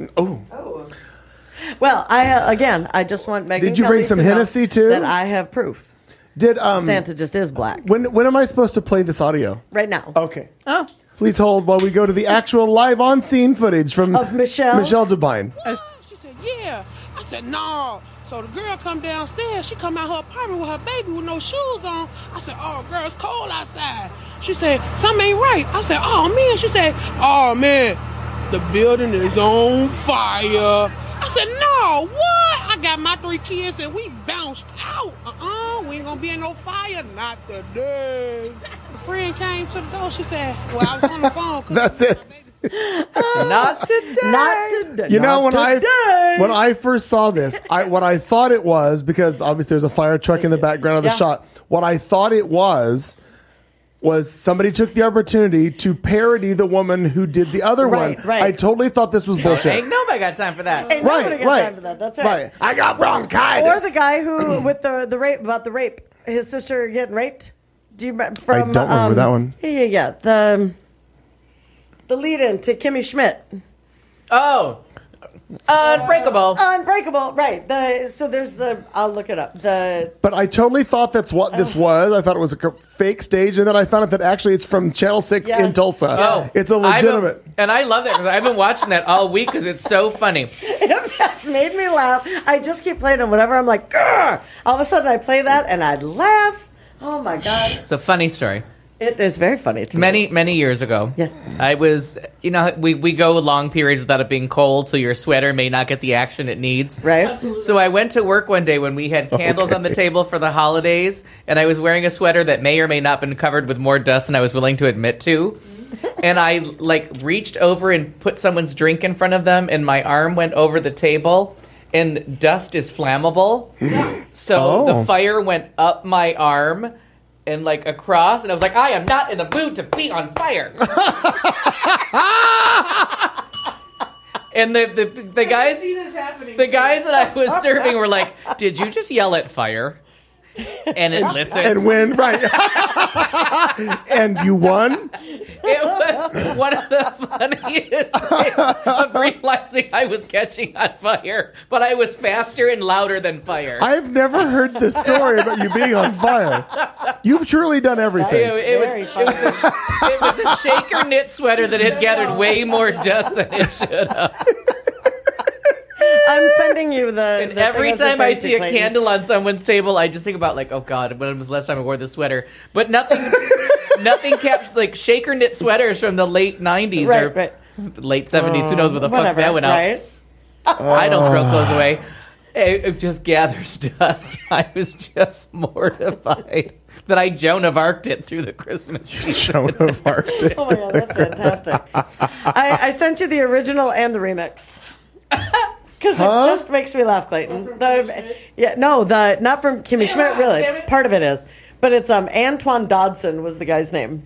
Well, I just want Megan Did you bring Kelly some to know Hennessy, too? That I have proof. Did Santa just is black. when am I supposed to play this audio? Right now. Okay. Oh, Please hold while we go to the actual live on scene footage from Of Michelle? Devine. She said, yeah. I said, no. So the girl come downstairs. She come out her apartment with her baby with no shoes on. I said, oh, girl, it's cold outside. She said, something ain't right. I said, oh, man. She said, oh, man, the building is on fire. I said, no, what? I got my 3 kids and we bounced out. We ain't gonna be in no fire. Not today. The friend came to the door. She said, well, I was on the phone. That's it. Not today. Not today. You know, Not today. when I first saw this, what I thought it was, because obviously there's a fire truck in the background of the Yeah. shot, what I thought it was somebody took the opportunity to parody the woman who did the other Right, one. right. I totally thought this was bullshit. Ain't nobody got time for that. Ain't Right, nobody got right. time for that. That's right. I got bronchitis. Or the guy who with the rape about the rape, his sister getting raped. Do you remember? From, I don't remember that one. Yeah. The lead-in to Kimmy Schmidt, Oh, Unbreakable. Unbreakable. Right. So there's I'll look it up. But I totally thought that's what this was. I thought it was a fake stage, and then I found out that actually it's from Channel 6 in Yes. Tulsa. Oh, It's a legitimate. And I love that because I've been watching that all week because it's so funny. That's made me laugh. I just keep playing it whenever I'm like, grr! All of a sudden I play that and I'd laugh. Oh my God. It's a funny story. It is very funny to me. Many years ago. Yes. I was, we go long periods without it being cold, so your sweater may not get the action it needs. Right? So I went to work one day when we had candles on the table for the holidays, and I was wearing a sweater that may or may not have been covered with more dust than I was willing to admit to. And I reached over and put someone's drink in front of them, and my arm went over the table. And dust is flammable, so the fire went up my arm and across, and I was like, I am not in the mood to be on fire. And the guys, the guys that I was serving were like, did you just yell at fire? And it listened. And win, right. And you won? It was one of the funniest things of realizing I was catching on fire, but I was faster and louder than fire. I've never heard this story about you being on fire. You've truly done everything. It was a shaker knit sweater that had gathered way more dust than it should have. I'm sending you the. And every time I see a candle on someone's table, I just think about like, oh God, when was the last time I wore this sweater? But nothing kept like shaker knit sweaters from the late 90s or late 70s. Who knows what the fuck that went out? Right? I don't throw clothes away. It just gathers dust. I was just mortified that I Joan of Arc'd it through the Christmas season. Joan of Arc'd it. Oh my God, that's fantastic. I sent you the original and the remix. Because it just makes me laugh, Clayton. Not from Kimmy Schmidt, really. Part of it is. But it's Antoine Dodson was the guy's name.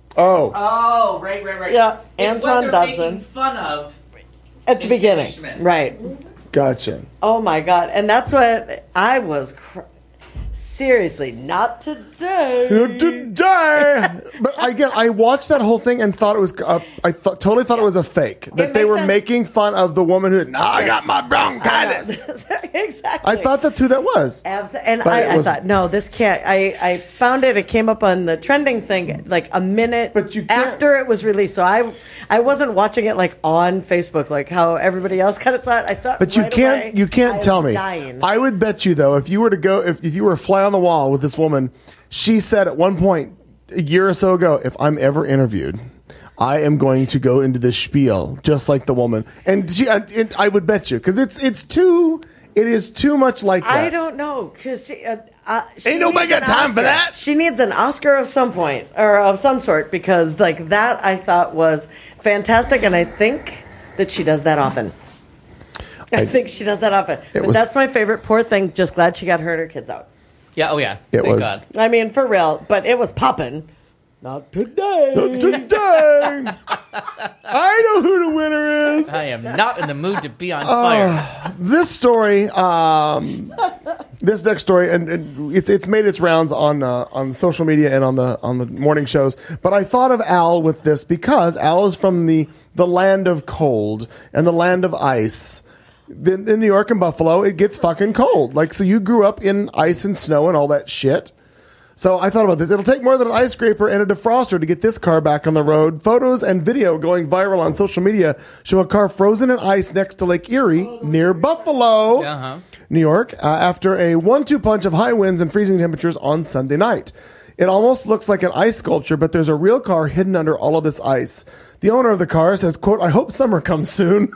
Oh, right. Yeah, It's Antoine what they're Dodson. making fun of At the beginning. Kimmy Schmidt. Right. gotcha. Oh my God. And that's what I was... Seriously, not today. Not today. But again, I watched that whole thing and thought it was. Totally thought it was a fake. That they were making fun of the woman who. I got my bronchitis. Exactly. I thought that's who that was. And I thought, no, this can't. I found it. It came up on the trending thing like a minute after it was released. So I wasn't watching it like on Facebook like how everybody else kind of saw it. I saw it. But right you can't tell me. Dying. I would bet you though, if you were to go, if you were a fly on the wall with this woman, she said at one point a year or so ago, if I'm ever interviewed, I am going to go into this spiel just like the woman. And I would bet you because it is too much like that. I don't know because ain't nobody got time for that. She needs an Oscar of some point or of some sort because like that I thought was fantastic, and I think that she does that often. I think she does that often. But that's my favorite. Poor thing. Just glad she got her and her kids out. Yeah. Oh yeah. It Thank was. God. I mean, for real. But it was popping. Not today. Not today. I know who the winner is. I am not in the mood to be on fire. This story, this next story, and it's made its rounds on social media and on the morning shows. But I thought of Al with this because Al is from the land of cold and the land of ice. In New York and Buffalo, it gets fucking cold. Like, so you grew up in ice and snow and all that shit. So I thought about this. It'll take more than an ice scraper and a defroster to get this car back on the road. Photos and video going viral on social media show a car frozen in ice next to Lake Erie near Buffalo, New York, after a 1-2 punch of high winds and freezing temperatures on Sunday night. It almost looks like an ice sculpture, but there's a real car hidden under all of this ice. The owner of the car says, quote, I hope summer comes soon.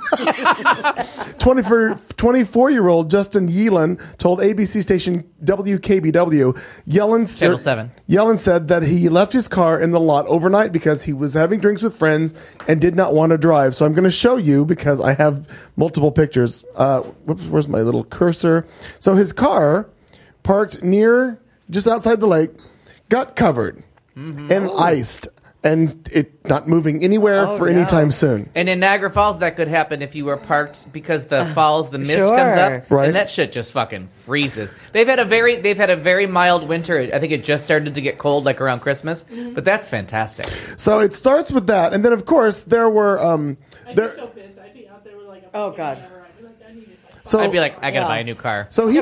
24-year-old Justin Yellen told ABC station WKBW. Yellen said that he left his car in the lot overnight because he was having drinks with friends and did not want to drive. So I'm going to show you because I have multiple pictures. Where's my little cursor? So his car parked just outside the lake, got covered and iced. And it not moving anywhere any time soon. And in Niagara Falls, that could happen if you were parked because the mist comes up, right. And that shit just fucking freezes. They've had a very mild winter. I think it just started to get cold, like around Christmas. But that's fantastic. So it starts with that, and then of course there were. I'd be so pissed. I'd be out there with like a oh god. I'd be like, I gotta buy a new car. So he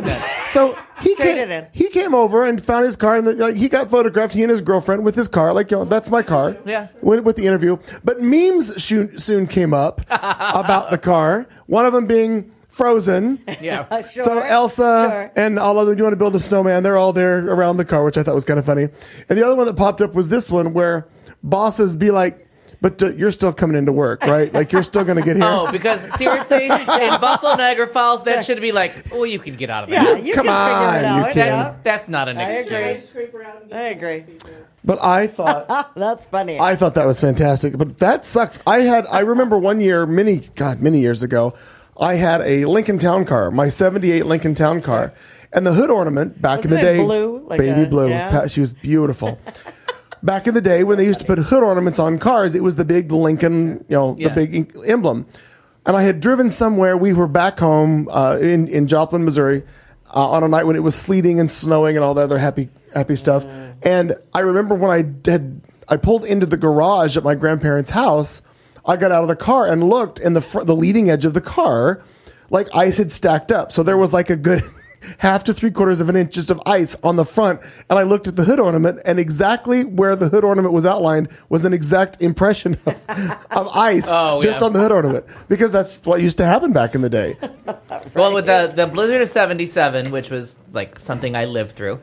came over and found his car, and he got photographed. He and his girlfriend with his car, like, that's my car. Yeah. With the interview, but memes soon came up about the car. One of them being frozen. Yeah. Sure, so Elsa and all of them, you want to build a snowman? They're all there around the car, which I thought was kind of funny. And the other one that popped up was this one where bosses be like, but you're still coming into work, right? Like, you're still going to get here. Oh, because seriously, in Buffalo, Niagara Falls, that should be like, oh, you can get out of there. Yeah, you Come can on, figure it out. you can. That's not an I excuse. I agree. But I thought that's funny. I thought that was fantastic. But that sucks. I remember one year, many years ago, I had a Lincoln Town Car, my '78 Lincoln Town Car, and the hood ornament back in the day, blue, like baby blue. Yeah. She was beautiful. Back in the day when they used to put hood ornaments on cars, it was the big Lincoln, the big emblem. And I had driven somewhere. We were back home in Joplin, Missouri. on a night when it was sleeting and snowing and all the other happy stuff. And I remember when I pulled into the garage at my grandparents' house, I got out of the car and looked, and the leading edge of the car, like ice had stacked up. So there was like a good half to 3/4 of an inch just of ice on the front. And I looked at the hood ornament, and exactly where the hood ornament was outlined was an exact impression of ice just on the hood ornament, because that's what used to happen back in the day. Well, with the blizzard of 77, which was like something I lived through,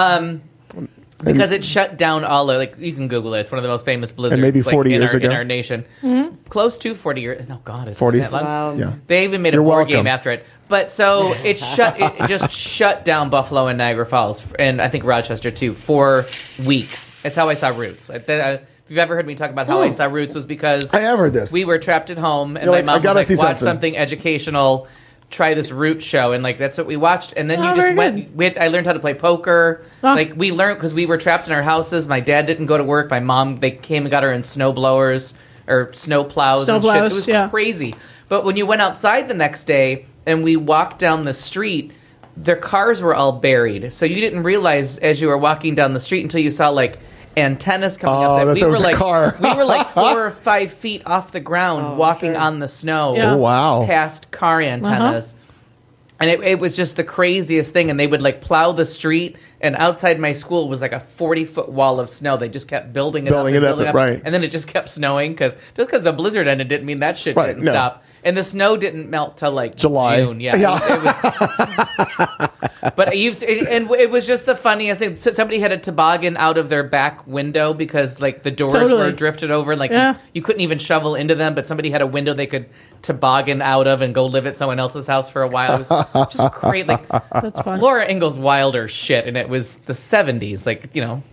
because it shut down all of, like, you can Google it. It's one of the most famous blizzards, and maybe 40 years ago in our nation. Close to 40 years. Oh God, it's 40s. that long. Yeah. They even made a board game after it. But so it just shut down Buffalo and Niagara Falls, and I think Rochester too, for weeks. It's how I saw Roots. If you've ever heard me talk about how I saw Roots, was because I have heard this. We were trapped at home, and You're my like, mom I gotta was see like, "Watch something." something educational. Try this Root show," and like that's what we watched. And then you just went. I learned how to play poker. Like we learned because we were trapped in our houses. My dad didn't go to work. My mom, they came and got her in snow blowers or snow plows and shit. It was crazy. But when you went outside the next day and we walked down the street, their cars were all buried. So you didn't realize as you were walking down the street until you saw like antennas coming up. That we there was were a like car. we were like 4 or 5 feet off the ground, walking on the snow. Yeah. Oh, wow. Past car antennas. And it was just the craziest thing. And they would like plow the street, and outside my school was like a 40-foot wall of snow. They just kept building it up. Right. And then it just kept snowing just because the blizzard ended didn't mean that shit didn't stop. And the snow didn't melt till like July. June. Yeah. It was but it was just the funniest thing. Somebody had a toboggan out of their back window because like the doors were drifted over. Like you couldn't even shovel into them, but somebody had a window they could toboggan out of and go live at someone else's house for a while. It was just great. Like That's fun. Laura Ingalls Wilder shit, and it was the 70s. Like, you know.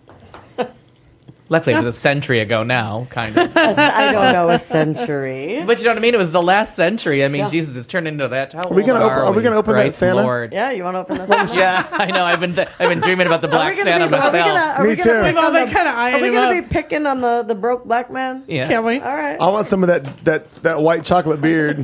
Luckily, it was a century ago now, kind of. I don't know, a century. But you know what I mean? It was the last century. I mean, Jesus, it's turned into that. How Are we gonna open that Santa? Lord. Yeah, you want to open that? Yeah, I know. I've been dreaming about the Black Santa myself. Me too. We've all been kind of eyeing Are we him going to up. be picking on the broke black man? Yeah. Can't we? All right. I want some of that white chocolate beard.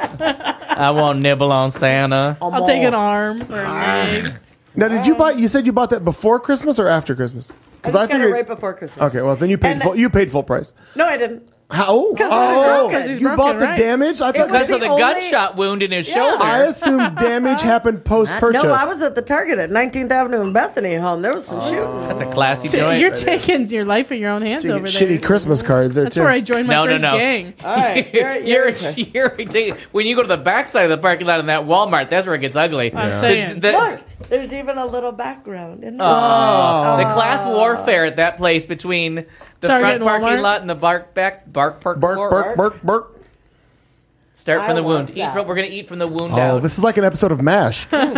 I won't nibble on Santa. I'll take an arm or a leg. Now, you said you bought that before Christmas or after Christmas? I just got it right before Christmas. Okay, well then you paid full price. No, I didn't. How? he's you broken, bought the right? damage? I thought Because of the only- gunshot wound in his shoulder. I assumed damage happened post purchase. No, I was at the Target at 19th Avenue in Bethany home. There was some shooting. That's a classy So joint. you're taking your life in your own hands You over get there. shitty Christmas cards there That's too. where I joined my No, first no. gang. All right. You're when you go to the backside of the parking lot in that Walmart, that's where it gets ugly. I'm saying. Look, there's even a little background. In there. The class warfare at that place between the Target front and parking Walmart? lot and the bark floor. Bark. Start from I the want wound. that. We're gonna eat from the wound Oh, down. this is like an episode of MASH. I'm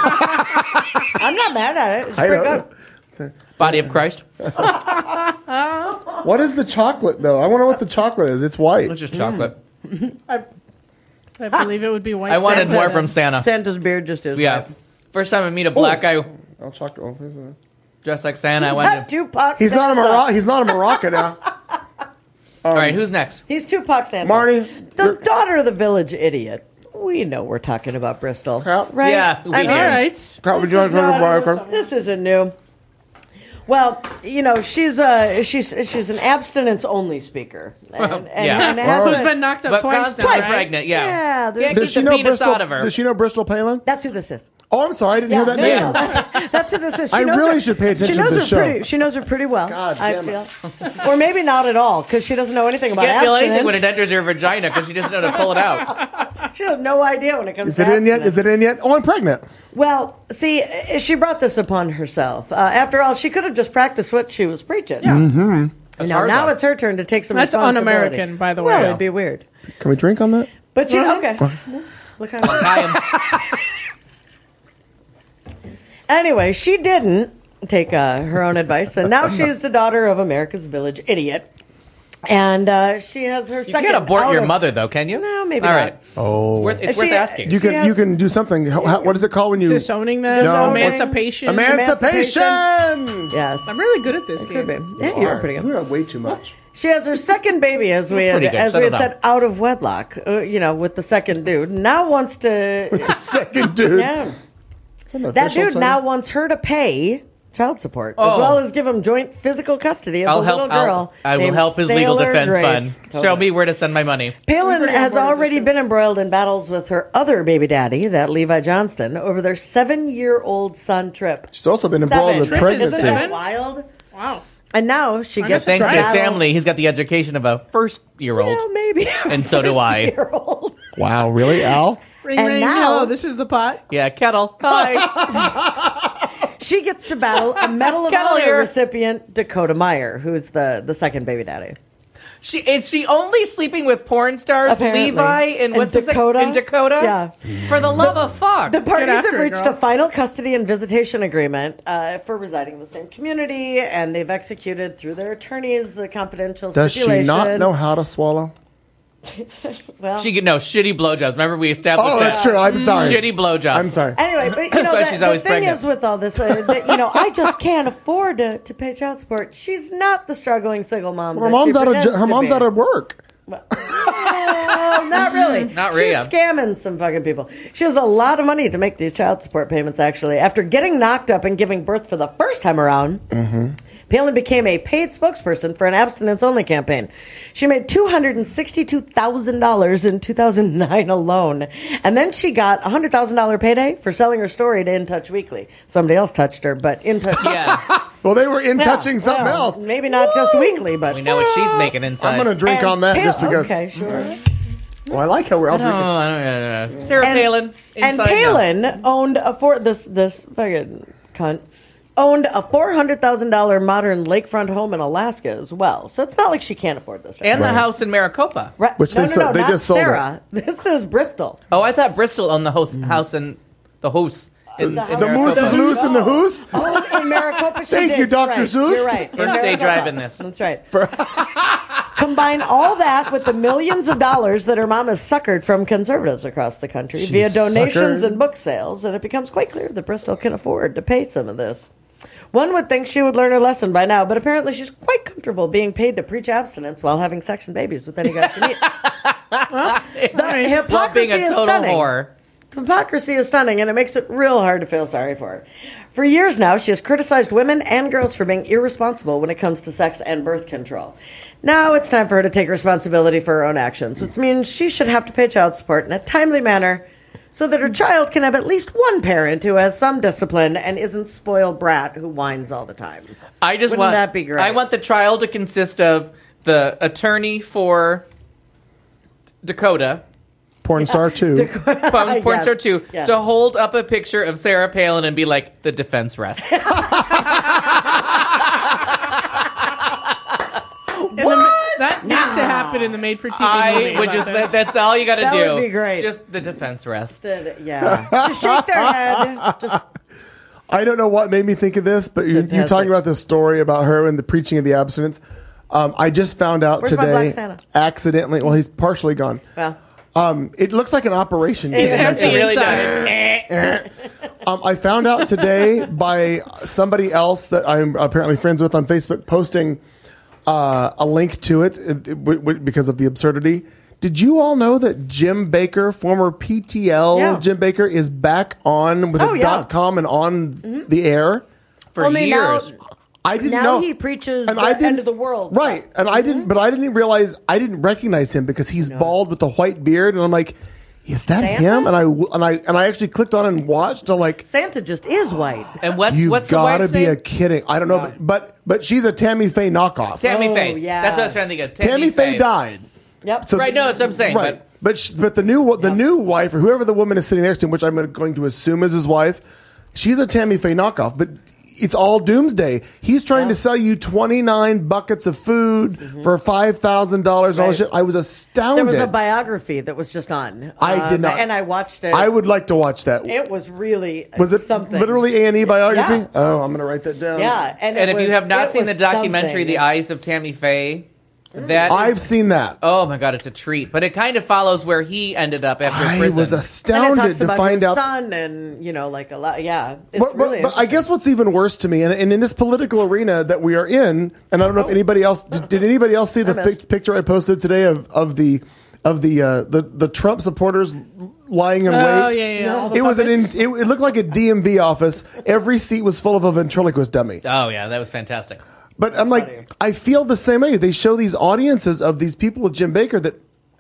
not mad at it. It's pretty good. Body of Christ. What is the chocolate though? I wonder what the chocolate is. It's white. It's just chocolate. I believe it would be white. I wanted Santa. more from Santa. Santa's beard just is. Yeah. First time I meet a black guy Oh, chocolate. dressed like Santa, I Not went to... Tupac. He's not a Santa. He's not a Moroccan now. All right, who's next? He's Tupac Santa. Marnie, The daughter of the village idiot. We know we're talking about Bristol, Yeah. right? Yeah, we I do. mean, All right. would you like to take a break? This isn't new. Well, you know, she's an abstinence only speaker, and Yeah. has Who's a- been knocked up But twice now, constantly right? pregnant, yeah. Yeah, there's- Can't Does keep she the know penis Bristol? out of her. Does she know Bristol Palin? that's who this is. Oh, I'm sorry, I didn't hear that no, name. no, that's who this is. She I knows really her- should pay attention she knows to her the show. She knows her pretty well. God I damn feel, it. or maybe not at all because she doesn't know anything about Can't feel anything abstinence. when it enters her vagina because she doesn't know to pull it out. She has no idea when it comes. Is to it in yet? abstinence. Is it in yet? Oh, I'm pregnant. Well, see, she brought this upon herself. After all, she could have just practiced what she was preaching. Yeah. That's Now, hard, now though. it's her turn to take some That's responsibility. un-American, by the Well, way. it'd be weird. Can we drink on that? But you okay. Look how I am. Anyway, she didn't take her own advice, and now she's the daughter of America's village idiot. And she has her You second. can't abort out your of- mother, though, can you? No, maybe All not. right. Oh, It's She- worth asking. you She can has- you can do something. What is it called when you Disowning them. No. Emancipation. Emancipation? Yes. I'm really good at this Could game. be. Yeah, you're pretty good. You have way too much. She has her second baby, as we had, pretty good. as we Settle had said, out of wedlock. You know, with the second dude. Now wants to. Second dude. Yeah. an That official dude term? now wants her to pay child support as well as give him joint physical custody of the little girl. I will named help his legal Sailor defense Grace. fund. Show me where to send my money. Palin pretty has on board with already this, been embroiled in battles with her other baby daddy, that Levi Johnston, over their 7-year-old son Trip. She's also been embroiled with Trip is pregnancy. Isn't that 7? wild? Wow. And now she gets Thanks to his battle- family, he's got the education of a first-year-old. Well, maybe. And so do I. First-year-old. Wow, really, Al? Ring, And ring. now- Hello, this is the pot. Yeah, Kettle. Hi. She gets to battle a Medal of Kettle Honor here. recipient, Dakota Meyer, who's the second baby daddy. Is she only sleeping with porn stars, Apparently. Levi, and what's his Dakota? in Dakota? Yeah. For the love of fuck. The parties after have it, reached girl. a final custody and visitation agreement for residing in the same community, and they've executed through their attorneys a confidential Does she stipulation. not know how to swallow? Well, She get no shitty blowjobs. Remember we established Oh, that. that's true. I'm sorry. Shitty blowjobs. I'm sorry. anyway, but you That's know, why the, she's the always thing pregnant. is with all this, that, I just can't afford to pay child support. She's not the struggling single mom. Her that mom's she out of pretends her to mom's be. out of work. Well, not really. Not really. She's scamming some fucking people. She has a lot of money to make these child support payments, actually. After getting knocked up and giving birth for the first time around, Palin became a paid spokesperson for an abstinence-only campaign. She made $262,000 in 2009 alone. And then she got a $100,000 payday for selling her story to In Touch Weekly. Somebody else touched her, but In Touch Yeah. Well, they were in Yeah, touching something well, else. Maybe not just weekly, but... We know what she's making inside. I'm going to drink And on that just because. Okay, sure. Well, I like how we're all drinking. I don't know. Sarah And- Palin. And Inside Palin owned this fucking cunt owned a $400,000 modern lakefront home in Alaska as well. So it's not like she can't afford this. Right? And the house in Maricopa. Right. Which no, they no, sold- no, they not just sold Sarah. This is Bristol. Oh, I thought Bristol owned the house in the house. In, The in house- The moose is Maricopa. loose in the hoose. Oh, in Maricopa, she Thank did. you, Dr. Right. Seuss. You're right. In First day Maricopa. driving this. That's right. Combine all that with the millions of dollars that her mom has suckered from conservatives across the country via donations suckered. and book sales, and it becomes quite clear that Bristol can afford to pay some of this. One would think she would learn her lesson by now, but apparently she's quite comfortable being paid to preach abstinence while having sex and babies with any guy she meets. The While hypocrisy being a is total stunning. whore. Hypocrisy is stunning, and it makes it real hard to feel sorry for her. For years now, she has criticized women and girls for being irresponsible when it comes to sex and birth control. Now it's time for her to take responsibility for her own actions, which means she should have to pay child support in a timely manner so that her child can have at least one parent who has some discipline and isn't spoiled brat who whines all the time. I just Wouldn't want that be great? I want the trial to consist of the attorney for Dakota, Porn star 2. Porn Yes, Star 2, yes. to hold up a picture of Sarah Palin and be like, the defense rests. That needs to happen in the made-for-TV movie. I would about just, this. that's all you got to That do. would be great. Just the defense rests. Yeah. Just shake their head. Just I don't know what made me think of this, but you Fantastic. talking about this story about her and the preaching of the abstinence. I just found out Where's my today, Black Santa? accidentally. Well, he's partially gone. well, It looks like an operation. It's It empty really inside. I found out today by somebody else that I'm apparently friends with on Facebook posting a link to it because of the absurdity. Did you all know that Jim Baker, former PTL Yeah. Jim Baker, is back on with Oh, a yeah. .com and on the air? For only years. now, I didn't now know. he preaches And the I didn't- end of the world. Right. And I didn't, but I didn't realize, I didn't recognize him because he's bald with a white beard. And I'm like, is that Santa? him? And I actually clicked on it and watched. I'm like, Santa just is white. And what's you've the got to wife's be name? kidding. I don't know, but she's a Tammy Faye knockoff. Tammy Oh, Faye. yeah. That's what I was trying to think of. Tammy Faye died. Yep. So Right, no, that's what I'm saying. Right. But the new wife, or whoever the woman is sitting next to him, which I'm going to assume is his wife, she's a Tammy Faye knockoff. But it's all doomsday. He's trying to sell you 29 buckets of food for $5,000 and all Right. this shit. I was astounded. There was a biography that was just on. I did not, and I watched it. I would like to watch that. It was really Was it something. literally A&E biography? Yeah. Oh, I'm going to write that down. Yeah, And it if you was- have not it seen the was documentary, something. The Eyes of Tammy Faye, that I've is, seen that. oh my god, it's a treat. But it kind of follows where he ended up after I prison. was and it astounded talks to about find his out. son and like a lot. Yeah, it's But really. I guess what's even worse to me, and in this political arena that we are in, and I don't know if anybody else did anybody else see the missed. picture I posted today of the of the Trump supporters lying in wait. Oh, yeah. All the It was puppets. it looked like a DMV office. Every seat was full of a ventriloquist dummy. Oh yeah, that was fantastic. But I'm like, I feel the same way. They show these audiences of these people with Jim Bakker that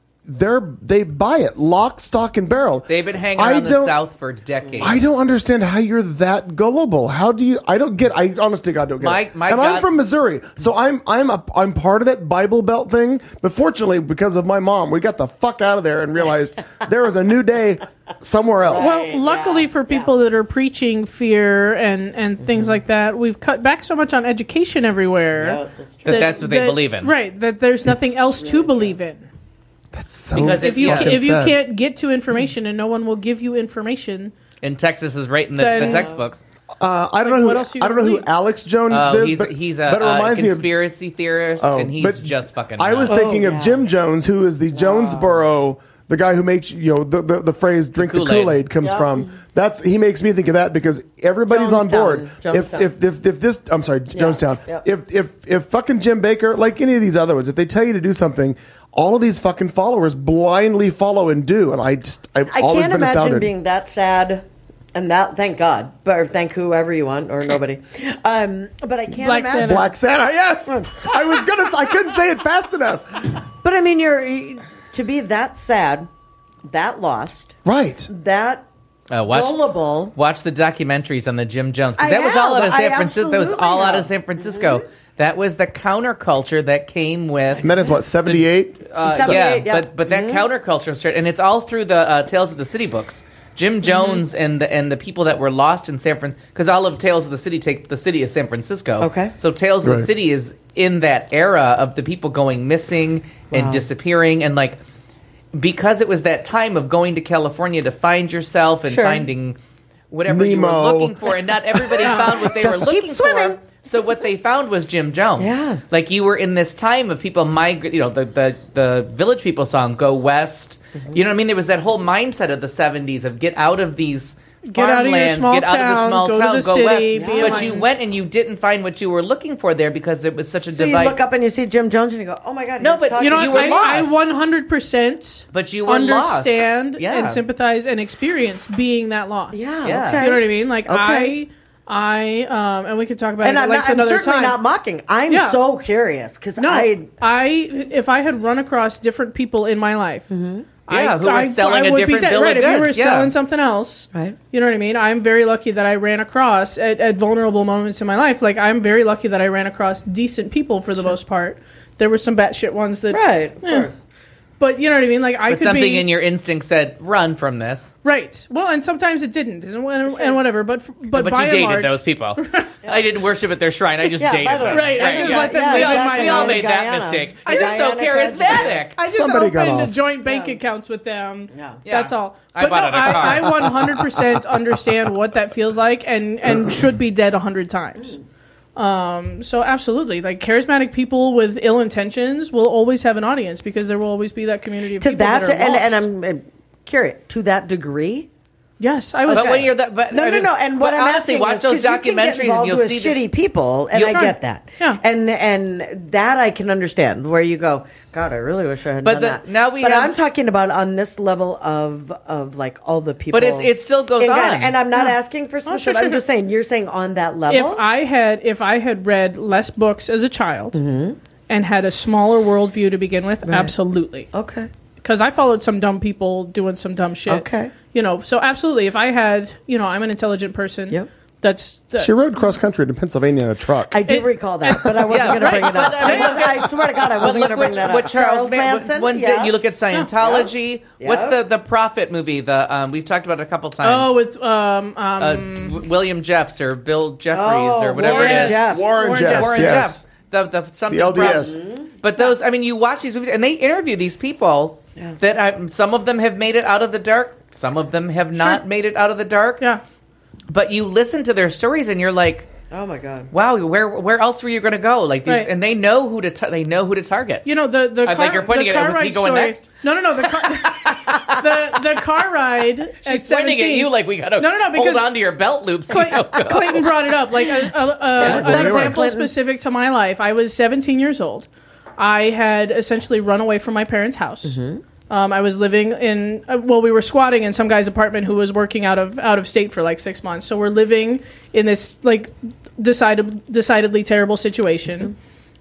they buy it, lock, stock, and barrel. They've been hanging around the South for decades. I don't understand how you're that gullible. How do you? I don't get. I honestly, God, don't get it. I'm from Missouri, so I'm part of that Bible Belt thing. But fortunately, because of my mom, we got the fuck out of there and realized there was a new day somewhere else. Well, luckily for people that are preaching fear and things like that, we've cut back so much on education everywhere. Yeah, that's true. That's what they believe in. Right, that there's nothing else to believe in. That's so. Because If you fucking sad. can't get to information and no one will give you information, And Texas is right in the Then- textbooks. I don't know Like, who what else you I don't know gonna who believe? Alex Jones Oh, is. he's but it a reminds me of. conspiracy theorist, Oh, and he's but just fucking. I was nuts. thinking of Jim Jones, who is the Jonesboro, the guy who makes the phrase "drink the Kool-Aid. Kool-Aid" comes from. He makes me think of that because everybody's on board. Jonestown. If this, I'm sorry, Jonestown. Yeah. If fucking Jim Bakker, like any of these other ones, if they tell you to do something, all of these fucking followers blindly follow and do, and I've I always can't been imagine astounded. being that sad, and that thank God, or thank whoever you want, or nobody. But I can't Black imagine. Santa. Black Santa, yes. I couldn't say it fast enough. But I mean, to be that sad, that lost, Right. that gullible. Watch the documentaries on the Jim Jones, because I that was all have. out of I San Francisco. That was absolutely all out of have. San Francisco. That was the counterculture that came with. And that is what 78. Yeah, 78, yeah. but that counterculture started, and it's all through the Tales of the City books. Jim Jones and the people that were lost in San Francisco, because all of Tales of the City take the city of San Francisco. Okay. So Tales of Right. the City is in that era of the people going missing and disappearing, and like because it was that time of going to California to find yourself and Sure. finding whatever you Nemo. were looking for, and not everybody found what they Just were keep looking swimming. for. So what they found was Jim Jones. Yeah. Like you were in this time of people migrate, the Village People song, Go West. You know what I mean? There was that whole mindset of the 70s of get out of these Get out of your farmlands, small get out of the town, small go to town, the go city, west. be a But you migrant. went and you didn't find what you were looking for there because it was such a So you divide. look up and you see Jim Jones and you go, "Oh my God!" No, he's but talking you know You what? were I lost. 100% But you were understand lost. Yeah. and sympathize and experience being that lost. Yeah, Yeah. okay. You know what I mean? Like Okay. and we could talk about And it I'm, like not, I'm another certainly time. not mocking. I'm Yeah. so curious because No, I if I had run across different people in my life, Yeah, who were selling a would be different dead. bill of right, if you were goods, yeah. selling something else, Right. You know what I mean? I'm very lucky that I ran across at vulnerable moments in my life. Like I'm very lucky that I ran across decent people for the most part. There were some batshit ones that, right, of Yeah. course. but you know what I mean. Like I But could something be in your instinct said, run from this. right. Well, and sometimes it didn't, and whatever. But But by you and dated large, those people. I didn't worship at their shrine. I just Yeah, by dated the way, them. Right, I just let them live in my We all house. made that Guyana. mistake. I You're just so Guyana charismatic. I just Somebody got opened a off. joint bank accounts with them. Yeah. That's Yeah. all. I But bought no, a car. I 100% understand what that feels like and should be dead 100 times. So absolutely, like charismatic people with ill intentions will always have an audience because there will always be that community of To people that, that are and lost. I'm curious to that degree. Yes, I was. But when you're that, but No, I no, mean, no. And what but I'm honestly, asking watch is, those 'cause you can get documentaries and involved you'll with see shitty people, and You'll- I Sure. get that. Yeah. And that I can understand. Where you go, God, I really wish I had But done the- that. now we but have- I'm talking about on this level of like all the people. But it still goes in Guyana. on. And I'm not asking for sure, specifics. I'm just saying you're saying on that level. if I had read less books as a child and had a smaller worldview to begin with, absolutely. okay. Because I followed some dumb people doing some dumb shit. Okay. You know, so absolutely. If I had, I'm an intelligent person. Yep. She rode cross country to Pennsylvania in a truck. I do recall that, but I wasn't Yeah, going to right. bring it up. But, I mean, look at- I swear to God, I wasn't going to bring that up. What Charles Manson? yes. You look at Scientology. Yeah. What's the Prophet movie? The we've talked about it a couple times. Oh, with William Jeffs or Bill Jeffries Oh, or whatever Warren it is. Jeff. Warren Jeffs, Warren yes. Jeff. The something The LDS. Press. But those, I mean, you watch these movies and they interview these people that some of them have made it out of the dark, some of them have not made it out of the dark. yeah. But you listen to their stories and you're like, Oh my God. wow, where else were you going to go? Like, these, Right. and they know who to target. You know the I car, think you're putting the it. car Was he ride going story. next? No, the car, the car ride. at She's pointing 17. at you like we got to No, because hold on to your belt loops. Clayton brought it up like go an anywhere. example Clinton. specific to my life. I was 17 years old. I had essentially run away from my parents' house. I was living in we were squatting in some guy's apartment who was working out of state for like 6 months. So we're living in this like decidedly terrible situation.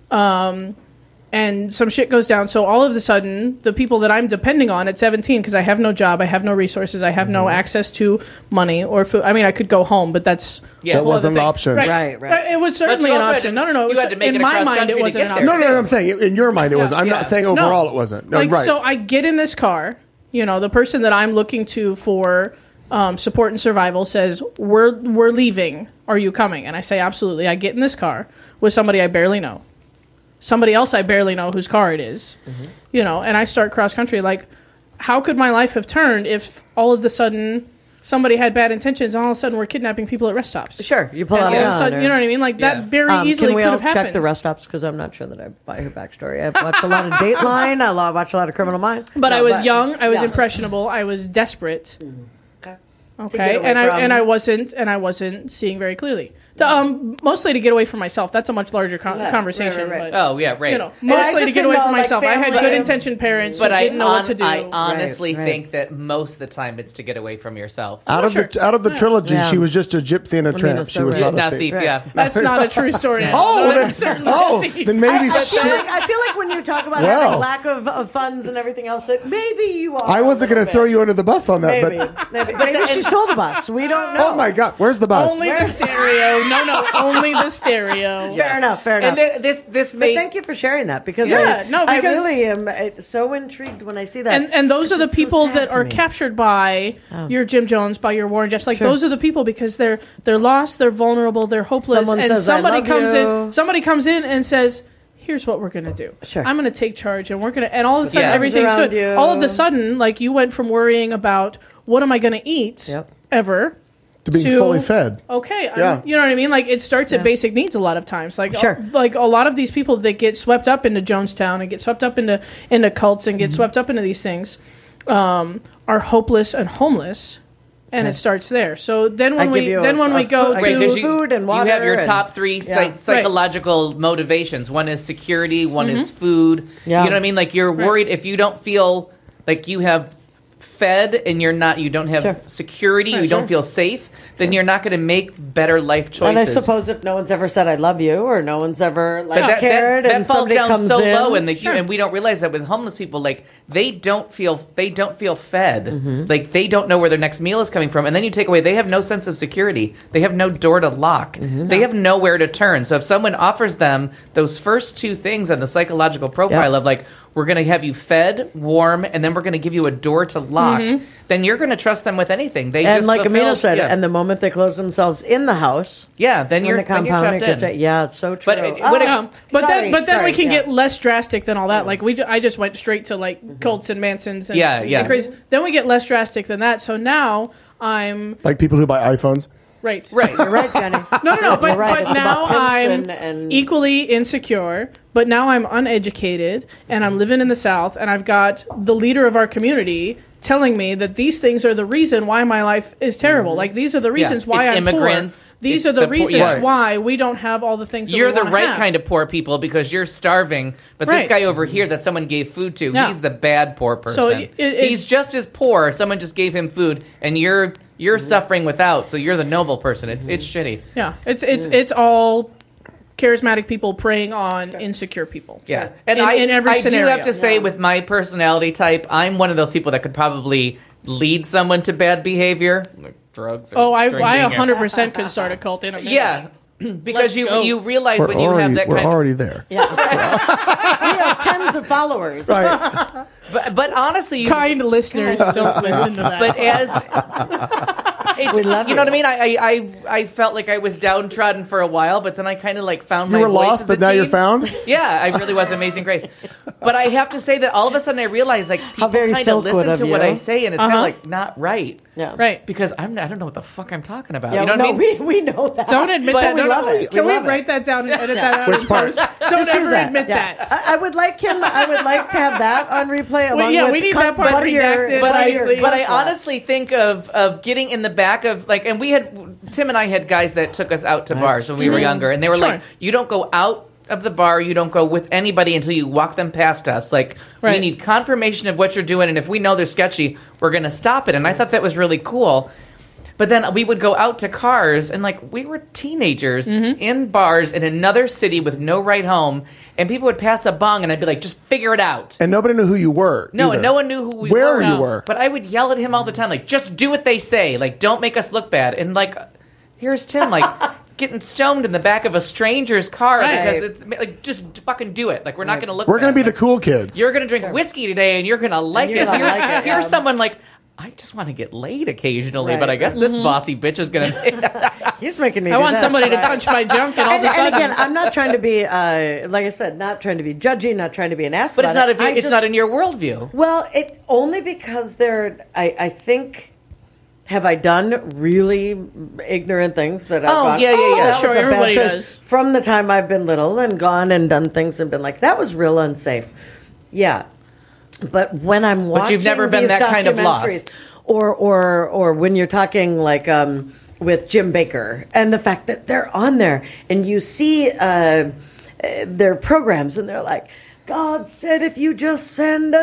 And some shit goes down. So all of a sudden, the people that I'm depending on at 17, because I have no job, I have no resources, I have no access to money or food. I mean, I could go home, but that's that wasn't an option. Right. It was certainly an option. No. You had to make in it my across mind, it country to wasn't get an there. option. No, I'm saying in your mind it was. I'm not saying overall it wasn't. No, like, right. So I get in this car. You know, the person that I'm looking to for support and survival says, we're leaving. Are you coming? And I say, absolutely. I get in this car with somebody I barely know. Somebody else I barely know whose car it is, you know, and I start cross country. Like, how could my life have turned if all of a sudden somebody had bad intentions and all of a sudden we're kidnapping people at rest stops? Sure, you pull and out all a of a gun. sudden, you know what I mean? Like, that very easily can we could all have happened. check the rest stops? Because I'm not sure that I buy her backstory. I've watched a lot of Dateline. I watched a lot of Criminal Minds. But I was young. I was impressionable. I was desperate. Okay, away and I wasn't seeing very clearly. Mostly to get away from myself. That's a much larger conversation. right. But, Oh, yeah, right. you know, mostly just to get didn't away know, from like, myself. I had family- good intentioned parents But who didn't know what to do. I honestly Right. think that most of the time it's to get away from yourself. Out of the trilogy, Yeah. she was just a gypsy and a tramp. so She was right. not a thief. Yeah. That's not a true story. Oh, No, then, that's certainly a thief. then maybe I shit. feel like when you talk about Well. having lack of funds and everything else, that maybe you are. I wasn't going to throw you under the bus on that, Maybe she stole the bus. We don't know. oh my God, where's the bus? Only the stereo. No, only the stereo. Fair enough. And this But made thank you for sharing that because Yeah, I because- really am so intrigued when I see that. And those are the It's so people sad that to are me. captured by your Jim Jones, by your Warren Jeffs. Like, Sure. those are the people because they're lost, they're vulnerable, they're hopeless, Someone and says, "I somebody love comes you." in. Somebody comes in and says, "Here's what we're going to do. Sure. I'm going to take charge, and we're going to." And all of a sudden, Yeah. everything's Around good. you. All of a sudden, like, you went from worrying about what am I going to eat Yep. ever. to being to- fully fed. Okay, Yeah. you know what I mean? Like, it starts at basic needs a lot of times. Like, Sure. like a lot of these people that get swept up into Jonestown and get swept up into cults and get Mm-hmm. swept up into these things are hopeless and homeless, and it starts there. So then when we go I to give you because food and water You have your and- top three Yeah. psychological motivations. One is security. One is food. Yeah. You know what I mean? Like, you're worried if you don't feel like you have fed and you don't have Sure. security, you don't feel safe, then you're not going to make better life choices. And I suppose if no one's ever said "I love you" or no one's ever But like cared, that and falls somebody down comes so in, low in the and we don't realize that with homeless people, like they don't feel fed, Mm-hmm. like they don't know where their next meal is coming from, and then you take away, they have no sense of security, they have no door to lock, Mm-hmm. they have nowhere to turn. So if someone offers them those first two things on the psychological profile Yeah. of like, we're going to have you fed, warm, and then we're going to give you a door to lock, then you're going to trust them with anything. They and just like fulfill- Amina said, yeah. and the moment they close themselves in the house, yeah, then in you're the compound, then you're trapped in. yeah, it's so true. But it- when it- but then we sorry, can yeah. get less drastic than all that. Like I just went straight to like cults and Mansons and, Yeah. and crazy. Then we get less drastic than that. So now I'm Like people who buy iPhones. right. You're right, Jenny. No, but, You're right. but It's now about pimps I'm and equally insecure, but now I'm uneducated and I'm living in the South and I've got the leader of our community telling me that these things are the reason why my life is terrible. Like, these are the reasons why It's I'm immigrants. poor. These It's are the the poor- reasons yeah. why we don't have all the things that You're we the wanna right have. kind of poor people because you're starving. But this Right. guy over here that someone gave food to, Yeah. he's the bad poor person. So he's just as poor. Someone just gave him food, and you're suffering without. So you're the noble person. It's shitty. Yeah, it's all charismatic people preying on insecure people. Yeah, and in every scenario. do have to say, with my personality type, I'm one of those people that could probably lead someone to bad behavior, like drugs. And I drinking. 100% could start a cult in a minute. Yeah. Because Let's go. you realize We're when you have that we're kind of already there. we have tens of followers. Right. but honestly, you, Kind listeners don't listen to that. but as We love you know you. what I mean, I felt like I was downtrodden for a while, but then I kind of like found You my were voice lost, as a but now you're teen. found? Yeah, I really was Amazing Grace. But I have to say that all of a sudden I realized like people very kind of Silkwood listen of to you. what I say, and it's kind Uh-huh. of like not right. Yeah. right. Because I don't know what the fuck I'm talking about. Yeah, you know no, what I mean? we know that. Don't admit But that. we No, love no, it. Can We we love write that down and edit that out? Which in part? post? Don't Just use ever that. admit Yeah. that. I would like him. I would like to have that on replay along yeah, with we need that part Buddy or- redacted. But Buddy or I Gunflash. honestly think of getting in the back of like, and Tim and I had guys that took us out to bars when we were younger, and they were Sure. like, you don't go out of the bar, you don't go with anybody until you walk them past us. Like, we Right. need confirmation of what you're doing, and if we know they're sketchy, we're going to stop it. And I thought that was really cool. But then we would go out to cars, and, like, we were teenagers in bars in another city with no ride home, and people would pass a bong, and I'd be like, just figure it out. And nobody knew who you were. No, either. and no one knew who we Where were. you were. But I would yell at him all the time, like, just do what they say. Like, don't make us look bad. And, like, here's Tim, like, getting stoned in the back of a stranger's car Right. because it's, like, just fucking do it. Like, we're not going to look We're bad. going to be the Like, cool kids. You're going to drink whiskey today, and you're going to like you're it. gonna Here's, like it, here's yeah. someone like, I just want to get laid occasionally, Right. but I guess this bossy bitch is going to... He's making me. I do want this, somebody to right? touch my junk, and all of a And sudden, again, I'm not trying to be, like I said, not trying to be judgy, not trying to be an ass. But it's about not, it. it's not in your worldview. Well, it only because I think. Have I done really ignorant things that I've gone, yeah. that Sure, was a bad everybody choice," does. From the time I've been little and gone and done things and been like, that was real unsafe. Yeah. But when I'm watching you've never been these that kind of documentaries, lost. or when you're talking like with Jim Baker and the fact that they're on there and you see their programs and they're like, God said if you just send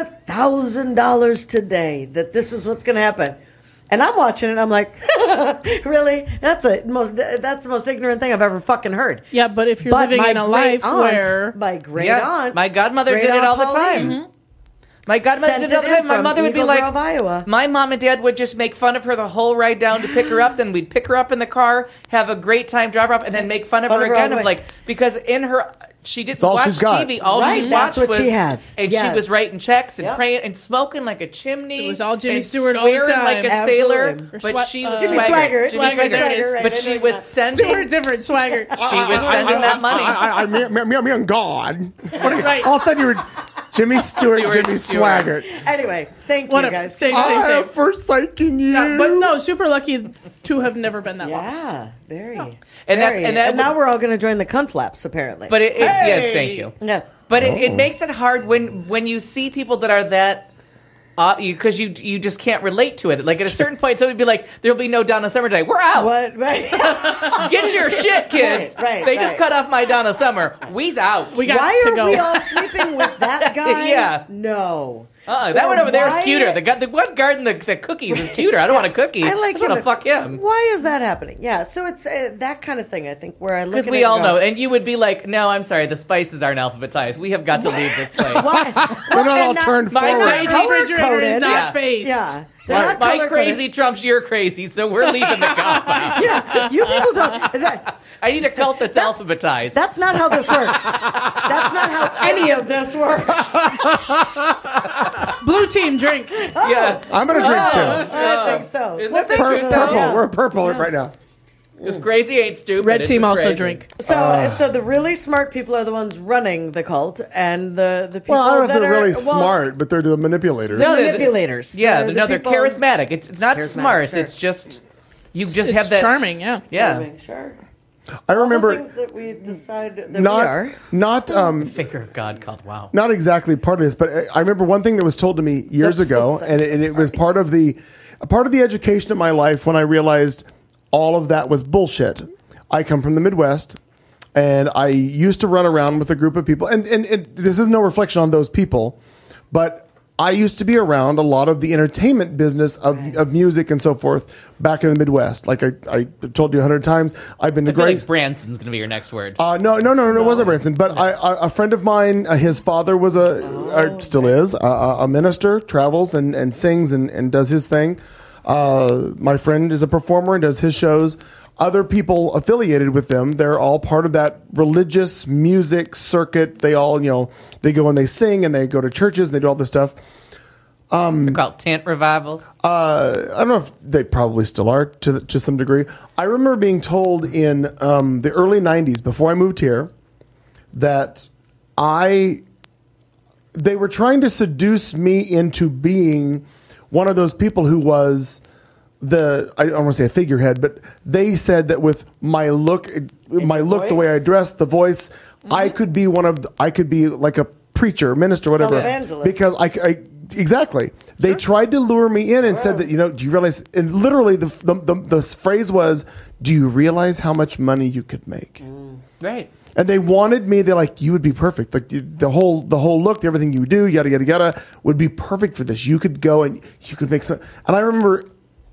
$1,000 today that this is what's going to happen. And I'm watching it and I'm like, really? That's the most ignorant thing I've ever fucking heard. yeah. But if you're But living my in a great life aunt, where my great Yeah, aunt, my godmother great did it aunt all the Pauline, time. My godmother sent did it all the it in time. My from mother would be Eagle like, Grove, Iowa. my mom and dad would just make fun of her the whole ride down to pick her up. Then we'd pick her up in the car, have a great time, drop her off, and then make fun of her all again. the Of way. like, because in her, she didn't all watch she's got. TV. All Right, she that's watched what was, she has. and she Yes. was writing checks and Yep. praying and smoking like a chimney. It was all Jimmy and Stewart all the swearing time. like a Absolutely. sailor. Or But Swa- she was Jimmy Swaggart. Jimmy Swaggart, there it is. Right, But it she is was not- sending. Stewart different swagger. She was sending that money. Me and God. Right. All of a sudden, you were Jimmy Stewart, Stewart, Jimmy Stewart. Swaggart. Anyway, thank you Whatever. guys. Same. I have forsaken you. Yeah, but no, super lucky to have never been that lost. Yeah, very. And that's- very. and that now would- we're all going to join the cunt flaps, apparently. But yeah, Hey! thank you. yes. But it makes it hard when you see people that are that because you just can't relate to it. Like at a certain point, somebody would be like, "There'll be no Donna Summer Day. We're out. What? Right. Get your shit, kids. Right, they just right. cut off my Donna Summer. We's out. We got Why to are go. we all sleeping with that guy? Yeah. No. That one over there is Why- cuter. The one guarding the cookies is cuter. I don't want a cookie. I like just want to him. fuck him. Why is that happening? Yeah, so it's that kind of thing, I think, where I look at Because it we all and know, go, and you would be like, "No, I'm sorry, the spices aren't alphabetized. We have got to leave this place." Why? They're not all and turned my forward. Crazy refrigerator is color-coded. not Yeah. faced. Yeah. They're not My color-coded. crazy trumps your crazy, so we're leaving the compound. Yeah, you people don't. I need a cult that's alphabetized. That's not how this works. That's not how any of this works. Blue team drink. Yeah, I'm going to drink too. I think so. Isn't Well, that the thank truth, you. though? Purple. Yeah. We're purple right now. because crazy ain't stupid. Red It's team just also crazy. drink. So the really smart people are the ones running the cult, and the people Well, I don't know if that they're really are, smart, but they're the manipulators. They're No, they're- manipulators. Yeah, The no, they're people- charismatic. It's not Charismatic, smart. sure. It's just you just It's have that charming, yeah. Yeah, Charming, sure. I All the remember things that we decide that we are. not finger of God called wow. not exactly part of this, but I remember one thing that was told to me years That's ago, what's and it was part of the education of my life when I realized all of that was bullshit. I come from the Midwest, and I used to run around with a group of people, and this is no reflection on those people, but I used to be around a lot of the entertainment business of music and so forth back in the Midwest. Like I told you 100 times, I've been to I feel great. like Branson's going to be your next word. No, it wasn't Branson. But a friend of mine, his father was still is, a minister, travels and sings and does his thing. My friend is a performer and does his shows. Other people affiliated with them, they're all part of that religious music circuit. They all, they go and they sing and they go to churches and they do all this stuff. They're called tent revivals. I don't know if they probably still are to some degree. I remember being told in the early 90s, before I moved here, that they were trying to seduce me into being one of those people who was I don't want to say a figurehead, but they said that with my look, the way I dressed, the voice, I could be I could be like a preacher, minister, whatever. Televangelist. Because exactly. They tried to lure me in and said that, do you realize, and literally the phrase was, do you realize how much money you could make? Right. And they wanted me. They're like, you would be perfect. Like the whole look, everything you do, yada, would be perfect for this. You could go and you could make some. And I remember,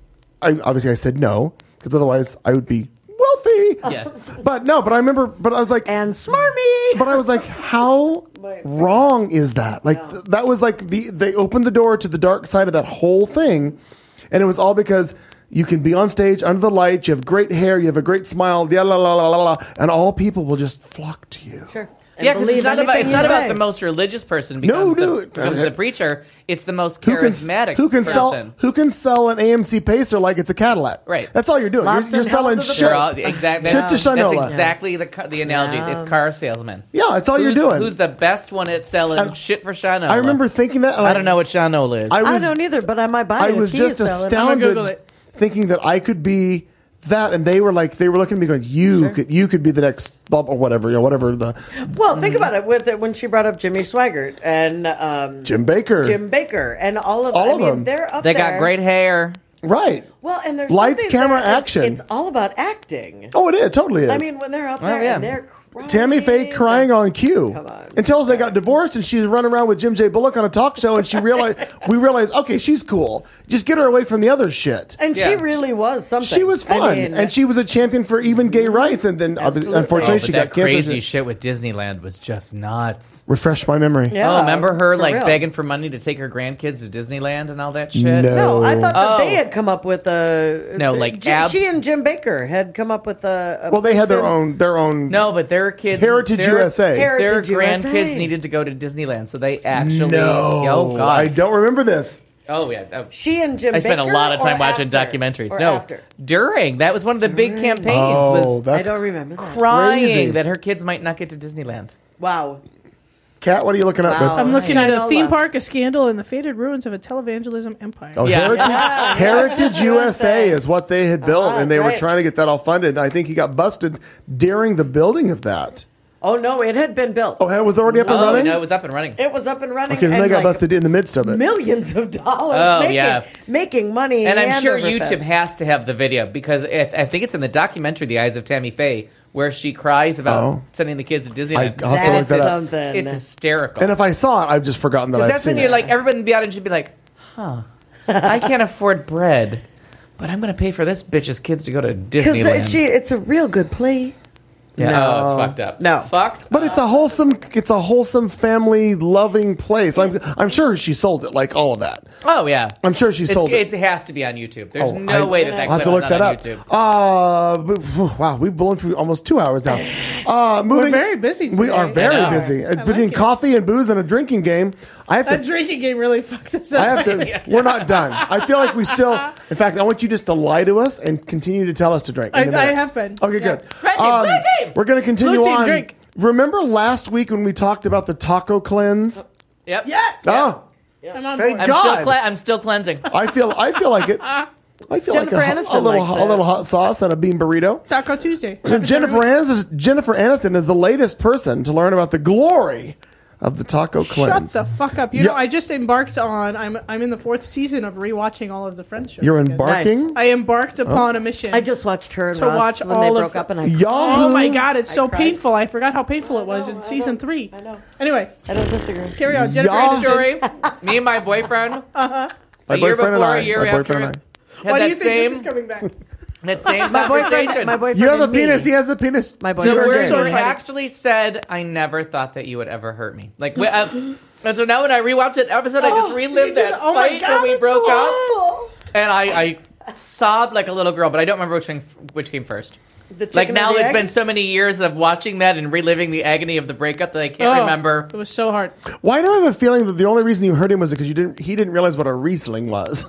I said no because otherwise I would be wealthy. Yeah. But I remember. But I was like, And smarmy. But I was like, how wrong is that? Like that was like they opened the door to the dark side of that whole thing, and it was all because. You can be on stage under the lights. You have great hair. You have a great smile. And all people will just flock to you. Sure. Yeah, because it's not anything about you say. the most religious person becomes the preacher. It's the most charismatic person. Who can sell an AMC Pacer like it's a Cadillac? Right. That's all you're doing. Lots You're and selling hell to the shit. Exactly. Shit to Shinola. That's exactly the analogy. Yeah. It's car salesman. Yeah, that's all you're doing. Who's the best one at selling shit for Shinola? I remember thinking that. I don't know what Shinola is. I don't either, but I might buy it. I was if he just is selling it. I'm gonna Google astounded it. thinking that I could be that, and they were looking at me going, you could be the next or whatever, whatever the. Well, think about it with when she brought up Jimmy Swaggart and Jim Baker. and all of them. They're up They there. got great hair. Right. Well, and there's Lights, something camera, there, action. It's all about acting. Oh, it totally is. I mean, when they're up there yeah. and they're crying. Tammy Faye crying on cue. Come on. Until they got divorced and she's running around with Jim J. Bullock on a talk show, and we realized, okay, she's cool. Just get her away from the other shit. And she really was something. She was fun, I mean, and she was a champion for even gay rights. And then, unfortunately, she got that cancer. crazy shit with Disneyland was just nuts. Refresh my memory. Yeah, Oh, remember her for real. begging for money to take her grandkids to Disneyland and all that shit? No, I thought that Oh. they had come up with a. No, like she and Jim Baker had come up with a. Well, they had their person- own. No, but their kids, Heritage USA. Their Heritage grandkids USA. needed to go to Disneyland, so they actually. No, Oh God. I don't remember this. Oh yeah. Oh. She and Jim. I spent a Baker lot of time or watching after? documentaries. Or No, after? during. That was one of the big campaigns. Oh, Was I that's don't remember that. crying crazy. that her kids might not get to Disneyland. Wow. Kat. What are you looking at? Wow. I'm looking at a Shinola. theme park, a scandal, and the faded ruins of a televangelism empire. Oh, Yeah. Heritage USA is what they had built, and they were right. trying to get that all funded. And I think he got busted during the building of that. Oh no, it had been built. Oh, it was already up and Oh running? no, it was up and running. It was up and running. Okay, then and they got like busted in the midst of it. millions of dollars. Oh, making, yeah. making money. And I'm sure over YouTube fest. has to have the video because I think it's in the documentary "The Eyes of Tammy Faye" where she cries about sending the kids to Disneyland. I'll have to look that up. That's something. It's hysterical. And if I saw it, I've just forgotten that I've Because that's seen when you're it. like, everybody in the audience should be like, huh, I can't afford bread, but I'm going to pay for this bitch's kids to go to Disneyland. Because it's a real good play. yeah. No. Oh, it's fucked up. No. Fucked But it's a wholesome, family loving place. I'm sure she sold it, like all of that. Oh, yeah. I'm sure she sold it. It has to be on YouTube. There's Oh, no way that I'll have clip to is look not that on up. YouTube. Wow, we've blown through almost 2 hours now. Moving, very busy We today. are very I know. busy. like Between it. coffee and booze and a drinking game, I have That to. drinking game really fucked us up. I have to. We're not done. I feel like we still. In fact, I want you just to lie to us and continue to tell us to drink. in a I minute. have been. Okay, Yeah. good. Red team, blue team! We're going to continue Blue team, on. drink. Remember last week when we talked about the taco cleanse? Yep. Yes. Oh, I'm on thank board. God. I'm still cleansing. I feel like it. I feel Jennifer like Aniston a little likes a it. little hot sauce and a bean burrito. Taco Tuesday. Jennifer Aniston is the latest person to learn about the glory of the taco Shut cleanse. the fuck up. You Yeah. know, I just embarked on. I'm in the 4th season of rewatching all of the Friends shows. You're again. embarking. I embarked upon a mission. I just watched her and To Ross watch when they all of broke the- up, and I Yahoo! Oh my god, it's so cried. painful. I forgot how painful it was in season 3. I know. Anyway, I don't disagree. carry on. Jennifer Y'all- Aniston. Story. Me and my boyfriend. My A year boyfriend and before, I. a year My after. boyfriend and I. Had Why do that you think same this is coming back? that same My conversation. boyfriend. You have a and me. penis. He has a penis. My The boyfriend. words and were me. actually said, "I never thought that you would ever hurt me." Like, and so now when I rewatched that episode, I just relived that oh my fight God, when we it's broke so up, awful. and I sobbed like a little girl. But I don't remember which came first. The chicken Like or now, the it's egg? been so many years of watching that and reliving the agony of the breakup that I can't remember. It was so hard. Why do I have a feeling that the only reason you hurt him was because he didn't realize what a Riesling was?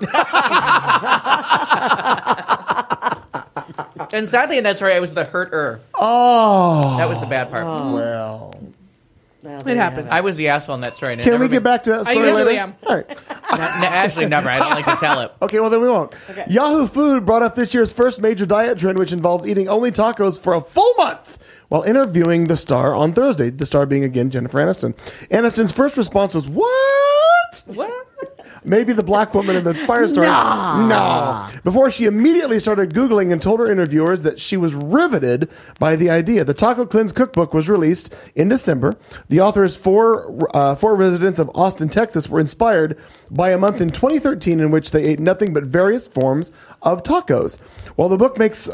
And sadly, in that story, I was the hurter. Oh, That was the bad part. well. Well, It happens. I was the asshole in that story. and it Can never we get been- back to that I story usually later? am. All right. Actually, never. I don't like to tell it. Okay, well then we won't. Yahoo Food brought up this year's first major diet trend, which involves eating only tacos for a full month while interviewing the star on Thursday. The star being again Jennifer Aniston. Aniston's first response was, "What? What? Maybe the black woman in the firestorm. No. Before she immediately started Googling and told her interviewers that she was riveted by the idea. The Taco Cleanse cookbook was released in December. The author's four residents of Austin, Texas were inspired by a month in 2013 in which they ate nothing but various forms of tacos. While the book makes,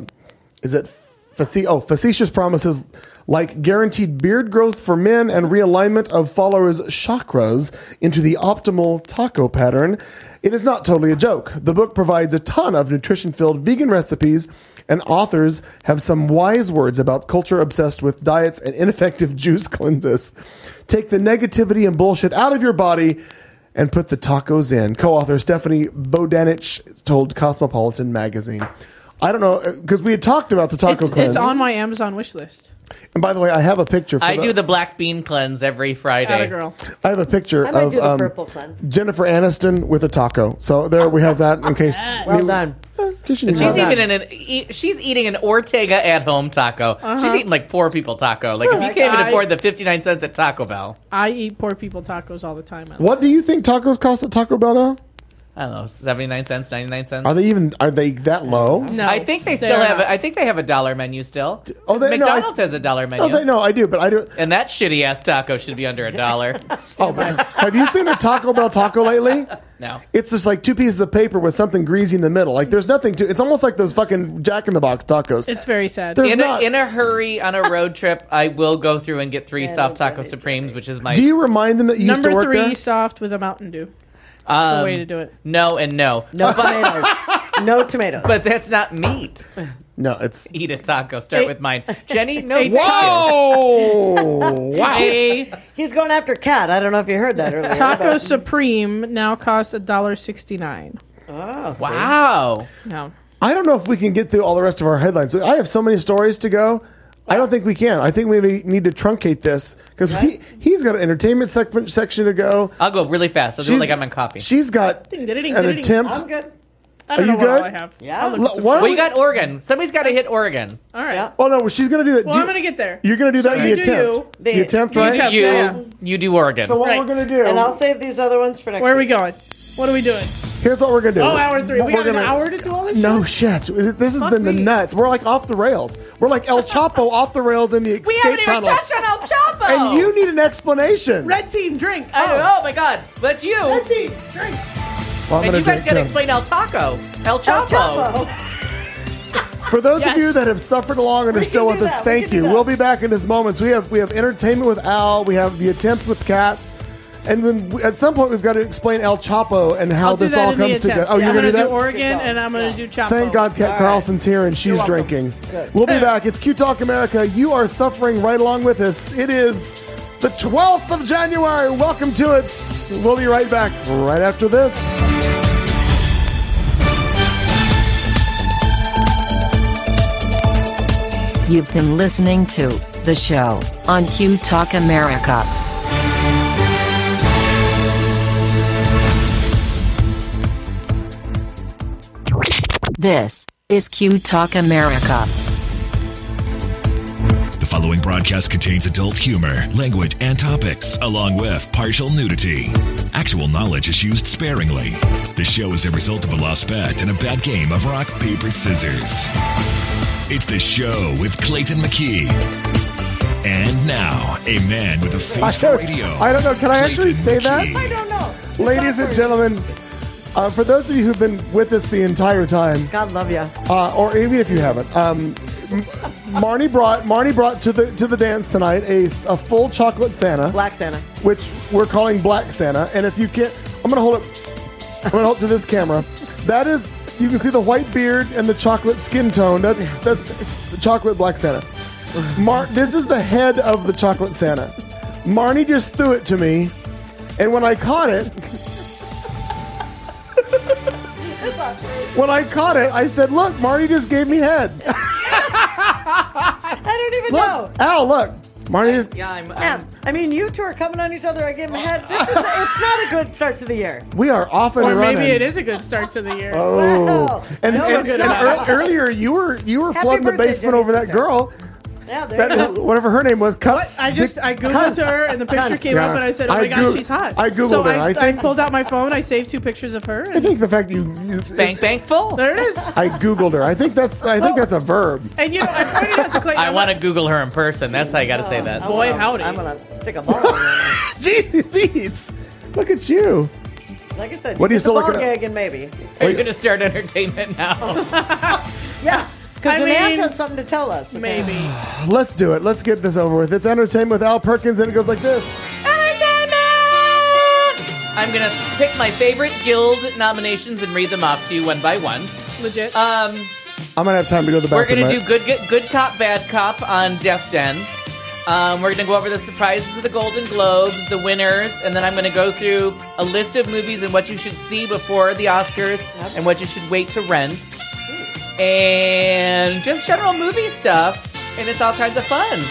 facetious promises like guaranteed beard growth for men and realignment of followers' chakras into the optimal taco pattern, it is not totally a joke. The book provides a ton of nutrition-filled vegan recipes, and authors have some wise words about culture obsessed with diets and ineffective juice cleanses. Take the negativity and bullshit out of your body and put the tacos in. Co-author Stephanie Bodanich told Cosmopolitan magazine. I don't know, because we had talked about the taco cleanse. It's on my Amazon wish list. And by the way, I have a picture. I do the black bean cleanse every Friday. Atta girl. I have a picture I might of do the purple cleanse. Jennifer Aniston with a taco. So there we have that in case. Well done. She's She's she's eating an Ortega at home taco. She's eating like poor people taco. Like if you can't even afford the 59 cents at Taco Bell. I eat poor people tacos all the time. What do you think tacos cost at Taco Bell now? I don't know, 79 cents, 99 cents. Are they that low? No, I think they still have. I think they have a $1 menu still. McDonald's has a $1 menu. I do, but I do. And that shitty ass taco should be under $1. Oh, man. Have you seen a Taco Bell taco lately? No. It's just like two pieces of paper with something greasy in the middle. Like there's nothing to. It's almost like those fucking Jack in the Box tacos. It's very sad. In a hurry on a road trip, I will go through and get 3 soft taco supremes, which is my. Do you remind them that you used to work Number 3 there? soft with a Mountain Dew. That's the way to do it. No and no. No tomatoes. No tomatoes. But that's not meat. No, it's. Eat a taco. Start with mine. Jenny, no. Whoa! Wow. He's going after Cat. I don't know if you heard that earlier. Taco Supreme now costs $1.69. Oh, see? Wow. No. I don't know if we can get through all the rest of our headlines. I have so many stories to go. I don't think we can. I think we need to truncate this because he's got an entertainment section to go. I'll go really fast. I'll do it like I'm on coffee. She's got an attempt. I'm good. I don't Are know you what all good? I have. Yeah. I'll look at some Why shit. don't We got Oregon. Somebody's got to hit Oregon. All right. Yeah. Oh no, she's going to do that. Well, I'm going to get there. You're going to do that in the you do attempt. you. The attempt, You right? attempt. Yeah. You do Oregon. So what Right. we're going to do? And I'll save these other ones for next Where are we week. going? What are we doing? Here's what we're going to do. Oh, hour 3. We We're got an gonna- hour to do all this No shit? shit. This has Fuck been the me. nuts. We're like off the rails. We're like El Chapo off the rails in the escape we haven't even tunnel. touched on El Chapo. And you need an explanation. Red team, drink. Oh my God. That's you. Red team, drink. Well, I'm And gonna you guys drink got to too. explain El Taco. El Chapo. El Chapo. For those of Yes. you that have suffered along and are still can with do us, that. We thank can do you. that. We'll be back in just moments. We have entertainment with Al. We have the attempt with Kat. And then at some point, we've got to explain El Chapo and how I'll do this that all in the comes together. attempt. Oh, you're I'm going to do do that? Oregon, and I'm going to do Chapo. Thank God Kat Carlson's here and she's drinking. We'll be back. It's Q Talk America. You are suffering right along with us. It is the 12th of January. Welcome to it. We'll be right back right after this. You've been listening to The Show on Q Talk America. This is Q Talk America. The following broadcast contains adult humor, language, and topics, along with partial nudity. Actual knowledge is used sparingly. The show is a result of a lost bet and a bad game of rock, paper, scissors. It's The Show with Clayton McKee. And now, a man with a face for radio. I don't know. Can I actually Clayton say that? McKee. I don't know. Ladies and gentlemen, for those of you who've been with us the entire time, God love you. or even if you haven't, Marnie brought to the dance tonight a full chocolate Santa, Black Santa. which we're calling Black Santa. And if you can't, I'm gonna hold it to this camera. That is, you can see the white beard and the chocolate skin tone. That's the chocolate Black Santa. This is the head of the chocolate Santa. Marnie just threw it to me, and when I caught it. When I caught it, I said, "Look, Marty just gave me head." I don't even know. Look, Al, look, Marty just. Yeah, I mean, you two are coming on each other. I give them head. It's not a good start to the year. We are off and Or running. maybe it is a good start to the year. Oh, Wow. and, No, and, it's and not. earlier you were Happy flooding the birthday, basement Jenny over that sister. girl. Yeah, there you go. Whatever her name was, Cups. I googled her and the picture came up and I said, "Oh my gosh, she's hot." I googled so her. I pulled out my phone. I saved 2 pictures of her. I And think the fact you Bank full. there it is. I googled her. I think that's a verb. And I pointed out to Clayton. I want to Google her in person. That's how you got to say that. Boy, howdy. I'm gonna stick a ball in there. Jeez, Beats. Look at you. Like I said, What are you get still the ball looking at? gig and maybe. Are you going to start entertainment now? Yeah, because I the man mean, has something to tell us. okay? Maybe. Let's do it. Let's get this over with. It's Entertainment with Al Perkins, and it goes like this. I'm going to pick my favorite guild nominations and read them off to you one by one. Legit. I'm going to have time to go to the We're bathroom. going to do good cop, bad cop on Deaf Den. We're going to go over the surprises of the Golden Globes, the winners, and then I'm going to go through a list of movies and what you should see before the Oscars and what you should wait to rent. And just general movie stuff, and it's all kinds of fun.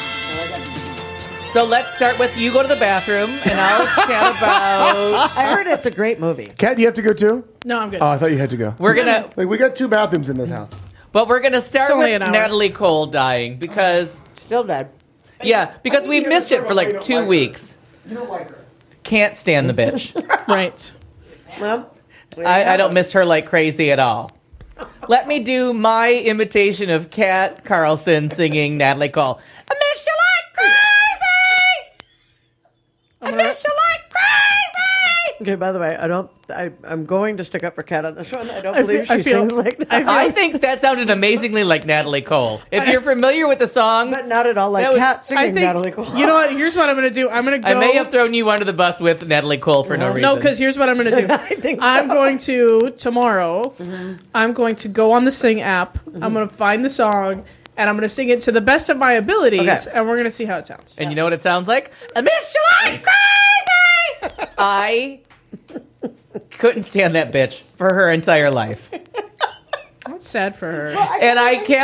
So let's start with you go to the bathroom, and I'll chat about... I heard it's a great movie. Kat, do you have to go too? No, I'm good. Oh, I thought you had to go. We're going to... Like, we got 2 bathrooms in this house. But we're going to start It's only with an hour. Natalie Cole dying, because... Still dead. Yeah, because we missed it for like 2 weeks. You don't like her. Can't stand the bitch. Right. Well, I don't miss her like crazy at all. Let me do my imitation of Kat Carlson singing Natalie Cole. I miss you like crazy! I miss you like crazy! Okay, by the way, I'm going to stick up for Kat on this one. I don't I believe feel- she sings like that. I think that sounded amazingly like Natalie Cole. If you're familiar with the song, But not at all like That was- Kat I singing think, Natalie Cole. you know what? Here's what I'm going to do. I'm going to I go. may have thrown you under the bus with Natalie Cole for no reason. No, because here's what I'm going to do. I think so. I'm going to, tomorrow, I'm going to go on the Sing app. I'm going to find the song, and I'm going to sing it to the best of my abilities, Okay. and we're going to see how it sounds. And you know what it sounds like? I miss you like crazy! I couldn't stand that bitch for her entire life. That's sad for her. And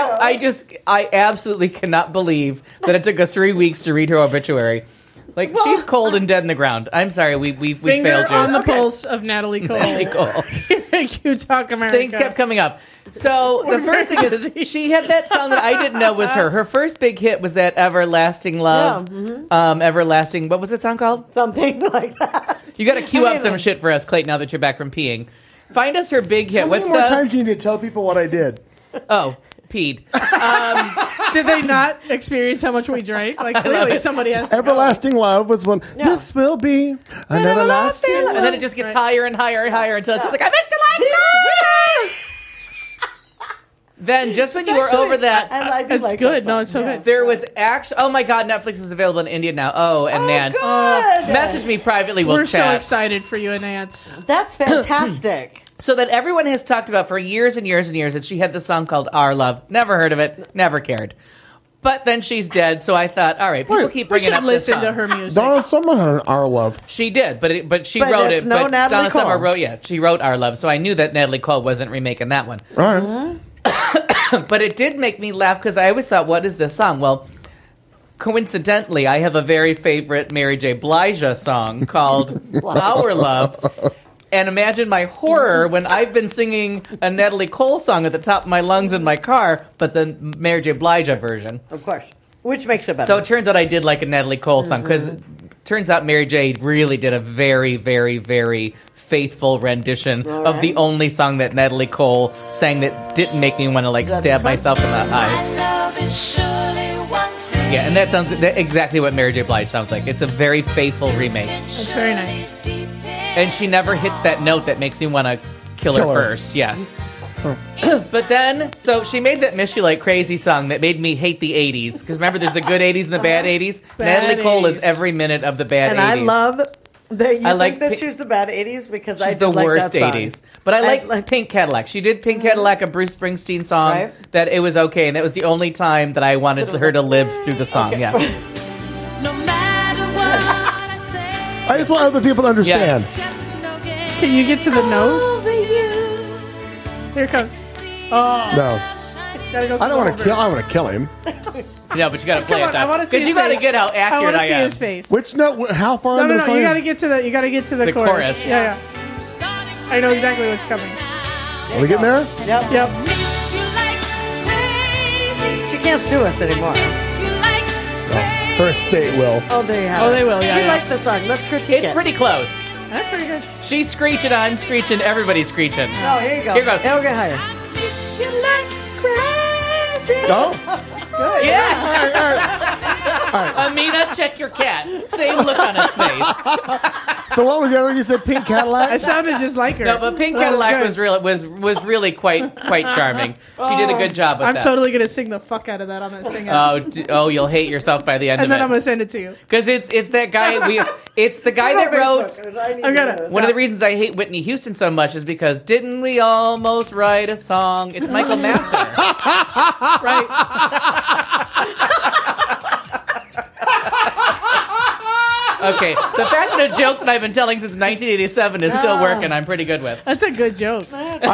I absolutely cannot believe that it took us 3 weques to read her obituary. Like, she's cold and dead in the ground. I'm sorry, we Finger failed you. on the pulse of Natalie Cole. Natalie Cole. Thank you, Talk America. Things kept coming up. So the first thing is, she had that song that I didn't know was her. Her first big hit was that Everlasting Love. Everlasting, what was that song called? Something like that. You got to cue I up mean, some shit for us, Clayton, now that you're back from peeing. Find us her big hit. How What's many more the... times do you need to tell people what I did? Oh, peed. Did they not experience how much we drank? Like, clearly somebody has to Everlasting Love was one. This will be an everlasting love. And then it just gets higher and higher and higher until it's like, I bet you like crazy! Then, just when you were over that... I do It's like good. that song. No, it's so good. There was actually... Oh my God, Netflix is available in India now. Oh, and Nan. Good. Message me privately, we'll We're so chat. excited for you and Nance. That's fantastic. So that everyone has talked about for years and years and years that she had this song called Our Love. Never heard of it. Never cared. But then she's dead, so I thought, all right, people Wait, keep We bringing should up this listen to song. her music. Donna Summer had an Our Love. She did, but she But wrote it's it. no But Natalie Donna Summer Cole. wrote, she wrote Our Love, so I knew that Natalie Cole wasn't remaking that one. All right. But it did make me laugh because I always thought, what is this song? Well, coincidentally, I have a very favorite Mary J. Blige song called Our Love. And imagine my horror when I've been singing a Natalie Cole song at the top of my lungs in my car, but the Mary J. Blige version. Of course. Which makes it better. So it turns out I did like a Natalie Cole song because turns out Mary J. really did a very, very, very faithful rendition of the only song that Natalie Cole sang that didn't make me want to like stab myself in the eyes. Yeah, and that sounds exactly what Mary J. Blige sounds like. It's a very faithful remake. It's very nice. And she never hits that note that makes me want to kill her Kill her. first. Yeah. But then, so she made that Miss You Like Crazy song that made me hate the 80s. Because remember, there's the good 80s and the bad 80s. Bad Natalie Cole is 80s. every minute of the bad and 80s. I love that you I like think that Pink- she's the bad 80s because I She's do the like worst that song. 80s. But I like Pink Cadillac. She did Pink Cadillac, a Bruce Springsteen song, Right. that it was okay. And that was the only time that I wanted her to live through the song. Yeah. I just want other people to understand. Can you get to the notes? Here it comes. Oh, No, gotta go I don't want to over. kill. I want to kill him. No, but you got to play Come it on, I want to see because his you got to face. get how I accurate want to I see am. his face. Which note? How far No, into no, the no. song? You gotta get to the. You gotta get to the, The chorus. Yeah, yeah. I know exactly what's coming. Are we getting there? Yep. Yep. She can't sue us anymore. Her estate will. Oh, there you have Oh, it. they will, yeah, We yeah. like the song. Let's critique It's it. pretty close. That's pretty good. She's screeching, I'm screeching, everybody's screeching. Oh, here you go. Here goes. It'll get higher. No? Yeah. Amina, check your cat. Same look on his face. So what was the other one you said? Pink Cadillac? I sounded just like her. No, but Pink That Cadillac good. was really quite charming. She did a good job with I'm that. totally gonna sing the fuck out of that. I'm gonna sing it, You'll hate yourself by the end and then I'm of gonna it. send it to you. Because it's that guy. It's the guy that wrote. I'm gonna. One of the reasons I hate Whitney Houston so much is because didn't we almost write a song? It's Michael Masser. Right. Okay, the fact that a joke that I've been telling since 1987 is still working, I'm pretty good with. That's a good joke.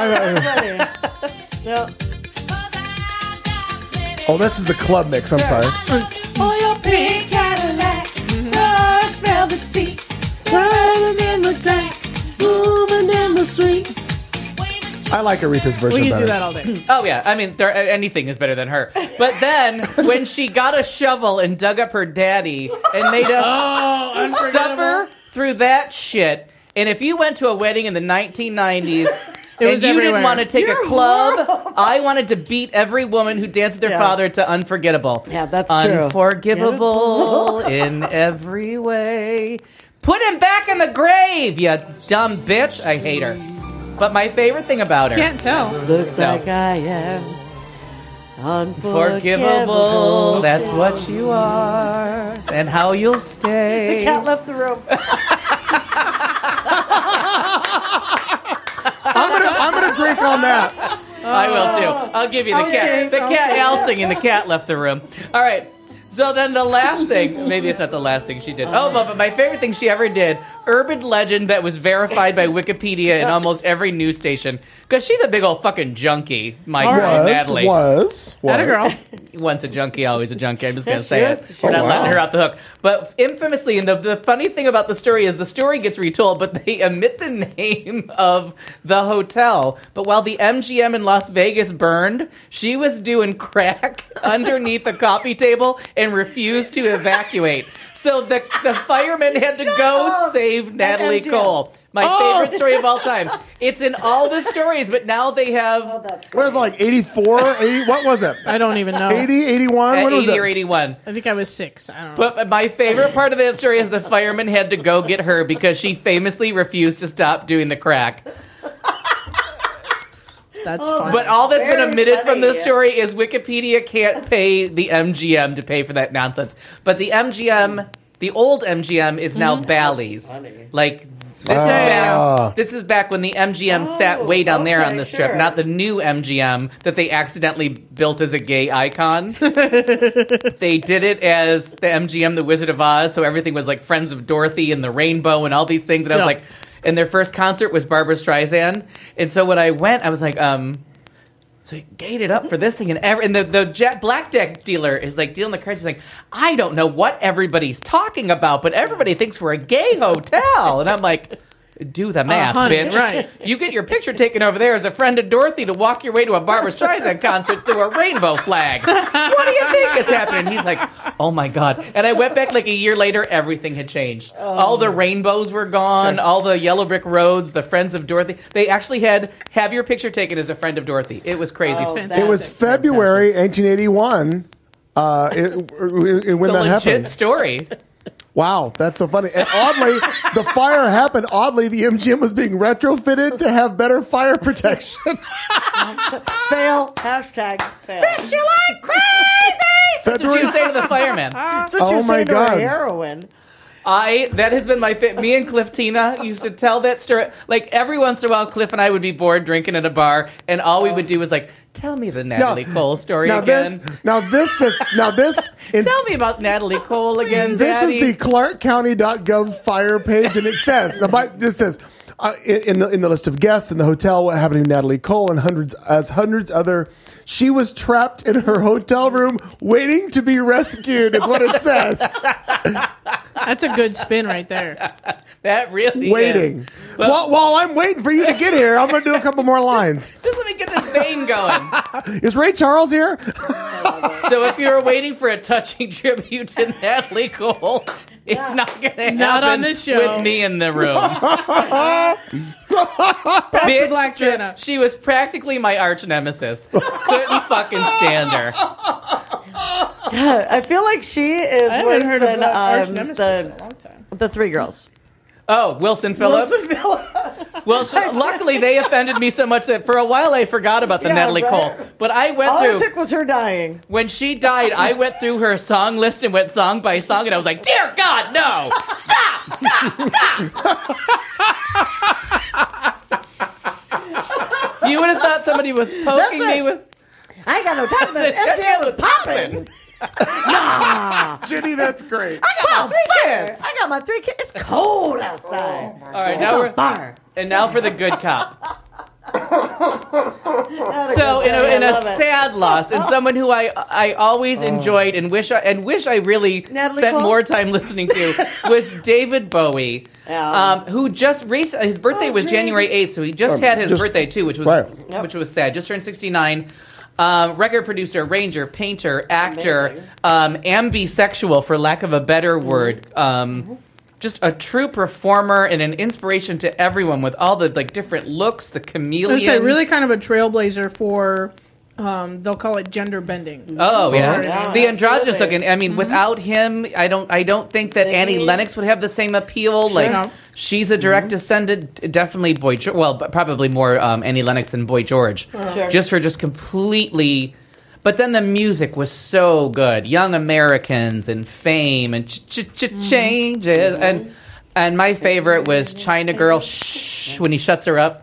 Oh, this is the club mix. I'm sorry. Oh, your pink Cadillac, rose velvet seats, riding in the dark, moving in the street. I like Aretha's version We can better. do that all day. Oh yeah, I mean, anything is better than her. But then when she got a shovel and dug up her daddy and made us suffer through that shit, and if you went to a wedding in the 1990s. And was you everywhere. didn't want to take a club. I wanted to beat every woman who danced with their Yeah. father to unforgettable. Yeah, that's true. Unforgivable in every way. Put him back in the grave, you dumb bitch. I hate her. But my favorite thing about her. Can't tell. Looks No. like I am Unforgivable, that's what you are, and how you'll stay. Cat left the room. I'm gonna drink on that. I will too. I'll give you the cat. The cat Al singing. The cat left the room. All right. So then the last thing, maybe it's not the last thing she did. Oh, but my favorite thing she ever did, urban legend that was verified by Wikipedia and almost every news station. Because she's a big old fucking junkie, my girl Natalie. Was. That a girl. Once a junkie, always a junkie. I'm just going to Yes, say she it. is. We're not Oh, letting wow. her off the hook. But infamously, and the funny thing about the story is the story gets retold, but they omit the name of the hotel. But while the MGM in Las Vegas burned, she was doing crack underneath the coffee table and refused to evacuate. So the firemen had to go up. save Natalie MGM. Cole. My favorite story of all time. It's in all the stories, but now they have What was it, like 84? 80, what was it? I don't even know. 80, 81? What was 80 it? or 81. I think I was 6. I don't know. But my favorite part of that story is the firemen had to go get her because she famously refused to stop doing the crack. That's fine. But all that's been Very omitted from funny. this story is Wikipedia can't pay the MGM to pay for that nonsense. But the MGM, the old MGM, is now Bally's. Like this is back when the MGM sat way down there on okay, this strip, sure. not the new MGM that they accidentally built as a gay icon. They did it as the MGM, the Wizard of Oz, so everything was like Friends of Dorothy and the Rainbow and all these things. And I was Yeah. like, and their first concert was Barbra Streisand. And so when I went, I was like, so he gayed it up for this thing, and the black deck dealer is like dealing the cards. He's like, I don't know what everybody's talking about, but everybody thinks we're a gay hotel, and I'm like, do the math, honey, bitch. right. You get your picture taken over there as a friend of Dorothy to walk your way to a Barbra Streisand concert through a rainbow flag. What do you think is happening? And he's like, oh my god. And I went back like a year later, everything had changed. All the rainbows were gone, all the yellow brick roads, the Friends of Dorothy. They actually had have your picture taken as a friend of Dorothy. It was crazy. Oh, fantastic. It was February 1881 when It's a that legit happened. story. Wow, that's so funny. And oddly, the fire happened. Oddly, the MGM was being retrofitted to have better fire protection. Fail. Hashtag fail. You like crazy? That's what you say to the fireman. That's what Oh you're my saying to God. her heroin. That has been my me and Cliff Tina used to tell that story. Like every once in a while, Cliff and I would be bored drinking at a bar, and all we would do was like, tell me the Natalie Cole story again. Tell Tell me about Natalie Cole again, This Daddy. is the ClarkCounty.gov fire page, and it says, in the list of guests in the hotel, what happened to Natalie Cole and hundreds other. She was trapped in her hotel room waiting to be rescued, is what it says. That's a good spin right there. That really Waiting. is. Well, While I'm waiting for you to get here, I'm going to do a couple more lines. just let me get this vein going. Is Ray Charles here? So if you were waiting for a touching tribute to Natalie Cole, it's not going to happen Not on this show. with me in the room. the Black Santa. She was practically my arch nemesis. Couldn't fucking stand her. I feel like she is I haven't worse heard than of Arch Nemesis in a long time. the three girls. Oh, Wilson Phillips. Wilson Phillips. Well, luckily they offended me so much that for a while I forgot about the Yeah, Natalie right. Cole. But I went All it through took was her dying. when she died. I went through her song list and went song by song, and I was like, "Dear God, no! Stop! You would have thought somebody was poking me with. I ain't got no time for this. MJF was popping. Jenny, that's great. I got my 3 kids. I got my 3 kids. It's cold outside. All right, It's now on we're fire. and now for the good cop. So good in story. a I love it. sad loss, and someone who I always enjoyed and wish I really Natalie spent Cole? more time listening to was David Bowie, who just recently his birthday was January 8th, so he just had his birthday too, which was Right. which was sad. Just turned 69. Record producer, arranger, painter, actor, ambisexual, for lack of a better word. Just a true performer and an inspiration to everyone with all the different looks, the I chameleon. would say really kind of a trailblazer for, they'll call it gender bending. Oh yeah, Yeah, the androgynous absolutely. looking. I mean, without him, I don't think that Annie Singing. Lennox would have the same appeal. Like No. she's a direct descendant, definitely Boy. Well, but probably more Annie Lennox than Boy George. Sure. Just for completely. But then the music was so good. Young Americans and Fame and changes and my favorite was China Girl shh when he shuts her up.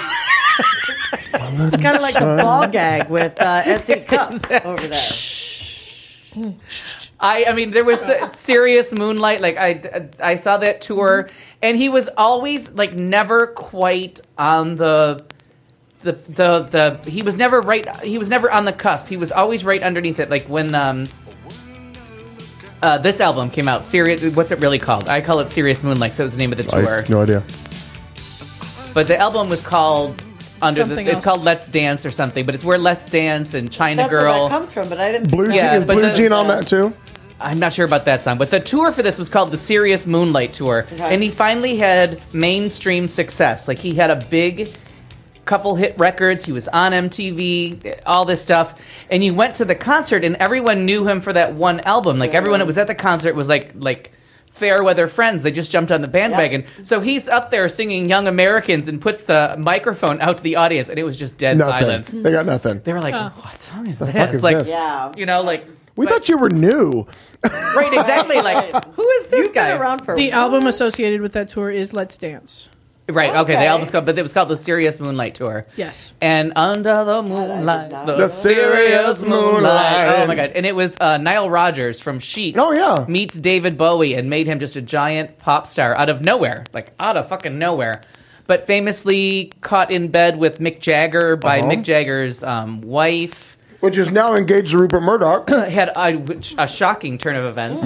Kind of like the ball gag with S.E. Cup over there. I mean, there was serious Moonlight. Like I saw that tour, and he was always never quite on the he was never right. He was never on the cusp. He was always right underneath it. Like when this album came out, Serious. What's it really called? I call it Serious Moonlight. So it was the name of the I tour. have no idea. But the album was called Something it's else. called Let's Dance or something. But it's where Let's Dance and China That's where Girl. that comes from, but I didn't. Blue Yeah, Jean, is but Blue the- Jean on that too? I'm not sure about that song, but the tour for this was called the Serious Moonlight Tour, and he finally had mainstream success. Like he had a big couple hit records, he was on MTV, all this stuff, and you went to the concert, and everyone knew him for that one album. Like everyone that was at the concert was like Fairweather Friends. They just jumped on the bandwagon. So he's up there singing Young Americans and puts the microphone out to the audience, and it was just dead Nothing. silence. They got nothing. They were like, "What song is this?" fuck is like, this? Yeah. you know, like. We but- thought you were new. right, exactly. Like, who is this You've guy? been around for The a while. album associated with that tour is Let's Dance. Right. Okay. The Okay. album's called, but it was called the Serious Moonlight Tour. Yes. And under the moonlight, The Serious Moonlight. Oh my god! And it was Nile Rodgers from Chic. Oh, yeah. Meets David Bowie and made him just a giant pop star out of nowhere, like out of fucking nowhere. But famously caught in bed with Mick Jagger by Mick Jagger's wife. Which is now engaged to Rupert Murdoch. Had a shocking turn of events.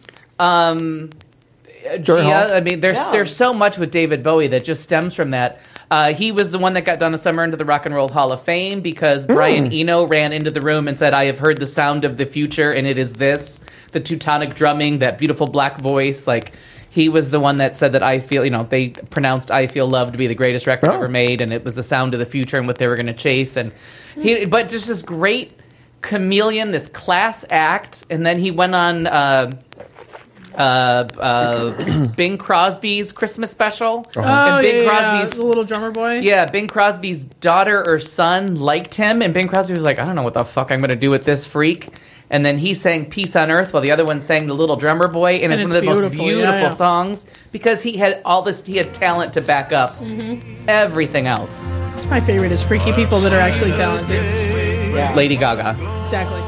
Jerry Hall. I mean, there's so much with David Bowie that just stems from that. He was the one that got Donna Summer into the Rock and Roll Hall of Fame because Brian Eno ran into the room and said, "I have heard the sound of the future, and it is this: the Teutonic drumming, that beautiful black voice." Like he was the one that said that I feel, they pronounced "I Feel Love" to be the greatest record ever made, and it was the sound of the future and what they were going to chase. And but just this great chameleon, this class act, and then he went on. Bing Crosby's Christmas special. Oh, And Bing yeah, Crosby's the little drummer boy. yeah, Bing Crosby's daughter or son liked him, and Bing Crosby was like, I don't know what the fuck I'm going to do with this freak. And then he sang Peace on Earth while the other one sang The Little Drummer Boy, and it's one of the most beautiful, beautiful yeah. songs because he had he had talent to back up everything else. My favorite is freaky people that are actually talented. Lady Gaga. Exactly.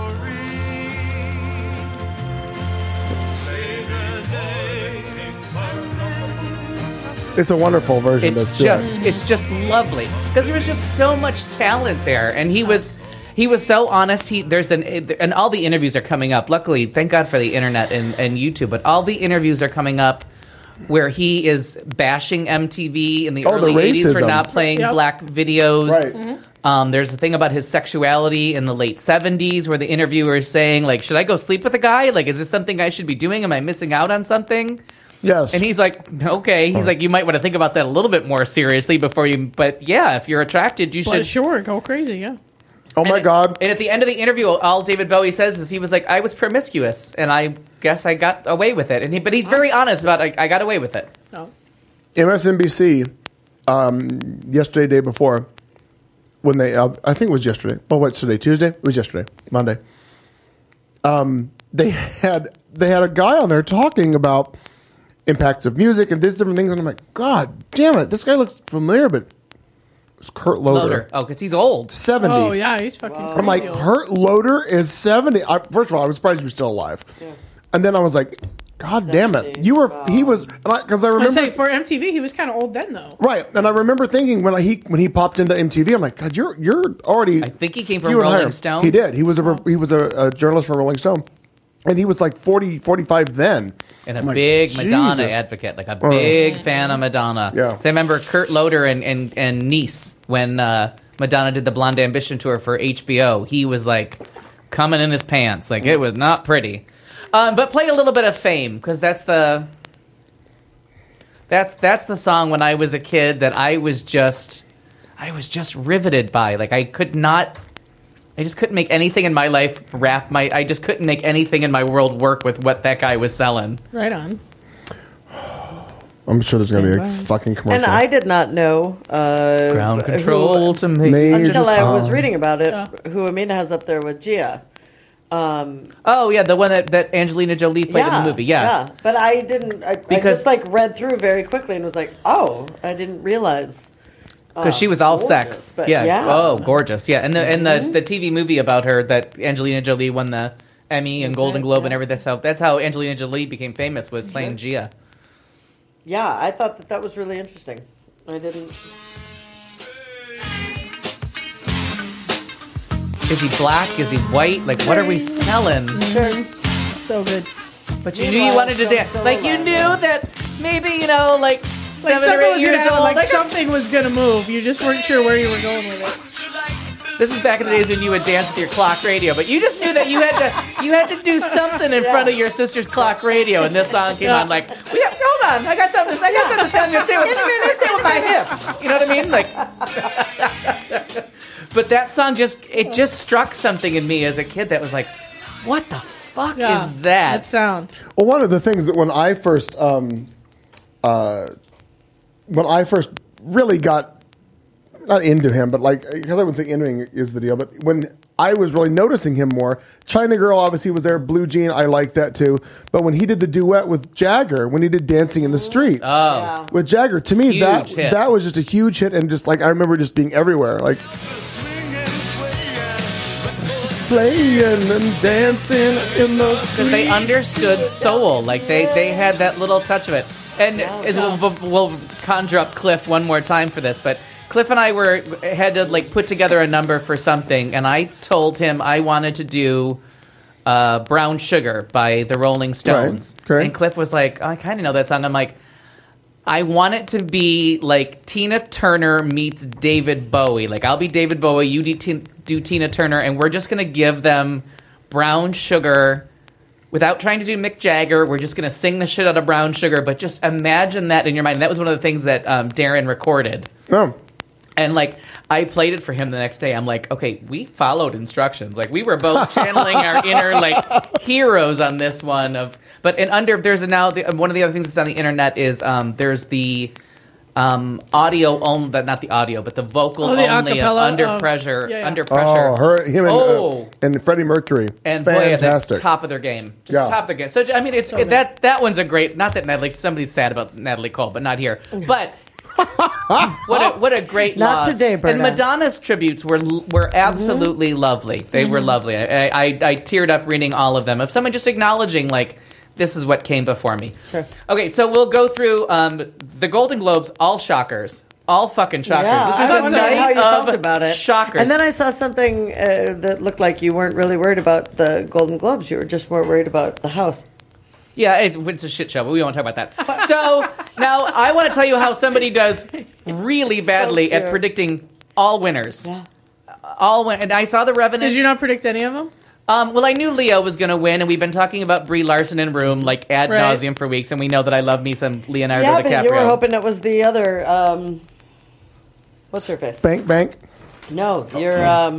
It's a wonderful version. It's just lovely because there was just so much talent there, and he was so honest. And all the interviews are coming up. Luckily, thank God for the internet and YouTube, but all the interviews are coming up where he is bashing MTV in the early 80s for not playing black videos. Right. Mm-hmm. There's a thing about his sexuality in the late 70s where the interviewer is saying, like, should I go sleep with a guy? Like, is this something I should be doing? Am I missing out on something? Yes. And he's like, okay. He's like, you might want to think about that a little bit more seriously before you... But yeah, if you're attracted, you should... Sure, go crazy, yeah. Oh my God. And at the end of the interview, all David Bowie says is he was like, I was promiscuous, and I guess I got away with it. But he's very honest about, I got away with it. Oh. MSNBC, yesterday, day before, when they, I think it was yesterday. Oh, what's today? Tuesday? It was yesterday. Monday. They had a guy on there talking about impacts of music and these different things, and I'm like, God damn it, this guy looks familiar, but it's Kurt Loder. Oh, because he's old. 70. Oh, yeah, he's fucking crazy. I'm like, old. Kurt Loder is 70. First of all, I was surprised he was still alive. Yeah. And then I was like, God damn it. You were, he was, because I remember. I say, for MTV, he was kind of old then, though. Right. And I remember thinking when he popped into MTV, I'm like, God, you're already. I think he came from Rolling Stone. He did. He was a journalist for Rolling Stone. And he was like 40, 45 then. And a big Madonna advocate, like a big fan of Madonna. Yeah. So I remember Kurt Loder and Nice, when Madonna did the Blonde Ambition tour for HBO, he was like coming in his pants. Like, it was not pretty. But play a little bit of Fame, because that's the song when I was a kid that I was just riveted by. Like, I just couldn't make anything in my life I just couldn't make anything in my world work with what that guy was selling. Right on. I'm sure there's going to be a fucking commercial. And I did not know Ground Control to me. Until I was reading about it, who Amina has up there with Gia. Oh, yeah, the one that Angelina Jolie played in the movie. Yeah. But I didn't. I just read through very quickly and was like, oh, I didn't realize. Because she was all gorgeous, sex. Yeah. Oh, gorgeous. Yeah. And the TV movie about her that Angelina Jolie won the Emmy and Golden Globe and everything. That's how Angelina Jolie became famous, was playing Gia. Yeah, I thought that was really interesting. I didn't. Is he black? Is he white? Like, what are we selling? Sure. So good. But you knew you wanted to dance. Like, you knew that maybe, like 7 or 8 years old. Like something was going to move. You just weren't sure where you were going with it. This is back in the days when you would dance with your clock radio, but you just knew that you had to do something in front of your sister's clock radio, and this song came on like, hold on, I got something to say with my hips. You know what I mean? Like, but that song just struck something in me as a kid that was like, what the fuck is that? That sound. Well, one of the things that when I first really got not into him, but like, because I wouldn't say entering is the deal, but when I was really noticing him more, China Girl obviously was there, Blue Jean, I like that too, but when he did the duet with Jagger, when he did Dancing in the Streets with Jagger, to me that was just a huge hit, and just like, I remember just being everywhere, like playing and dancing in the streets. Because they understood soul, like they had that little touch of it. And we'll conjure up Cliff one more time for this, but Cliff and I had to like put together a number for something, and I told him I wanted to do Brown Sugar by the Rolling Stones. Right. Okay. And Cliff was like, I kind of know that song. I'm like, I want it to be like Tina Turner meets David Bowie. Like, I'll be David Bowie, you do Tina Turner, and we're just going to give them Brown Sugar without trying to do Mick Jagger. We're just going to sing the shit out of Brown Sugar, but just imagine that in your mind. And that was one of the things that Darren recorded. Oh. And, like, I played it for him the next day. I'm like, okay, we followed instructions. Like, we were both channeling our inner, like, heroes on this one. There's one of the other things that's on the internet is there's the audio only, but not the audio, but the vocal only Under Pressure. Under Pressure. Him and Freddie Mercury. And fantastic. Boy, at the top of their game. Top of their game. So, I mean, that one's a great, not that Natalie, somebody's sad about Natalie Cole, but not here. But what a great loss. Not today, Bernard. And Madonna's tributes were absolutely lovely. They were lovely. I teared up reading all of them. Of someone just acknowledging, like, this is what came before me. Sure. Okay, so we'll go through the Golden Globes, all shockers. All fucking shockers. Yeah, This I was don't a know night how you of felt about it. shockers. And then I saw something that looked like you weren't really worried about the Golden Globes. You were just more worried about the House. Yeah, it's a shit show, but we won't talk about that. So now I want to tell you how somebody does really badly at cute. predicting all winners. Yeah. And I saw The Revenant. Did you not predict any of them? Well, I knew Leo was going to win, and we've been talking about Brie Larson in Room like ad Right. nauseum for weeks, and we know that I love me some Leonardo Yeah, DiCaprio. but you were hoping it was the other. What's her face? Bank. No, you're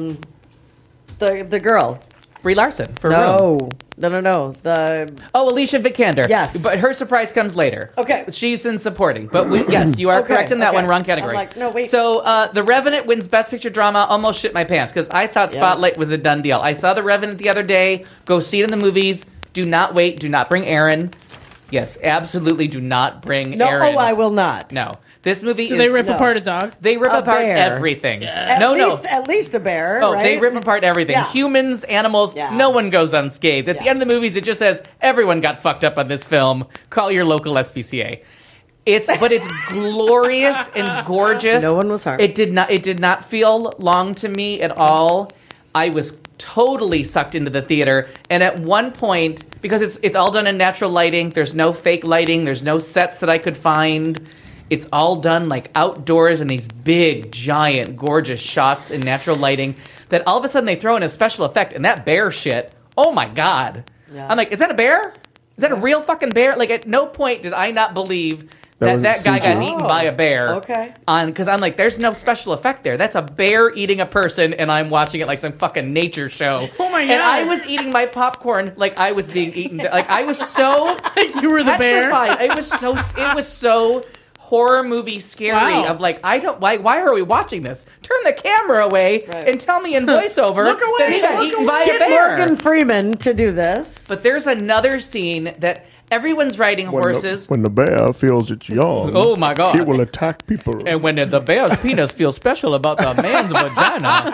the girl. Brie Larson for Room. No. The Oh, Alicia Vikander. Yes. But her surprise comes later. Okay. She's in supporting. But yes, you are Okay, correct in that okay. one. Wrong category. I'm like, no, wait. So The Revenant wins Best Picture Drama. Almost shit my pants because I thought Spotlight was a done deal. I saw The Revenant the other day. Go see it in the movies. Do not wait. Do not bring Aaron. Yes, absolutely do not bring Aaron. I will not. No. This movie Do is... they rip No. apart a dog? They rip A apart bear. everything. At No. least a bear. Oh, right? they rip apart everything. Yeah. Humans, animals, Yeah. no one goes unscathed. At the Yeah. end of the movies, it just says, everyone got fucked up on this film. Call your local SPCA. But it's glorious and gorgeous. No one was harmed. It did not feel long to me at all. I was totally sucked into the theater. And at one point, because it's all done in natural lighting, there's no fake lighting, there's no sets that I could find. It's all done like outdoors in these big, giant, gorgeous shots in natural lighting that all of a sudden they throw in a special effect. And that bear shit, oh my God. Yeah. I'm like, is that a bear? Is that a real fucking bear? Like, at no point did I not believe That that was guy got CG. eaten by a bear. Okay. Because I'm like, there's no special effect there. That's a bear eating a person, and I'm watching it like some fucking nature show. Oh my And God. I was eating my popcorn like I was being eaten. Like, I was so You were the bear. petrified. It was so horror movie scary. Wow. Of like, why are we watching this? Turn the camera away Right. and tell me in voiceover Look away, that he got look eaten by a Get bear. Morgan Freeman to do this. But there's another scene that everyone's riding horses. When the bear feels it's young, Oh my God. it will attack people. And when the bear's penis feels special about the man's vagina,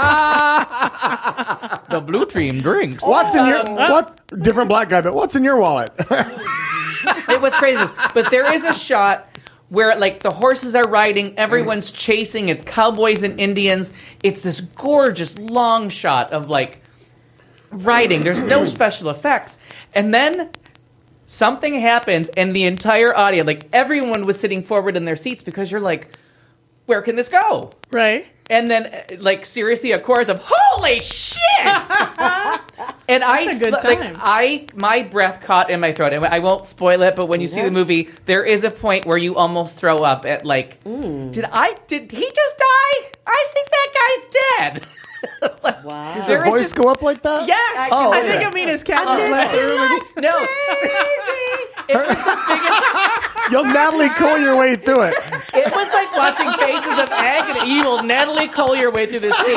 the Blue Dream drinks. What's in your different black guy? But what's in your wallet? It was crazy. But there is a shot where like the horses are riding, everyone's chasing, it's cowboys and Indians. It's this gorgeous long shot of like riding. There's no special effects. And then something happens and the entire audience, like everyone was sitting forward in their seats because you're like, where can this go? Right. And then, like, seriously, a chorus of "Holy shit!" And That's a good time. my breath caught in my throat. And I won't spoil it, but when you see the movie, there is a point where you almost throw up at like, did he just die? I think that guy's dead. Wow. Does There your is voice just- go up like that? Yes. Oh, I okay. think Amina's cat just left the room. No. It was the biggest. You'll Natalie Cole your way through it. It was like watching Faces of Agony. You will Natalie Cole your way through this scene.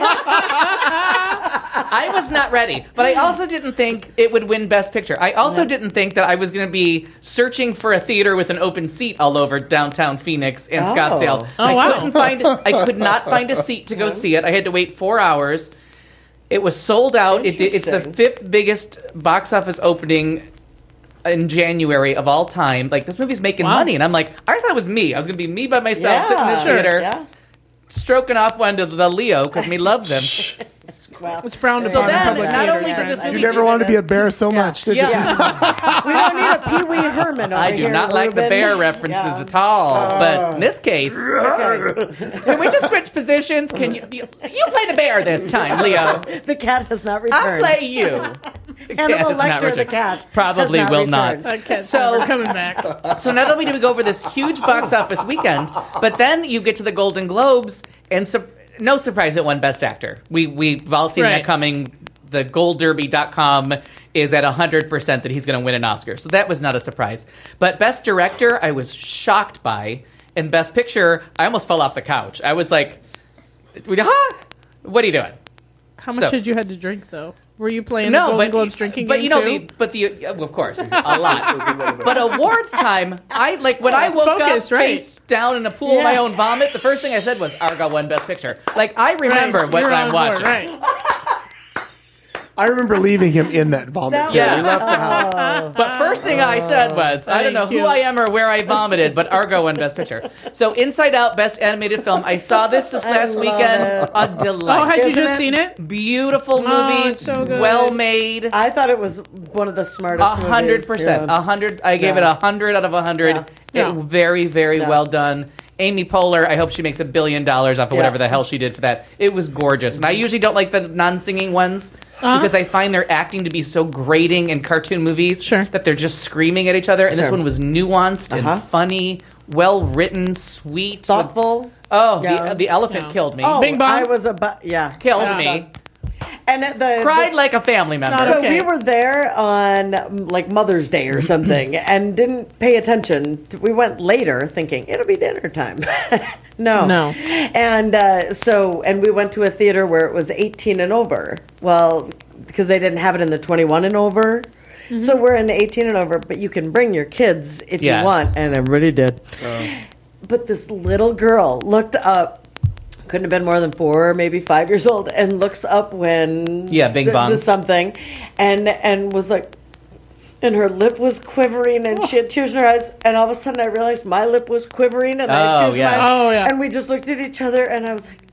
I was not ready, but I also didn't think it would win Best Picture. I also didn't think that I was going to be searching for a theater with an open seat all over downtown Phoenix and Oh. Scottsdale. Oh, wow. I could not find a seat to go see it. I had to wait 4 hours. It was sold out. It's the Interesting. 5th biggest box office opening in January of all time. Like, this movie's making Wow. money, and I'm like, I thought it was me. I was going to be me by myself sitting in this Sure. theater, Yeah. stroking off one to the Leo because me loves him. Well, It's frowned So upon in then, public not theaters. only did this You movie never wanted to be a bear so much, did you? yeah. we don't need a Pee Wee Herman over I do here, not like the Ruben. bear references Yeah. at all, but in this case, Okay. can we just switch positions? Can you play the bear this time, Leo? The cat has not I'll returned. play you. The cat Hannibal has not Lecter, the returned. cat, Probably has not will returned. not. That cat's So- never coming back. So not only do we go over this huge box office weekend, but then you get to the Golden Globes, and no surprise it won Best Actor. We've all seen Right. that coming. The GoldDerby.com is at 100% that he's going to win an Oscar. So that was not a surprise. But Best Director, I was shocked by. And Best Picture, I almost fell off the couch. I was like, huh? What are you doing? How much So- had you had to drink, though? Were you playing the Golden Globes drinking but game, you know, too? of course, a lot. But awards time, when I woke Focused, up right. face down in a pool of my own vomit, the first thing I said was, Argo won Best Picture. Like, I remember Right. what You're I'm on board, watching. Right. I remember leaving him in that vomit. Too. Yeah. He left the house. But first thing I said was, I don't know Thank who you. I am or where I vomited, but Argo won Best Picture. So Inside Out, Best Animated Film. I saw this last love weekend. it. A delight. Oh, had you Isn't just it? seen it? Beautiful movie. it's so good. Well made. I thought it was one of the smartest. 100%. Yeah. 100. I gave it 100 out of 100. Yeah. Yeah. Very, very Yeah. well done. Amy Poehler, I hope she makes $1 billion off of whatever the hell she did for that. It was gorgeous. And I usually don't like the non-singing ones because I find their acting to be so grating in cartoon movies Sure. that they're just screaming at each other. And this Sure. one was nuanced and funny, well-written, sweet. Thoughtful. Oh, Yeah. the elephant Yeah. killed me. Oh, Bing bong. I was yeah. Killed me. And the Cried like a family member. Not So okay. we were there on like Mother's Day or something and didn't pay attention. We went later thinking it'll be dinner time. No. And and we went to a theater where it was 18 and over. Well, because they didn't have it in the 21 and over. So we're in the 18 and over, but you can bring your kids if Yeah. you want. And everybody did. But this little girl looked up. Couldn't have been more than 4, maybe 5 years old, and looks up when Bing bong. something, and was like, and her lip was quivering, and she had tears in her eyes, and all of a sudden I realized my lip was quivering, and I had tears in my eyes, Oh, yeah. and we just looked at each other, and I was like,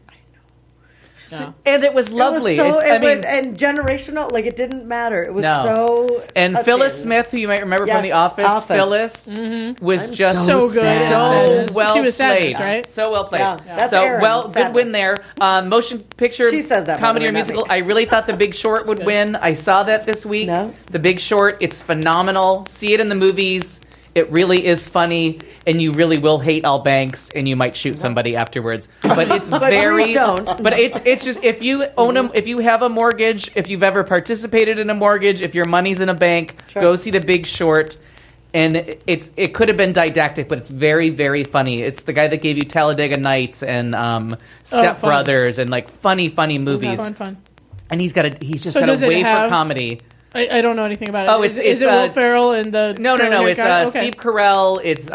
Yeah. And it was lovely. It was so, It's- and generational, like it didn't matter. It was No. so. And touching. Phyllis Smith, who you might remember from Yes, The Office, Office. Phyllis was just So good. sad. so Sadness. well She was Sadness, played, right? So well played. Yeah, that's so Erin, well, good win Sadness. there. Motion picture, She says that, by comedy the or way, not musical. me. I really thought The Big Short would win. I saw that this week. No. The Big Short. It's phenomenal. See it in the movies. It really is funny, and you really will hate Al Banks, and you might shoot somebody afterwards. But it's very. please don't. But it's just if you own if you have a mortgage, if you've ever participated in a mortgage, if your money's in a bank, go see The Big Short. And it could have been didactic, but it's very, very funny. It's the guy that gave you Talladega Nights and Step fun. Brothers and like funny movies. Fun. And he's just So got does a it way for have- comedy. I don't know anything about it. Oh, is it's it Will Ferrell and the No. curly-haired It's guy? Okay. Steve Carell. It's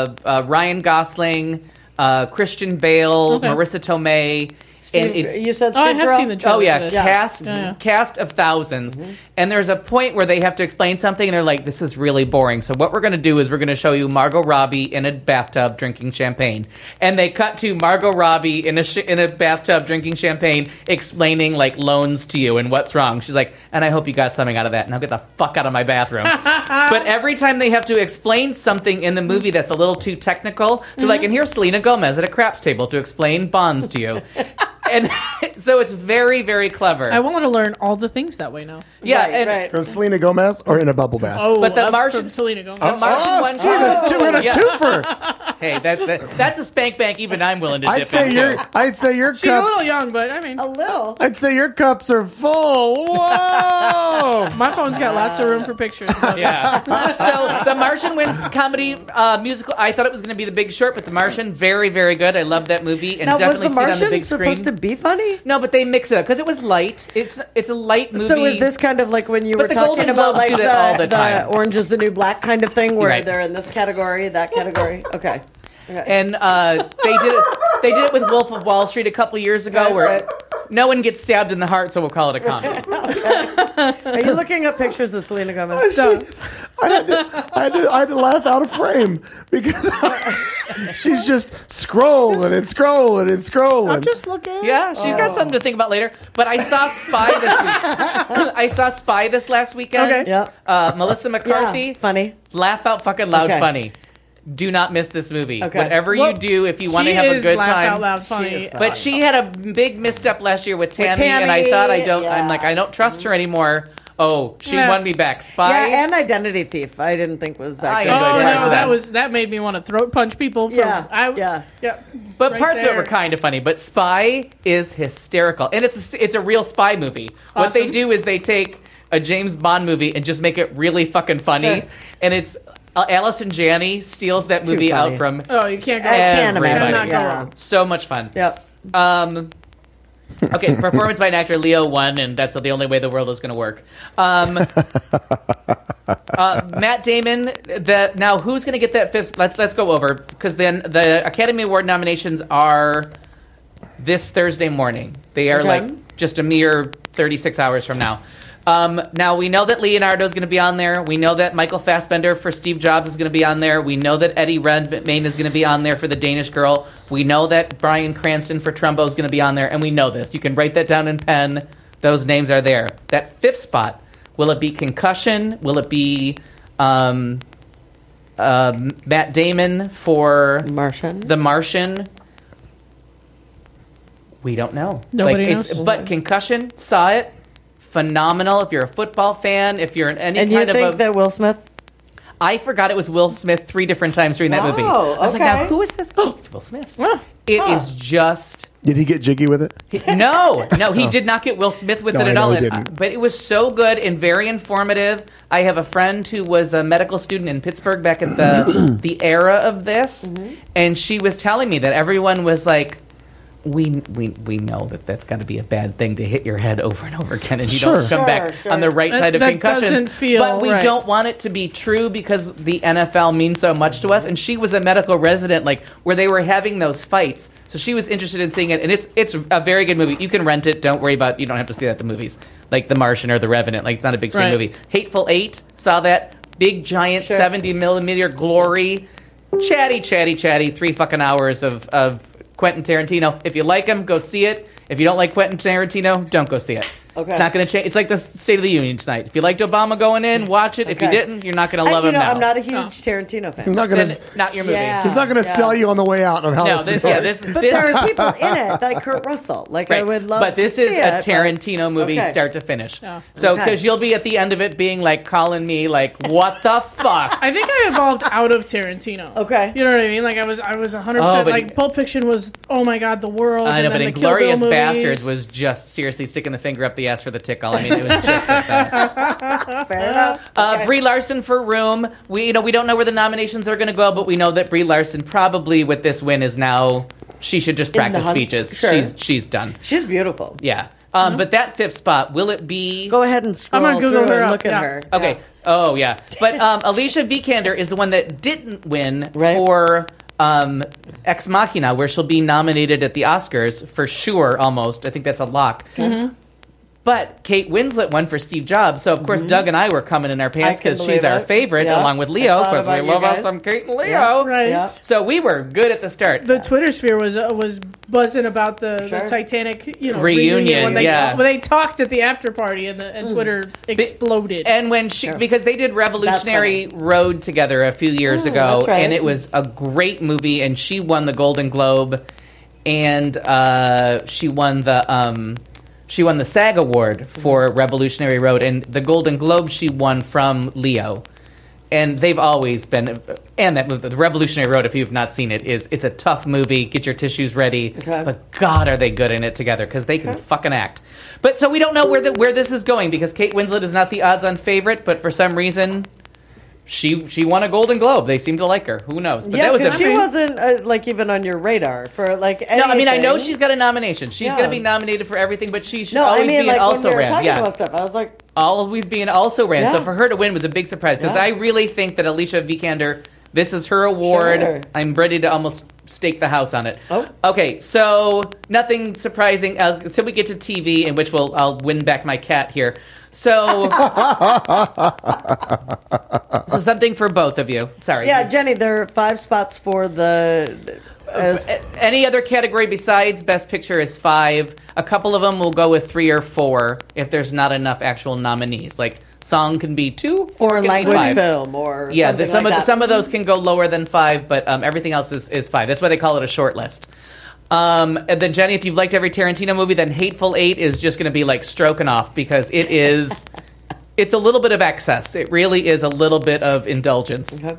Ryan Gosling, Christian Bale, Okay. Marissa Tomei. And it's You said Oh, I Steve have Carell? seen the trailer. Oh yeah, for this. Yeah. cast of thousands. And there's a point where they have to explain something, and they're like, "This is really boring." So what we're going to do is we're going to show you Margot Robbie in a bathtub drinking champagne, and they cut to Margot Robbie in a bathtub drinking champagne, explaining like loans to you and what's wrong. She's like, "And I hope you got something out of that." Now get the fuck out of my bathroom. But every time they have to explain something in the movie that's a little too technical, they're like, "And here's Selena Gomez at a craps table to explain bonds to you." And so it's very, very clever. I want to learn all the things that way now. Yeah, Right, and right. From Selena Gomez or in a bubble bath? Oh, But the up Martian- from Selena Gomez. the Martian one. Jesus, two and a Yeah. twofer. Hey, that's a spank bank. Even I'm willing to I'd dip say into. your She's a cup. little young, but I mean, A little. I'd say your cups are full. Whoa! my phone's got lots of room for pictures. But Yeah. So The Martian wins comedy musical. I thought it was going to be The Big Short, but The Martian, very, very good. I love that movie and Now, was definitely The see it on the Martian big screen. supposed to be funny? No, but they mix it up because it was light. It's a light movie. So is this kind of like when you But were the talking Golden about Globes like do that all the time. Orange is the New Black kind of thing, where Right. they're in this category, that category? Okay. And they did it with Wolf of Wall Street a couple years ago, where no one gets stabbed in the heart, so we'll call it a comedy. Are you looking up pictures of Selena Gomez? I had to laugh out of frame because she's just scrolling and scrolling and scrolling. I'm just looking. Yeah, she's got something to think about later. But I saw Spy this week. I saw Spy this last weekend. Okay. Yeah. Melissa McCarthy, Yeah, funny. laugh out fucking loud Okay. funny. Do not miss this movie. Okay. Whatever Well, you do, if you want to she have a is good laugh time. out loud She funny. is fun. But she had a big misstep last year with Tammy, Tammy, and I thought I'm yeah. like, I don't trust her anymore. Oh, she Yeah. won me back. Spy. Yeah, and Identity Thief. I didn't think was that I good. enjoyed Oh parts no, of that. that made me want to throat punch people. From, Yeah, yeah. But right parts of it there. were kind of funny. But Spy is hysterical, and it's a real spy movie. What they Awesome. do is they take a James Bond movie and just make it really fucking funny, Sure. and it's Allison Janney steals that movie funny. out from Oh, you can't go. I can't Everybody. imagine. Cannot go Yeah. wrong. so much fun. Yep. Okay, performance by an actor, Leo won, and that's the only way the world is going to work. Matt Damon. Now, who's going to get that fifth? Let's go over, because then the Academy Award nominations are this Thursday morning. They are Okay. like just a mere 36 hours from now. Now, we know that Leonardo's going to be on there. We know that Michael Fassbender for Steve Jobs is going to be on there. We know that Eddie Redmayne is going to be on there for The Danish Girl. We know that Bryan Cranston for Trumbo is going to be on there, and we know this. You can write that down in pen. Those names are there. That fifth spot, will it be Concussion? Will it be Matt Damon for The Martian? We don't know. Nobody knows. But Concussion, saw it. Phenomenal. If you're a football fan, if you're in any And kind you of think that Will Smith? I forgot it was Will Smith 3 different times during that movie. I was like, now who is this? Oh, it's Will Smith. It is just. Did he get jiggy with it? No, he did not get Will Smith with it at all. He didn't. But it was so good and very informative. I have a friend who was a medical student in Pittsburgh back at the era of this, and she was telling me that everyone was like, we know that that's got to be a bad thing to hit your head over and over again, and you don't come back on the right side of that concussions. Doesn't feel but we right. don't want it to be true because the NFL means so much to us. And she was a medical resident, like where they were having those fights, so she was interested in seeing it. And it's a very good movie. You can rent it. Don't worry about. You don't have to see that at the movies, like The Martian or The Revenant. Like it's not a big screen movie. Hateful Eight, saw that big giant 70mm glory, chatty 3 fucking hours of Quentin Tarantino. If you like him, go see it. If you don't like Quentin Tarantino, don't go see it. Okay. It's not going to change. It's like the State of the Union tonight. If you liked Obama going in, watch it. If you didn't, you're not going to love him now. I'm not a huge Tarantino fan. He's not going to. Not your movie. Yeah. He's not going to sell you on the way out on how. No, this. But there are people in it, like Kurt Russell. Like I would love. But this to is see a it, Tarantino movie, Okay. start to finish. Yeah. So Okay. because you'll be at the end of it being like calling me like, what the fuck? I think I evolved out of Tarantino. Okay. You know what I mean? Like I was 100% Oh, but- like Pulp Fiction was, oh my god, the world. I know, and but then the Kill Bill Inglourious movies. Bastards was just seriously sticking the finger up the ass for the tickle. I mean, it was just the best. Fair enough. Brie Larson for Room. We don't know where the nominations are going to go, but we know that Brie Larson probably with this win is now she should just practice hunt. speeches. Sure. She's done. She's beautiful. Yeah. But that fifth spot, will it be? Go ahead and scroll I'm gonna Google through her and up, look at yeah. her. Okay. Yeah. Oh yeah. But Alicia Vikander is the one that didn't win Right. for Ex Machina, where she'll be nominated at the Oscars for sure. Almost, I think that's a lock. Mm-hmm. But Kate Winslet won for Steve Jobs, so of course Doug and I were coming in our pants I can because she's believe our it. favorite, Yeah. along with I Leo, thought because we about you love us guys. some Kate and Leo. Yeah. Right. Yeah. So we were good at the start. The Twitter sphere was buzzing about the Sure. Titanic Reunion, when they yeah. when they talked at the after party and Twitter exploded. And when because they did Revolutionary Road together a few years ago, that's right. and it was a great movie, and she won the Golden Globe, and she won the SAG Award for Revolutionary Road, and the Golden Globe she won from Leo. And they've always been, and that movie, the Revolutionary Road, if you've not seen it, it's a tough movie. Get your tissues ready. Okay. But God, are they good in it together, because they can fucking act. But so we don't know where this is going, because Kate Winslet is not the odds-on favorite, but for some reason, she won a Golden Globe. They seem to like her. Who knows? But Yeah, that was because a she wasn't like even on your radar for like anything. No, I mean, I know she's got a nomination. She's Yeah. going to be nominated for everything, but she should No, always I mean be like an also when we were ran. talking Yeah. about stuff, I was like, Always being also ran. So Yeah. for her to win was a big surprise, because Yeah. I really think that Alicia Vikander, this is her award. Sure. I'm ready to almost stake the house on it. Oh. Okay, so nothing surprising until we get to TV, in which I'll win back my cat here. So, so something for both of you. Sorry. yeah, Jenny, there are 5 spots for the. Any other category besides Best Picture is 5. A couple of them will go with 3 or 4 if there's not enough actual nominees. Like song can be 2, or can be language 5. film, or Yeah, something some like of that. some of those can go lower than 5, but everything else is 5. That's why they call it a short list. And then Jenny, if you've liked every Tarantino movie, then Hateful Eight is just going to be like stroking off, because it is. It's a little bit of excess. It really is a little bit of indulgence. Okay.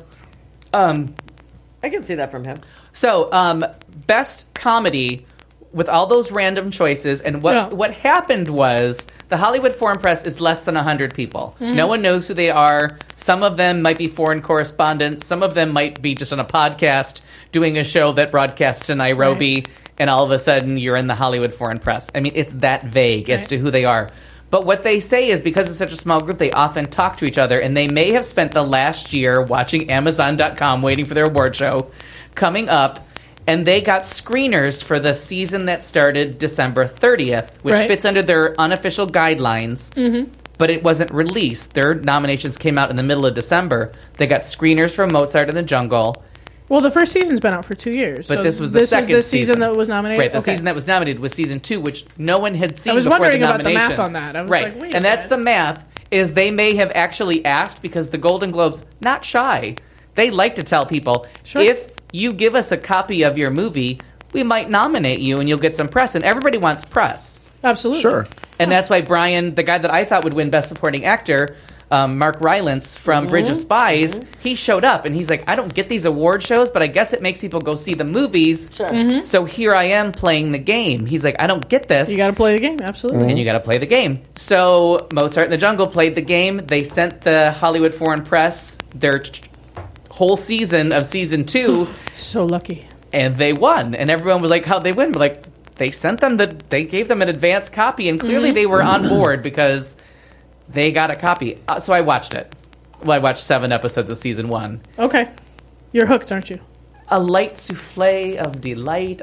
I can see that from him. So, best comedy with all those random choices, and what happened was the Hollywood Foreign Press is less than 100 people. Mm-hmm. No one knows who they are. Some of them might be foreign correspondents. Some of them might be just on a podcast doing a show that broadcasts to Nairobi, Right. and all of a sudden you're in the Hollywood Foreign Press. I mean, it's that vague as Right. to who they are. But what they say is, because it's such a small group, they often talk to each other, and they may have spent the last year watching Amazon.com waiting for their award show coming up, and they got screeners for the season that started December 30th, which Right. fits under their unofficial guidelines. but it wasn't released. Their nominations came out in the middle of December. They got screeners from Mozart in the Jungle. Well, the first season's been out for 2 years. But so this was the second season that was nominated? Right, the Okay. season that was nominated was season 2, which no one had seen I was before wondering the about the nominations. math on that. I was right. like, wait a and that's minute. the math, is they may have actually asked, because the Golden Globes, not shy, they like to tell people, Sure. if you give us a copy of your movie, we might nominate you and you'll get some press. And everybody wants press. Absolutely. Sure. And that's why Brian, the guy that I thought would win Best Supporting Actor, Mark Rylance from Bridge of Spies, he showed up and he's like, I don't get these award shows, but I guess it makes people go see the movies. Sure. So here I am playing the game. He's like, I don't get this. You got to play the game, absolutely. And you got to play the game. So Mozart in the Jungle played the game. They sent the Hollywood Foreign Press their whole season of season 2, So lucky. and they won. And everyone was like, how'd they win? We're like, they sent them they gave them an advance copy, and clearly they were on board because they got a copy. So I watched it. Well, I watched 7 episodes of season 1. Okay. You're hooked, aren't you? A light souffle of delight.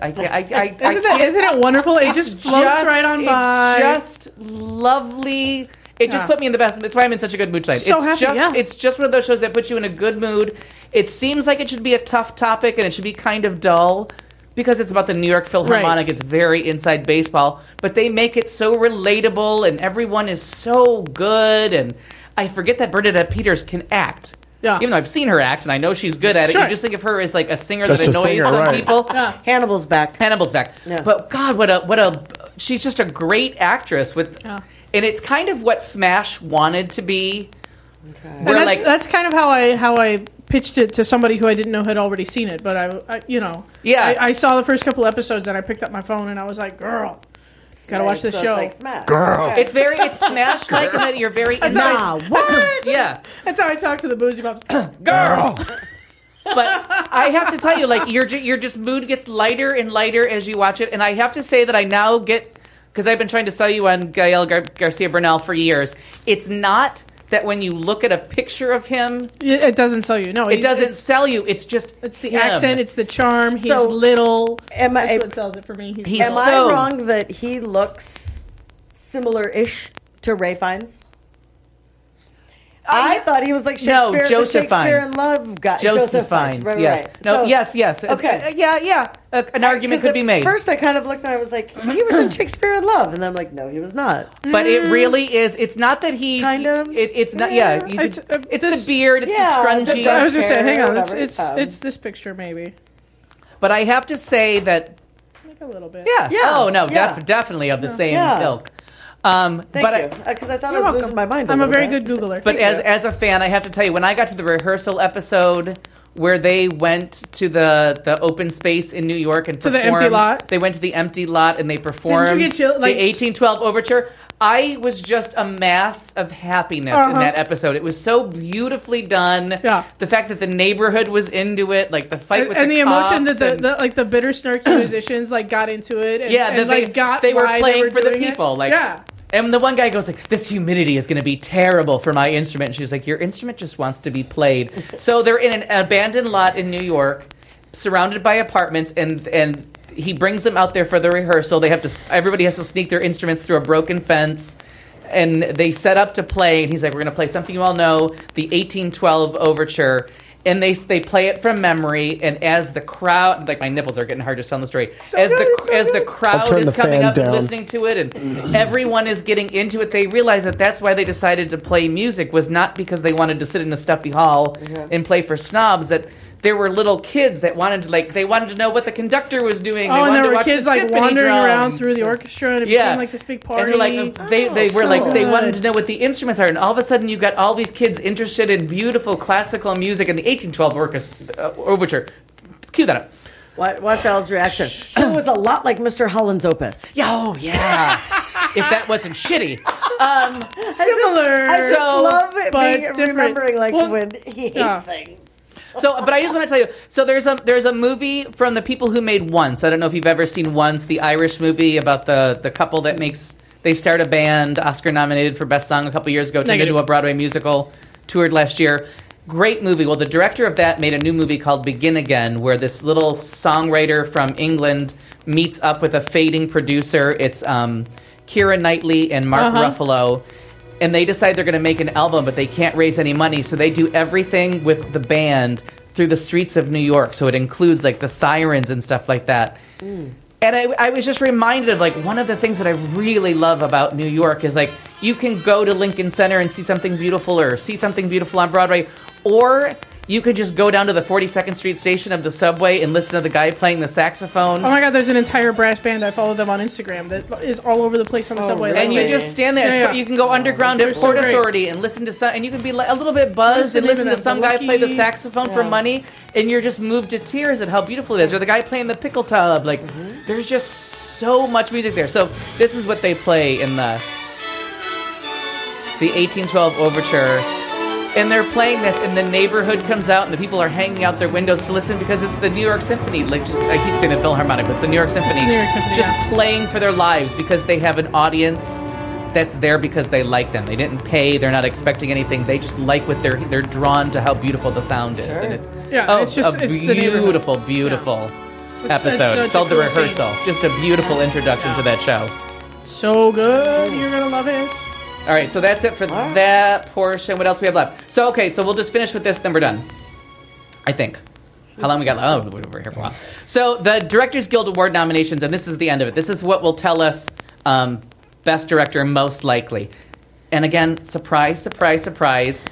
Isn't it wonderful? It just floats right on by. Just lovely. It just Yeah. put me in the best. That's why I'm in such a good mood tonight. So it's happy, just, yeah. It's just one of those shows that puts you in a good mood. It seems like it should be a tough topic and it should be kind of dull because it's about the New York Philharmonic. Right. It's very inside baseball, but they make it so relatable and everyone is so good. And I forget that Bernadette Peters can act. Yeah. Even though I've seen her act and I know she's good at it, Sure. you just think of her as like a singer Just that a annoys singer, some right. people. Yeah. Hannibal's back. Hannibal's back. Yeah. But God, what a she's just a great actress with and it's kind of what Smash wanted to be. And Where, that's kind of how I pitched it to somebody who I didn't know had already seen it. But Yeah. I saw the first couple episodes and I picked up my phone and I was like, girl, gotta watch this So show. It's like Smash. Girl. it's Smash like in that you're very Nah, what? Yeah. That's how I talk to the boozy bumps. Girl. But I have to tell you, like your just mood gets lighter and lighter as you watch it, and I have to say that I now get, because I've been trying to sell you on Gael Garcia Bernal for years. It's not that when you look at a picture of him, It doesn't sell you. No, it doesn't sell you. It's just It's the him. accent. It's the charm. He's So, little. am I- That's what sells it for me. He's Am so- I wrong that he looks similar-ish to Ray Fiennes? I thought he was like No, Shakespeare, Joseph the Shakespeare Fiennes. in Love guy. Joseph Fiennes, right, yes. right. No, So- yes. Okay. Yeah. An argument could be made. First, I kind of looked and I was like, he was in Shakespeare in Love, and then I'm like, no, he was not. But it really is. It's not that he Kind of. It's not. Yeah. It's, It's this- the beard. It's Yeah, the scrunchie. the I was just saying, hang on. Whatever, It's this picture maybe, But I have to say that. like a little bit. Yeah. Yeah, Oh no. yeah. Definitely of the same Yeah. ilk. Thank but you, because I thought You're I was welcome. losing my mind. I'm a little very bit. good Googler. But as a fan, I have to tell you, when I got to the rehearsal episode where they went to the open space in New York and To the performed, empty lot? they went to the empty lot and they performed Didn't you get chill- like- the 1812 Overture. I was just a mass of happiness in that episode. It was so beautifully done. Yeah. The fact that the neighborhood was into it, like the fight with and the the emotion cops that and- the bitter snarky musicians like got into it. And, yeah, and, that like got they were why playing they were for the doing it. people. Like, yeah. And the one guy goes like, "This humidity is going to be terrible for my instrument." And she's like, "Your instrument just wants to be played." So they're in an abandoned lot in New York, surrounded by apartments, and he brings them out there for the rehearsal. They have to. Everybody has to sneak their instruments through a broken fence. And they set up to play, and he's like, "We're going to play something you all know, the 1812 Overture." And they play it from memory, and as the crowd, like my nipples are getting hard just telling the story. As the crowd turn is the coming fan up and down. listening to it, and everyone is getting into it, they realize that that's why they decided to play music, was not because they wanted to sit in a stuffy hall and play for snobs. That there were little kids that wanted to they wanted to know what the conductor was doing. Oh, they and wanted there to were watch kids the like timpani wandering drum. around through the orchestra, and it became like this big party. And they're like, they were so like, they wanted good. to know what the instruments are, and all of a sudden you got all these kids interested in beautiful classical music and the 1812 Overture. Cue that up. Watch Al's reaction. It was a lot like Mr. Holland's Opus. Oh yeah, if that wasn't shitty. Similar. I just So, love it but being, different. remembering like Well, when he hates yeah. things. So, but I just want to tell you. So there's a movie from the people who made Once. I don't know if you've ever seen Once, the Irish movie about the couple that they start a band, Oscar nominated for Best Song a couple years ago, turned Negative. into a Broadway musical, toured last year. Great movie. Well, the director of that made a new movie called Begin Again, where this little songwriter from England meets up with a fading producer. It's Keira Knightley and Mark Ruffalo. and they decide they're going to make an album, but they can't raise any money, so they do everything with the band through the streets of New York. So it includes like the sirens and stuff like that. And I was just reminded of like one of the things that I really love about New York is like you can go to Lincoln Center and see something beautiful or see something beautiful on Broadway, or you could just go down to the 42nd Street station of the subway and listen to the guy playing the saxophone. Oh my God, there's an entire brass band. I follow them on Instagram that is all over the place on the subway. really? And you just stand there. Yeah. You can go underground at They're so Port great. Authority and listen to some, and you can be like a little bit buzzed and listen to some guy play the saxophone for money, and you're just moved to tears at how beautiful it is. Or the guy playing the pickle tub. Like, there's just so much music there. So this is what they play in the 1812 Overture. And they're playing this, and the neighborhood comes out, and the people are hanging out their windows to listen because it's the New York Symphony. Like, just I keep saying the Philharmonic, but it's the New York Symphony. It's the New York Symphony, just yeah. playing for their lives because they have an audience that's there because they like them. They didn't pay. They're not expecting anything. They just like what they're drawn to how beautiful the sound is, and it's it's just a it's the neighborhood. beautiful It's episode. such It's called a The cool scene. Rehearsal. Just a beautiful introduction to that show. So good, you're gonna love it. All right, so that's it for that portion. What else we have left? So, okay, so we'll just finish with this, then we're done. I think. How long we got left? Oh, we're here for a while. So, the Directors Guild Award nominations, and this is the end of it. This is what will tell us Best Director most likely. And again, surprise, surprise, surprise.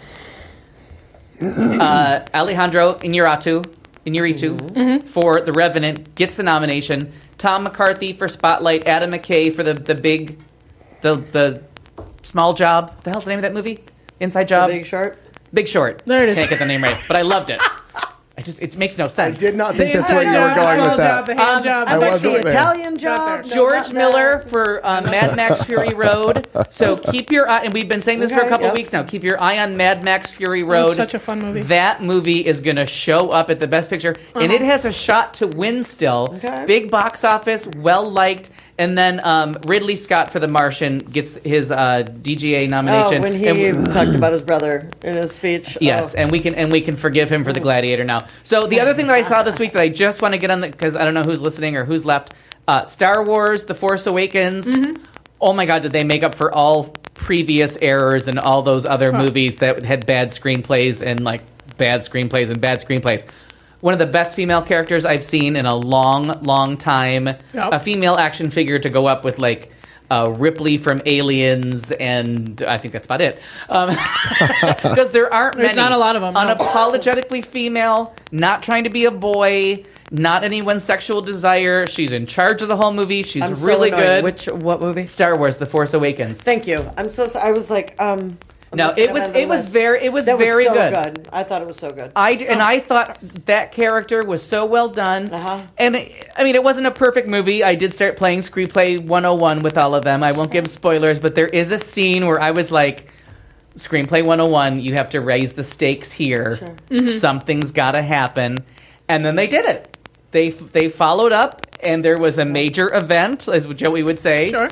Alejandro Iñárritu for The Revenant gets the nomination. Tom McCarthy for Spotlight. Adam McKay for the Small Job. What the hell's the name of that movie? Inside Job? Big Short. Big Short. There it is. Can't get the name right, but I loved it. It makes no I sense. did not think that's The where you were inside job, going small with that. job, the hand job. I That's wasn't the there. Italian Job. No, George not Miller that. for Mad Max Fury Road. So keep your eye, and we've been saying this for a Okay, couple yep. weeks now. Keep your eye on Mad Max Fury That was Road. such a fun movie. That movie is going to show up at the Best Picture, and it has a shot to win still. Okay. Big box office, well liked. And then Ridley Scott for The Martian gets his DGA nomination. Oh, when he And talked about his brother in his speech. yes, Oh. and we can forgive him for The Gladiator now. So the other thing that I saw this week that I just want to get on because I don't know who's listening or who's left. Star Wars: The Force Awakens. Oh my God, did they make up for all previous errors and all those other movies that had bad screenplays and bad screenplays? One of the best female characters I've seen in a long, long time. Yep. A female action figure to go up with Ripley from Aliens, and I think that's about it. Because there aren't There's many. not a lot of them, no. Unapologetically female, not trying to be a boy, not anyone's sexual desire. She's in charge of the whole movie. She's I'm so really annoyed. good. What movie? Star Wars: The Force Awakens. Thank you. I'm so sorry. I was like, No, it was very that very was so good. I thought it was so good. I thought that character was so well done. Uh-huh. And it wasn't a perfect movie. I did start playing Screenplay 101 with all of them. I won't give spoilers, but there is a scene where I was like, Screenplay 101, you have to raise the stakes here. Sure. Something's got to happen. And then they did it. They followed up, and there was a major event, as Joey would say. Sure.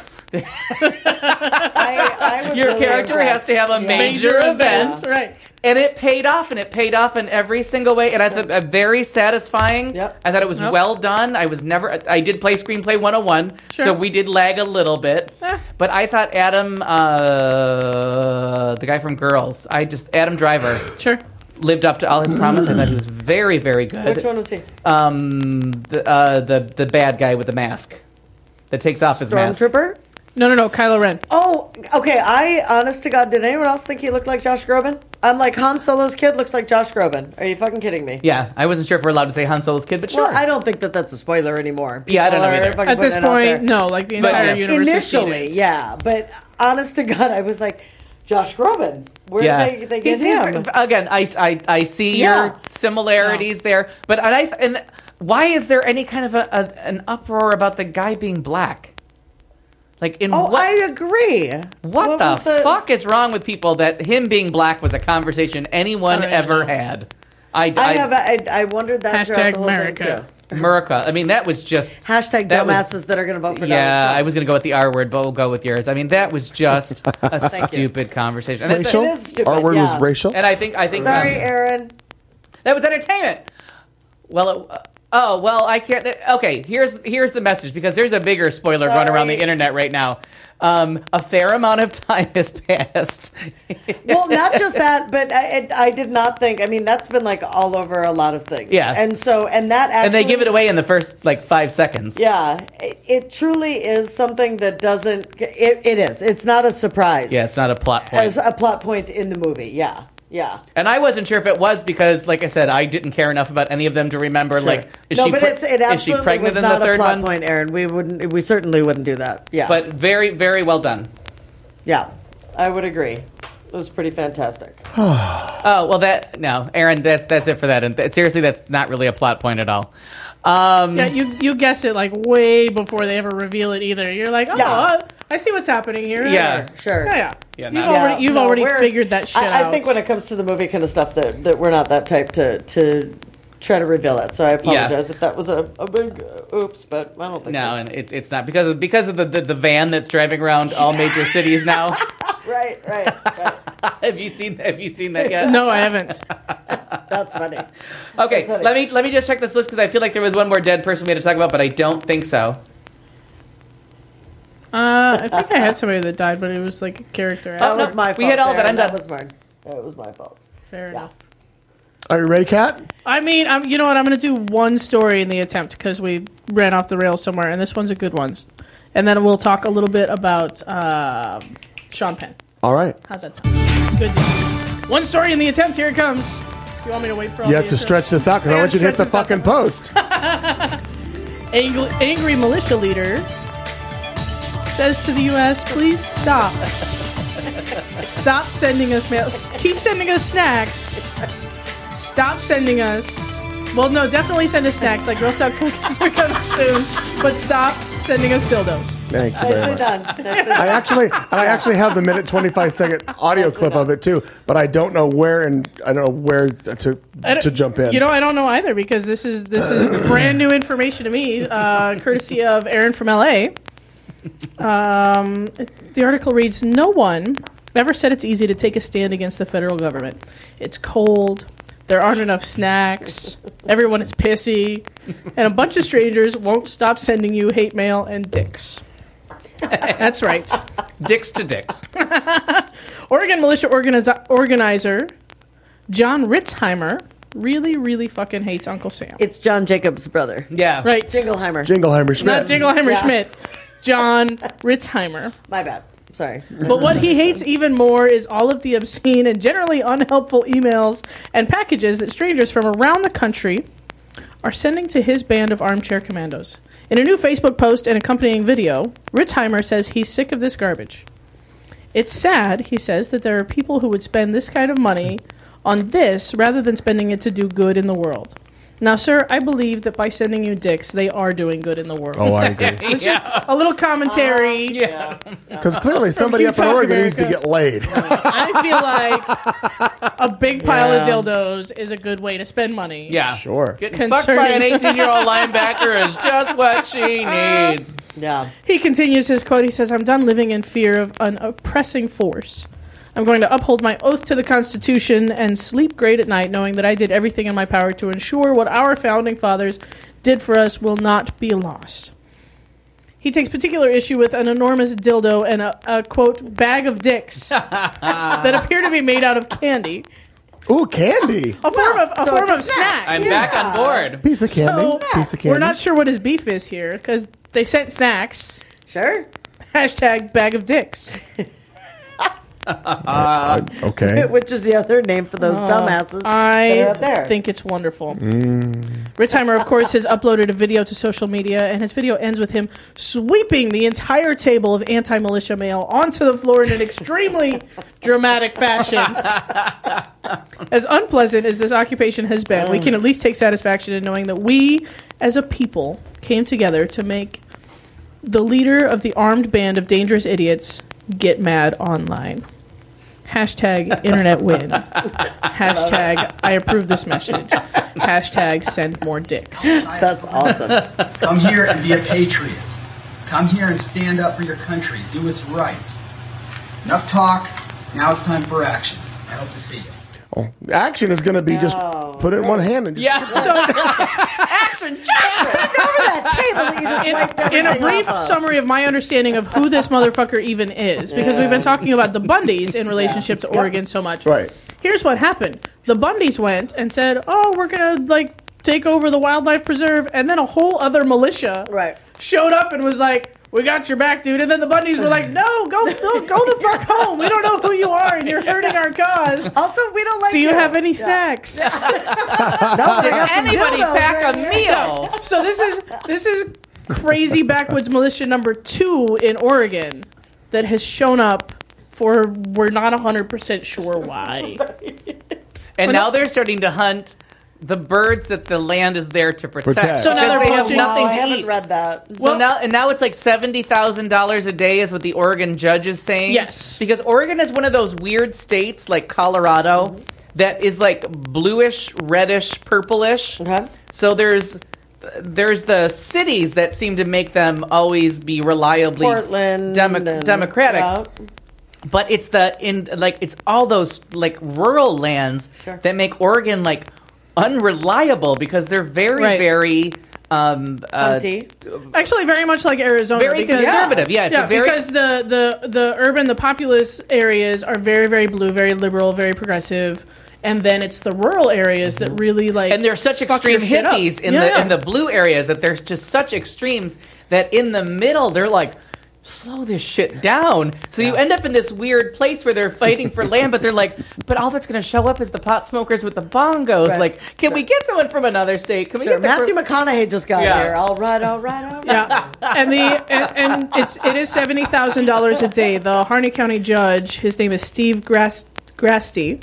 I was Your really character impressed. has to have a Yeah. major event. Right. And it paid off, in every single way. And I thought very satisfying. Yep. I thought it was Yep. well done. I did play Screenplay 101, Sure. so we did lag a little bit. But I thought Adam, the guy from Girls, Adam Driver, Sure. lived up to all his promise. I thought he was very, very good. Which one was he? The bad guy with the mask that takes off his mask. Stormtrooper? No, Kylo Ren. Oh, okay. Honest to God, did anyone else think he looked like Josh Groban? I'm like, Han Solo's kid looks like Josh Groban. Are you fucking kidding me? Yeah, I wasn't sure if we're allowed to say Han Solo's kid, but sure. Well, I don't think that's a spoiler anymore. Yeah, I don't know People are either. fucking At this putting it out there. point, no. Like the But, entire yeah. universe has seen Initially, it. yeah. But honest to God, I was like, Josh Groban. Where did they get He's- him? Again, I see Yeah. your similarities there, but and why is there any kind of an uproar about the guy being black? Like in Oh, what? I agree. What was the fuck is wrong with people that him being black was a conversation anyone I don't ever know. had? I wondered that throughout Hashtag the whole America. thing too. America. I mean, that was just Hashtag that was- dumbasses that are going to vote for Yeah, Donald I Trump. was going to go with the R word, but we'll go with yours. I mean, that was just a stupid conversation. And Racial? It is stupid, Our word yeah. was racial. And I think Sorry, Aaron. that was entertainment. Well, I can't. Okay, here's the message, because there's a bigger spoiler going around the Sorry. internet right now. A fair amount of time has passed. Well, not just that, but I did not think. I mean, that's been like all over a lot of things. Yeah. and that actually, And they give it away in the first 5 seconds. Yeah, it truly is something that doesn't. It is. It's not a surprise. Yeah, it's not a plot point. As a plot point in the movie. Yeah. Yeah. And I wasn't sure if it was because, like I said, I didn't care enough about any of them to remember. Sure. Is no, she but it is absolutely she pregnant was in not the third a plot one? point, Aaron. We certainly wouldn't do that. Yeah. But very, very well done. Yeah, I would agree. It was pretty fantastic. Oh well, Aaron, that's it for that. And seriously, that's not really a plot point at all. Yeah, you guess it like way before they ever reveal it either. You're like, oh, Yeah. I see what's happening here. Yeah. Sure. Yeah. Yeah, You've already figured that shit out. I think when it comes to the movie kind of stuff that we're not that type to try to reveal it. So I apologize if that was a big oops, but I don't think No, so. and it's not because of the van that's driving around all major cities now. Right. Have you seen that yet? No, I haven't. That's funny. Okay, That's funny. let me just check this list because I feel like there was one more dead person we had to talk about, but I don't think so. I think I had somebody that died, but it was like a character. That was my fault. we had all of it. Aaron. I'm that done. was mine. That was my fault. Fair enough. Are you ready, Kat? I mean, you know what? I'm going to do one story in the attempt because we ran off the rails somewhere, and this one's a good one. And then we'll talk a little bit about Sean Penn. All right. How's that sound? Good deal. One story in the attempt. Here it comes. You want me to wait for all You the have to intro? stretch this out because I want you to hit the Stretch fucking this post. Angry militia leader says to the U.S., please stop. Stop sending us mail. Keep sending us snacks. Stop sending us... Well, no, definitely send us snacks. Like Girl Scout cookies are coming soon. But stop sending us dildos. Thank you very Nicely much. done. I actually have the minute 25-second audio clip of it too, but I don't know where to jump in. You know, I don't know either because this is brand new information to me, courtesy of Aaron from LA. The article reads, no one ever said it's easy to take a stand against the federal government. It's cold. There aren't enough snacks. Everyone is pissy. And a bunch of strangers won't stop sending you hate mail and dicks. That's right. Dicks to dicks. Oregon militia organizer John Ritzheimer really, really fucking hates Uncle Sam. It's John Jacobs' brother. Yeah. Right. Jingleheimer. Jingleheimer Schmidt. Not Jingleheimer Yeah. Schmidt. John Ritzheimer. My bad. Sorry. But what he hates even more is all of the obscene and generally unhelpful emails and packages that strangers from around the country are sending to his band of armchair commandos. In a new Facebook post and accompanying video, Ritzheimer says he's sick of this garbage. It's sad, he says, that there are people who would spend this kind of money on this rather than spending it to do good in the world. Now, sir, I believe that by sending you dicks, they are doing good in the world. Oh, I agree. It's just a little commentary. Yeah. Because clearly somebody Hugh up in Talk Oregon needs to America. get laid. I feel like a big pile of dildos is a good way to spend money. Yeah. Sure. Getting fucked by an Concerning- 18-year-old linebacker is just what she needs. Yeah. He continues his quote. He says, I'm done living in fear of an oppressing force. I'm going to uphold my oath to the Constitution and sleep great at night knowing that I did everything in my power to ensure what our founding fathers did for us will not be lost. He takes particular issue with an enormous dildo and a quote, bag of dicks that appear to be made out of candy. Ooh, candy. A form of it's a snack. I'm back on board. Piece of candy. So, Piece of candy. we're not sure what his beef is here because they sent snacks. Sure. Hashtag bag of dicks. Okay. Which is the other name for those dumbasses that are up I there. think it's wonderful. Ritzheimer, of course, has uploaded a video to social media, and his video ends with him sweeping the entire table of anti-militia mail onto the floor in an extremely dramatic fashion. As unpleasant as this occupation has been, we can at least take satisfaction in knowing that we, as a people, came together to make the leader of the armed band of dangerous idiots get mad online. Hashtag internet win. Hashtag I approve this message. Hashtag send more dicks. That's awesome. Come here and be a patriot. Come here and stand up for your country. Do what's right. Enough talk. Now it's time for action. I hope to see you. Action is going to be just put it in one hand and just Action, Jackson! Over that table that you just wiped In a everything brief off of. summary of my understanding of who this motherfucker even is, because we've been talking about the Bundys in relationship to Oregon so much. Right. Here's what happened. The Bundys went and said, oh, we're going to, take over the wildlife preserve, and then a whole other militia showed up and was like, we got your back, dude. And then the Bundys were like, no, go the fuck home. We don't know who you are, and you're hurting our cause. Also, we don't like Do you have any snacks? No, they got some Anybody dildos pack right a here. meal? So this is crazy backwoods militia number 2 in Oregon that has shown up for we're not 100% sure why. And now they're starting to hunt the birds that the land is there to protect. So now Because they're they have poaching- nothing I to haven't eat. read that. So now it's like $70,000 a day is what the Oregon judge is saying. Yes. Because Oregon is one of those weird states like Colorado that is like bluish, reddish, purplish. Okay. So there's the cities that seem to make them always be reliably Portland and- democratic. yeah. But it's it's all those like rural lands that make Oregon like unreliable because they're very Right. very Hunty. Actually, very much like Arizona. very because, conservative. Yeah, it's a very because the urban, the populous areas are very, very blue, very liberal, very progressive. And then it's the rural areas that really and they're such fuck your extreme shit up. hippies in Yeah. the blue areas that there's just such extremes that in the middle they're like, slow this shit down. So you end up in this weird place where they're fighting for land, but they're like, but all that's going to show up is the pot smokers with the bongos. Right. Like, can we get someone from another state? Can we Sure, get the Matthew McConaughey just got Yeah. here. All right. Yeah, and it is $70,000 a day. The Harney County judge, his name is Steve Grasty,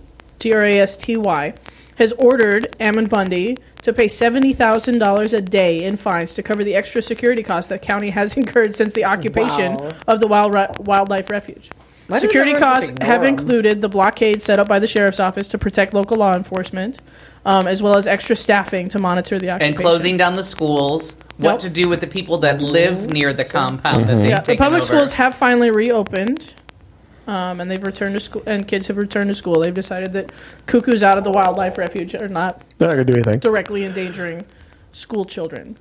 Grasty, has ordered Ammon Bundy to pay $70,000 a day in fines to cover the extra security costs that county has incurred since the occupation of the wildlife refuge. Why does Security everyone costs just ignore have them? included the blockade set up by the sheriff's office to protect local law enforcement, as well as extra staffing to monitor the occupation. and closing down the schools. What Yep. to do with the people that live near the compound that they've Yeah, the taken public over. schools have finally reopened, and they've returned to school, and kids have returned to school. They've decided that cuckoos out of the wildlife refuge are not they're not going to do anything. directly endangering school children.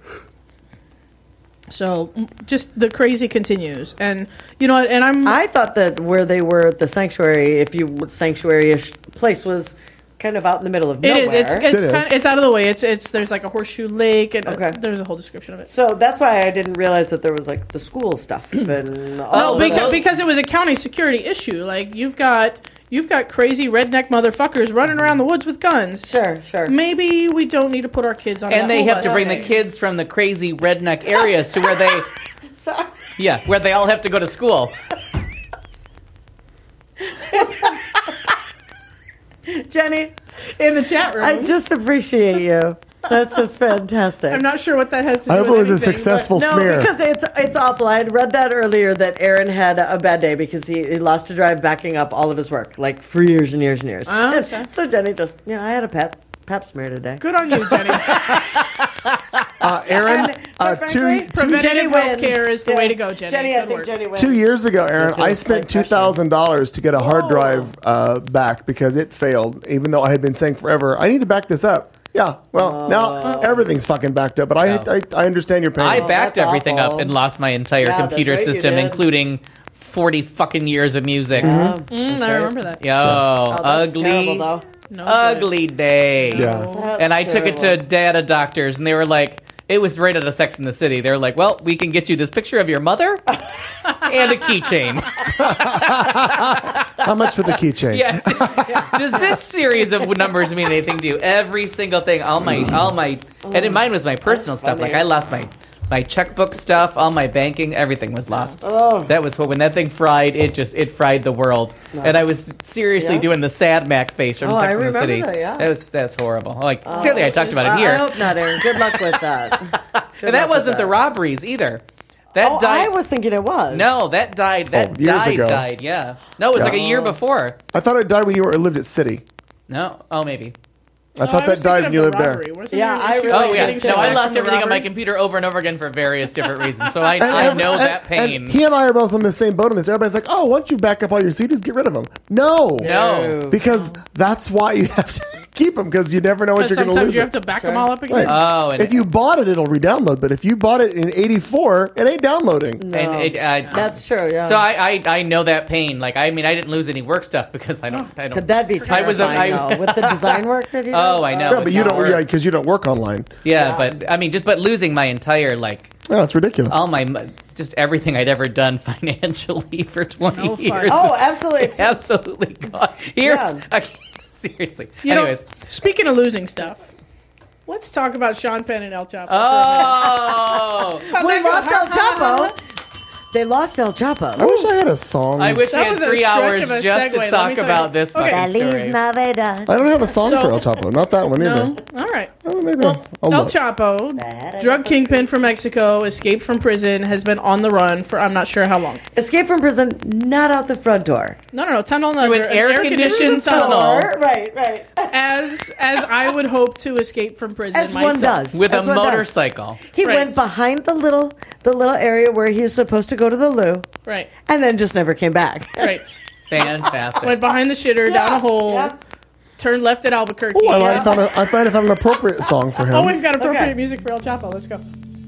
So just the crazy continues, and you know, and I thought that where they were at the sanctuary, sanctuary-ish place was kind of out in the middle of it nowhere. is. It's out of the way. It's there's like a horseshoe lake, and Okay. there's a whole description of it. So that's why I didn't realize that there was like the school stuff and all No, of but those- because it was a county security issue. Like you've got crazy redneck motherfuckers running around the woods with guns. Sure. Maybe we don't need to put our kids on. a and they school have to bus bring the today. kids from the crazy redneck areas to where they, Sorry. where they all have to go to school. Jenny, in the chat room. I just appreciate you. That's just fantastic. I'm not sure what that has to do I hope with it was a anything, but- successful No, smear. because it's awful. I had read that earlier that Aaron had a bad day because he lost a drive backing up all of his work, like for years and years and years. Oh, okay. So Jenny just, I had a pap smear today. Good on you, Jenny. Aaron, Quite frankly, Preventative wins. healthcare is the way to go, Jenny. Jenny, I Good think work. Jenny wins. 2 years ago, Aaron, That I feels spent like passion. $2,000 to get a hard drive back because it failed, even though I had been saying forever, I need to back this up. Yeah, well, now everything's fucking backed up, but I understand your pain. I backed that's everything awful. up and lost my entire Yeah, that's computer right, you system, did. including 40 fucking years of music. I remember that. Yo, Oh, that's ugly, terrible, though. No ugly day. Yeah. That's And I took it to terrible. data doctors, and they were like, it was right out of Sex in the City. They were like, well, we can get you this picture of your mother and a keychain. How much for the keychain? Yeah. Does this series of numbers mean anything to you? Every single thing, all my, and mine was my personal stuff. funny. Like I lost my checkbook stuff, all my banking, everything was lost. Oh. That was when that thing fried. It fried the world, and I was seriously Yeah? doing the sad Mac face from Oh, Sex I in the remember City. that, yeah. That's horrible. Like clearly, I talked about it I here, hope not, Aaron. Good luck with that. Good and that luck with wasn't the robberies either. That Oh, died. I was thinking it was. No, that died. That years ago. died. Yeah. No, it was Yeah. like a year before. I thought it died when you lived at City. No. Oh, maybe. I thought that died when you lived there. Yeah, I really Oh yeah. did No, too. I lost From the everything on my robbery? computer over and over again for various different reasons. So I And know that and pain. he and I are both on the same boat on this. Everybody's like, "Oh, why don't you back up all your CDs, get rid of them?" No, No. because that's why you have to keep them because you never know what you're going to sometimes lose. you have to back them all up again. Right. Oh, and if you bought it, it'll re-download. But if you bought it in '84, it ain't downloading. That's true. Yeah. So I know that pain. Like I mean, I didn't lose any work stuff because I don't. Could that be terrifying? though, with the design work that he does? Oh, I know. Yeah, but you don't, because you don't work online. Yeah, but I mean, but losing my entire Yeah, it's ridiculous. all my just everything I'd ever done financially for 20 No fun. years. Oh, was absolutely. absolutely gone. Here's seriously. You know, Anyways, speaking of losing stuff, let's talk about Sean Penn and El Chapo. oh, We lost El Chapo. They lost El Chapo. I wish I had a song. I wish we That had was a 3 stretch hours of a just segue, to let talk me tell about you. this Okay. fucking story. Navidad. I don't have a song So- for El Chapo. Not that one either. No? All right. Oh, maybe Well, I'll El look. Chapo, drug kingpin from Mexico, escaped from prison, has been on the run for I'm not sure how long. Escape from prison, not out the front door. No, tunnel Through under, an air-conditioned tunnel. Right. as I would hope to escape from prison As one myself. does. With a As one does. motorcycle. He Right. went behind the little area where he was supposed to go to the loo, Right, and then just never came back. right. Fantastic. Went behind the shitter, down a hole, Yeah. turned left at Albuquerque. Oh, I might have found an appropriate song for him. Oh, we've got appropriate Okay. music for El Chapo. Let's go.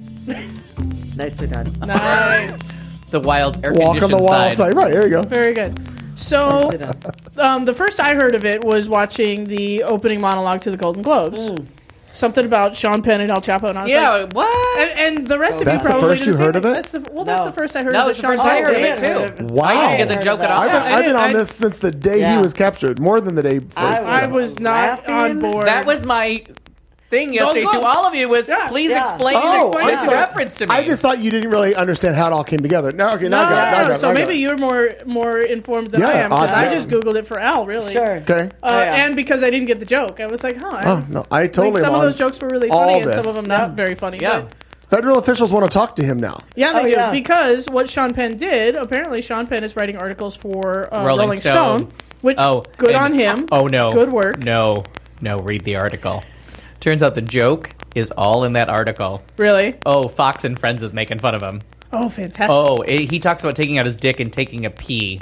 Nicely done. Nice. The wild Walk on the air-conditioned wild side. side. Right, there you go. Very good. So, Nicely done. the first I heard of it was watching the opening monologue to the Golden Globes. Something about Sean Penn and El Chapo, and I was Yeah, like, what? and the rest of That's you the probably first you didn't see heard of it? That's the No. first I heard No, of it's the the Sean first I Penn. heard of they it hadn't too. heard of it. Wow. I didn't get the joke at all. I've been on I- this since the day Yeah. he was captured. More than the day first. I was not on board. That was my thing yesterday to Globes. all of you was Yeah. please Yeah. explain Oh, this I'm sorry. reference to me. I just thought you didn't really understand how it all came together. No, okay, now I No, got it. Now I got it. so Now I got maybe it. you're more informed than Yeah, I am because I yeah. just Googled it for Al, really. Sure. Okay. yeah. And because I didn't get the joke, I was like, Oh, no. I totally Like some am of on those jokes were really all funny, and this. some of them not very funny. Yeah. But Federal officials want to talk to him now. yeah, they Oh, do. yeah. Because what Sean Penn did, apparently Sean Penn is writing articles for Rolling Rolling Stone. Stone, which good and- on him. Oh no. Good work. No, read the article. Turns out the joke is all in that article. Really? Oh, Fox and Friends is making fun of him. Oh, fantastic. Oh, he talks about taking out his dick and taking a pee.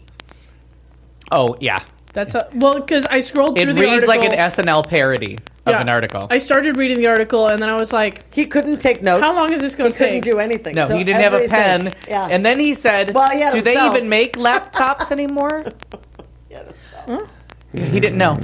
Oh, yeah. That's well, because I scrolled It through the reads article. like an SNL parody of Yeah. an article. I started reading the article, and then I was like, He couldn't take notes. how long is this going He to couldn't take? do anything. No, So he didn't have a everything- pen. Yeah. And then he said, Well, he had do they himself. even make laptops anymore? He didn't know.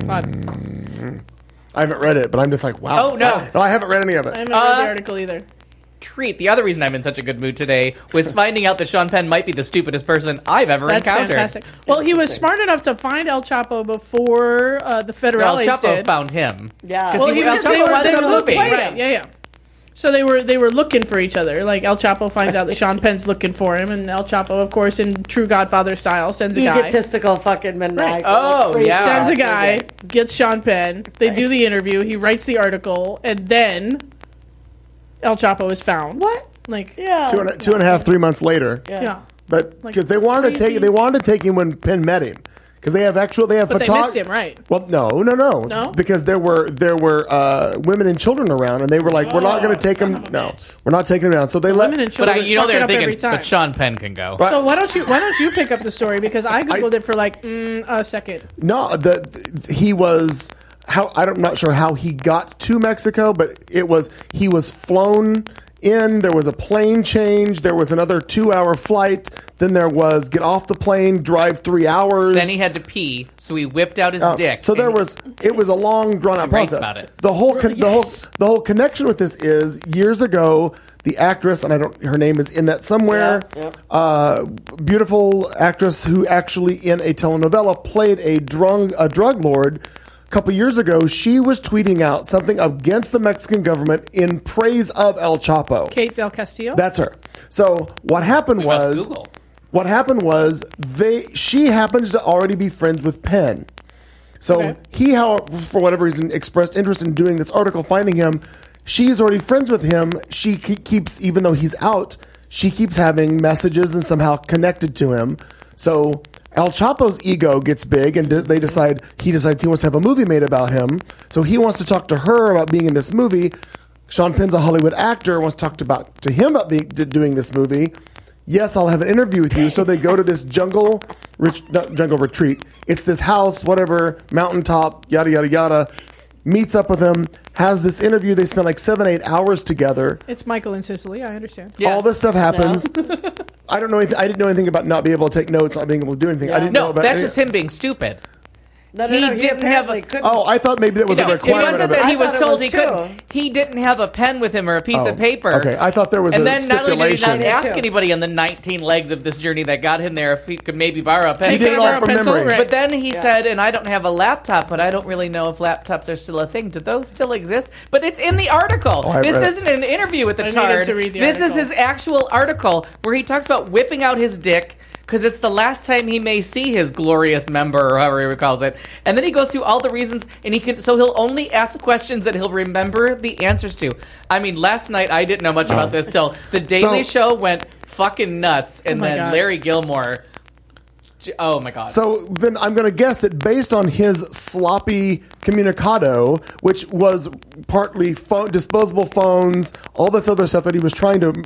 I haven't read it, but I'm just like, wow. Oh, no. I haven't read any of it. I haven't read the article either. Treat. The other reason I'm in such a good mood today was finding out that Sean Penn might be the stupidest person I've ever That's encountered. fantastic. Well, he was smart enough to find El Chapo before the Well, Federales Chapo did. found him. Yeah. Because Well, El because they Chapo were, wants they a were movie. looking, right? Yeah. So they were looking for each other. Like El Chapo finds out that Sean Penn's looking for him, and El Chapo, of course, in true Godfather style, sends a guy. Egotistical fucking maniacal. Oh, crazy yeah. Sends a ass guy, nigga. gets Sean Penn. They do the interview. He writes the article, and then El Chapo is found. What? Like, Yeah. 2.5, 3 months later. yeah. But because they wanted crazy. to take him when Penn met him. Because they have But they missed him, right? Well, no. No? Because there were women and children around, and they were like, "We're not going to take him. No, we're not taking him down." So they let. Women and But children you know fuck it they're up every thinking, time. but Sean Penn can go. Right. So why don't you pick up the story, because I googled it for like a second. No, he was I'm not sure how he got to Mexico, but he was flown in. There was a plane change. There was another 2-hour flight. Then there was get off the plane, drive 3 hours. Then he had to pee, so he whipped out his dick. So and it was a long drawn out He writes process. about it. The whole connection with this is years ago, the actress, and her name is in that somewhere, beautiful actress who actually in a telenovela played a drug lord. A couple years ago, she was tweeting out something against the Mexican government in praise of El Chapo. Kate Del Castillo. That's her. So what happened We must was, Google. she happens to already be friends with Penn. So Okay. he, however, for whatever reason, expressed interest in doing this article, finding him. She's already friends with him. She keeps, even though he's out, she keeps having messages and somehow connected to him. So El Chapo's ego gets big, and he decides he wants to have a movie made about him. So he wants to talk to her about being in this movie. Sean Penn's a Hollywood actor, wants to talk to him about doing this movie. Yes, I'll have an interview with you. So they go to this jungle retreat. It's this house, whatever, mountaintop, yada, yada, yada. meets up with him, has this interview. They spend like 7-8 hours together. It's Michael in Sicily. I understand. Yeah. All this stuff happens. I don't know. I didn't know anything about not being able to take notes, not being able to do anything. I didn't know No, about that's just him being stupid. No, He didn't have apparently a- couldn't. Oh, I thought maybe that was a No, it requirement wasn't of it. that he I was thought it told was he too. couldn't. He didn't have a pen with him or a piece of paper. Okay, I thought there was And a then not only did he stipulation. not ask too. anybody on the 19 legs of this journey that got him there if he could maybe borrow a pen. He did it all Borrow a from pencil, memory. right. But then he said, and I don't have a laptop, but I don't really know if laptops are still a thing. Do those still exist? But it's in the article. I This read it. isn't an interview with the I needed tard. to read the This is article. his actual article where he talks about whipping out his dick because it's the last time he may see his glorious member, or however he calls it. And then he goes through all the reasons, and he'll only ask questions that he'll remember the answers to. I mean, last night I didn't know much about this till the Daily Show went fucking nuts, and my then God. Larry Gilmore. Oh my God. So then I'm going to guess that based on his sloppy communicado, which was partly disposable phones, all this other stuff that he was trying to,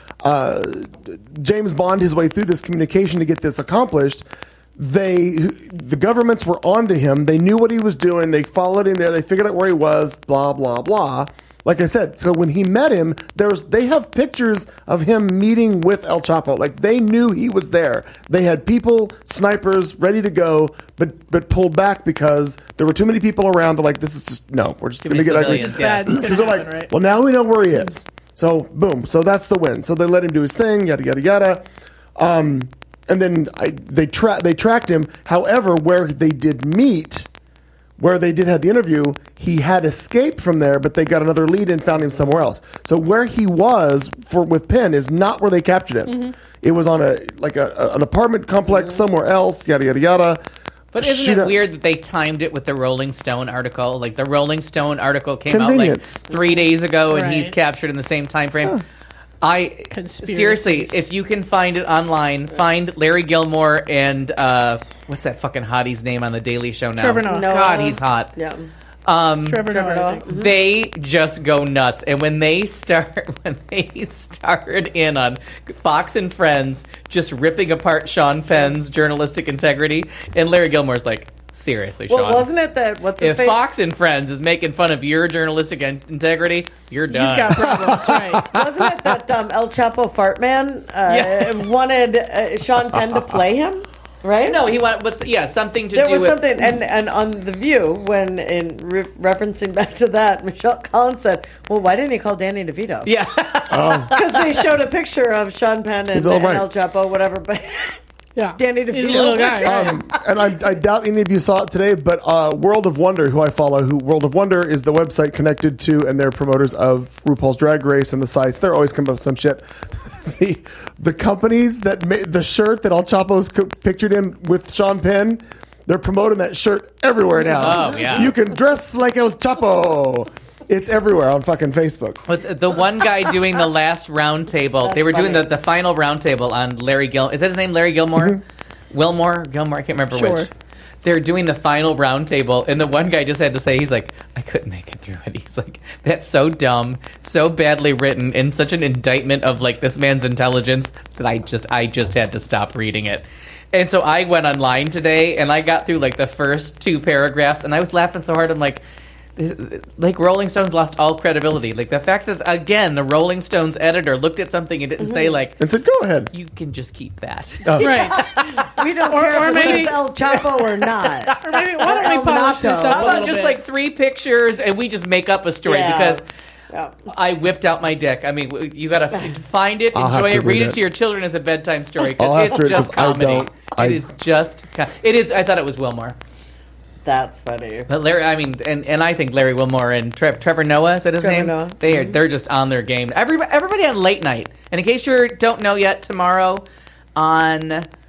James Bond his way through this communication to get this accomplished, the governments were onto him. They knew what he was doing. They followed him there. They figured out where he was, blah, blah, blah. Like I said, so when he met him, they have pictures of him meeting with El Chapo. Like they knew he was there. They had people, snipers, ready to go, but pulled back because there were too many people around. They're like, this is just we're just going to get ugly. civilians, yeah. Bad. It's Because gonna they're like, happen, right? well, now we know where he is. So boom. So that's the win. So they let him do his thing. Yada yada yada. And then they tracked him. However, where they did meet. Where they did have the interview, he had escaped from there, but they got another lead and found him somewhere else. So where he was with Penn is not where they captured him. Mm-hmm. It was on an apartment complex somewhere else. Yada yada yada. But isn't it weird that they timed it with the Rolling Stone article? Like the Rolling Stone article came out like Convenience. 3 days ago, and he's Right. captured in the same time frame. Conspiracies. Seriously, if you can find it online, find Larry Gilmore and what's that fucking hottie's name on the Daily Show now? Trevor Noah. God, he's hot. Yeah. Trevor Noah. Noah. I think. They just go nuts, and when they started in on Fox and Friends, just ripping apart Sean Penn's journalistic integrity, and Larry Gilmore's like, seriously, Sean. Well, wasn't it that what's his If face? Fox and Friends is making fun of your journalistic integrity, you're done. You've got problems, right? Wasn't it that El Chapo fart man wanted Sean Penn to play him? Right? No, he was something to There do was with something, and on The View, when in referencing back to that, Michelle Collins said, "Well, why didn't he call Danny DeVito?" yeah. Because they showed a picture of Sean Penn and He's all right. El Chapo, whatever. But Yeah. Danny DeVito. He's a little guy. right? And I doubt any of you saw it today, but World of Wonder, who I follow, World of Wonder is the website connected to, and they're promoters of RuPaul's Drag Race and the sites. They're always coming up with some shit. The companies that made the shirt that El Chapo's pictured in with Sean Penn, they're promoting that shirt everywhere now. Oh, yeah. You can dress like El Chapo. It's everywhere on fucking Facebook. But the one guy doing the last round table, they were doing funny. the final round table on Larry Gilmore. Is that his name, Larry Gilmore? Mm-hmm. Gilmore, I can't remember Sure. which. They're doing the final round table, and the one guy just had to say, he's like, I couldn't make it through it. He's like, that's so dumb, so badly written, and such an indictment of like this man's intelligence that I just had to stop reading it. And so I went online today, and I got through like the first 2 paragraphs, and I was laughing so hard, I'm like Rolling Stones lost all credibility. Like the fact that again the Rolling Stones editor looked at something and didn't say like, And said, go ahead. you can just keep that. Right. We don't Or- care or if maybe- it's El Chapo or not. Or maybe, why don't we El polish this Nacho. up How a about little just bit? like 3 pictures and we just make up a story Yeah. because Yeah. I whipped out my dick. I mean, you gotta find it, I'll have enjoy to it, read read it it. to your children as a bedtime story I'll have because to it's read it just 'cause I comedy. don't- I- It is just. It is. I thought it was Wilmore. That's funny. But Larry, I mean, and I think Larry Wilmore and Trevor Noah, is that his Trevor name? Noah. They're just on their game. Everybody on late night. And in case you don't know yet, tomorrow on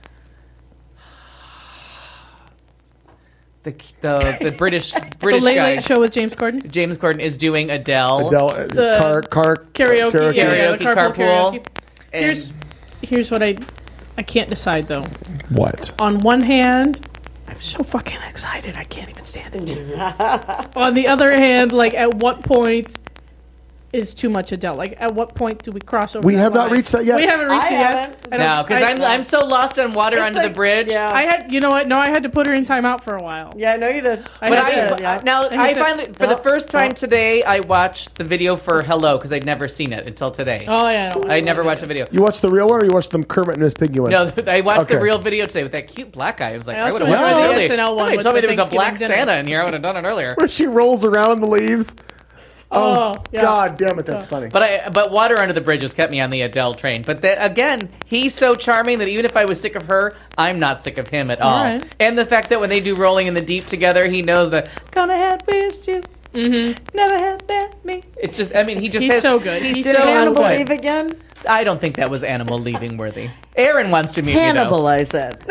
the British the Late guy, Late Show with James Corden. James Corden is doing Adele. Adele, The car Karaoke. Yeah, the Karaoke, carpool. Karaoke. Here's what I can't decide though. What? On one hand, I'm so fucking excited I can't even stand it. On the other hand, like at what point is too much Adele? Like, at what point do we cross over? We that have not line? reached that yet. We haven't reached I it yet. haven't. I don't- No, because I'm so lost on Water It's Under like- the Bridge. yeah. I had, you know what? No, I had to put her in timeout for a while. Yeah, I know you did. I But had to. now I I need to- finally, for the first time today, I watched the video for Hello because I'd never seen it until today. Oh yeah, I never watched the video. You watched the real one, or you watched the Kermit and Miss Piggy one? No, I watched the Okay. real video today with that cute black guy. I was like, I I, also would have watched enjoyed it the earlier. SNL one Somebody with told me the there was a black Thanksgiving dinner. Santa in here. I would have done it earlier. Where she rolls around in the leaves. Oh, yeah. God damn it, that's funny. But Water Under the Bridge has kept me on the Adele train. But again, he's so charming that even if I was sick of her, I'm not sick of him at all. All right. And the fact that when they do Rolling in the Deep together, he knows that gonna have wished you, never had met me. It's just, I mean, he just He's has, so good. He's Did so Hannibal good. leave again? I don't think that was animal leaving worthy. Aaron wants to meet Hannibal, me I said.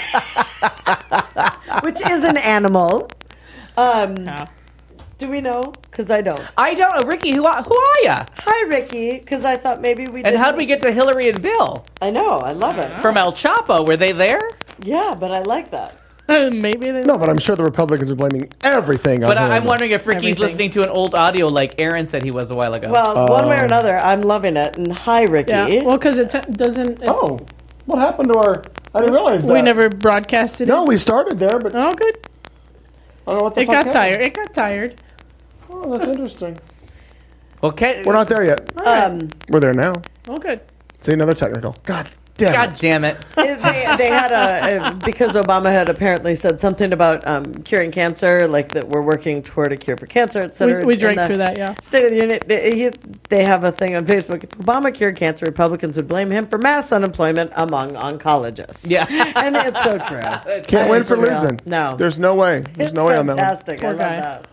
Which is an animal. Yeah. Do we know? Because I don't. though. I don't know, Ricky. Who are ya? Hi, Ricky. Because I thought maybe we. And how'd we get to Hillary and Bill I know. I love it. from El Chapo? Were they there? Yeah, but I like that. Maybe they. No, but I'm sure the Republicans are blaming everything on But Hillary. I'm wondering if Ricky's Everything. listening to an old audio like Aaron said he was a while ago. Well, one way or another, I'm loving it. And hi, Ricky. Yeah. Well, because it doesn't. Oh, what happened to our... I didn't realize that. we never broadcasted it. No, we started there, but I Oh, good. don't know what the It fuck got happened. tired. It got tired. Oh, that's interesting. okay. We're not there yet. We're there now. Oh, good. See, another technical. God damn God it. damn it. They had because Obama had apparently said something about curing cancer, like that we're working toward a cure for cancer, et cetera. We In drank the through that, yeah. State of the Union, they have a thing on Facebook. If Obama cured cancer, Republicans would blame him for mass unemployment among oncologists. Yeah. And it's so true. Can't win It's for real. losing. No. There's no way. There's It's no way on that one. fantastic. I Poor love guy. that.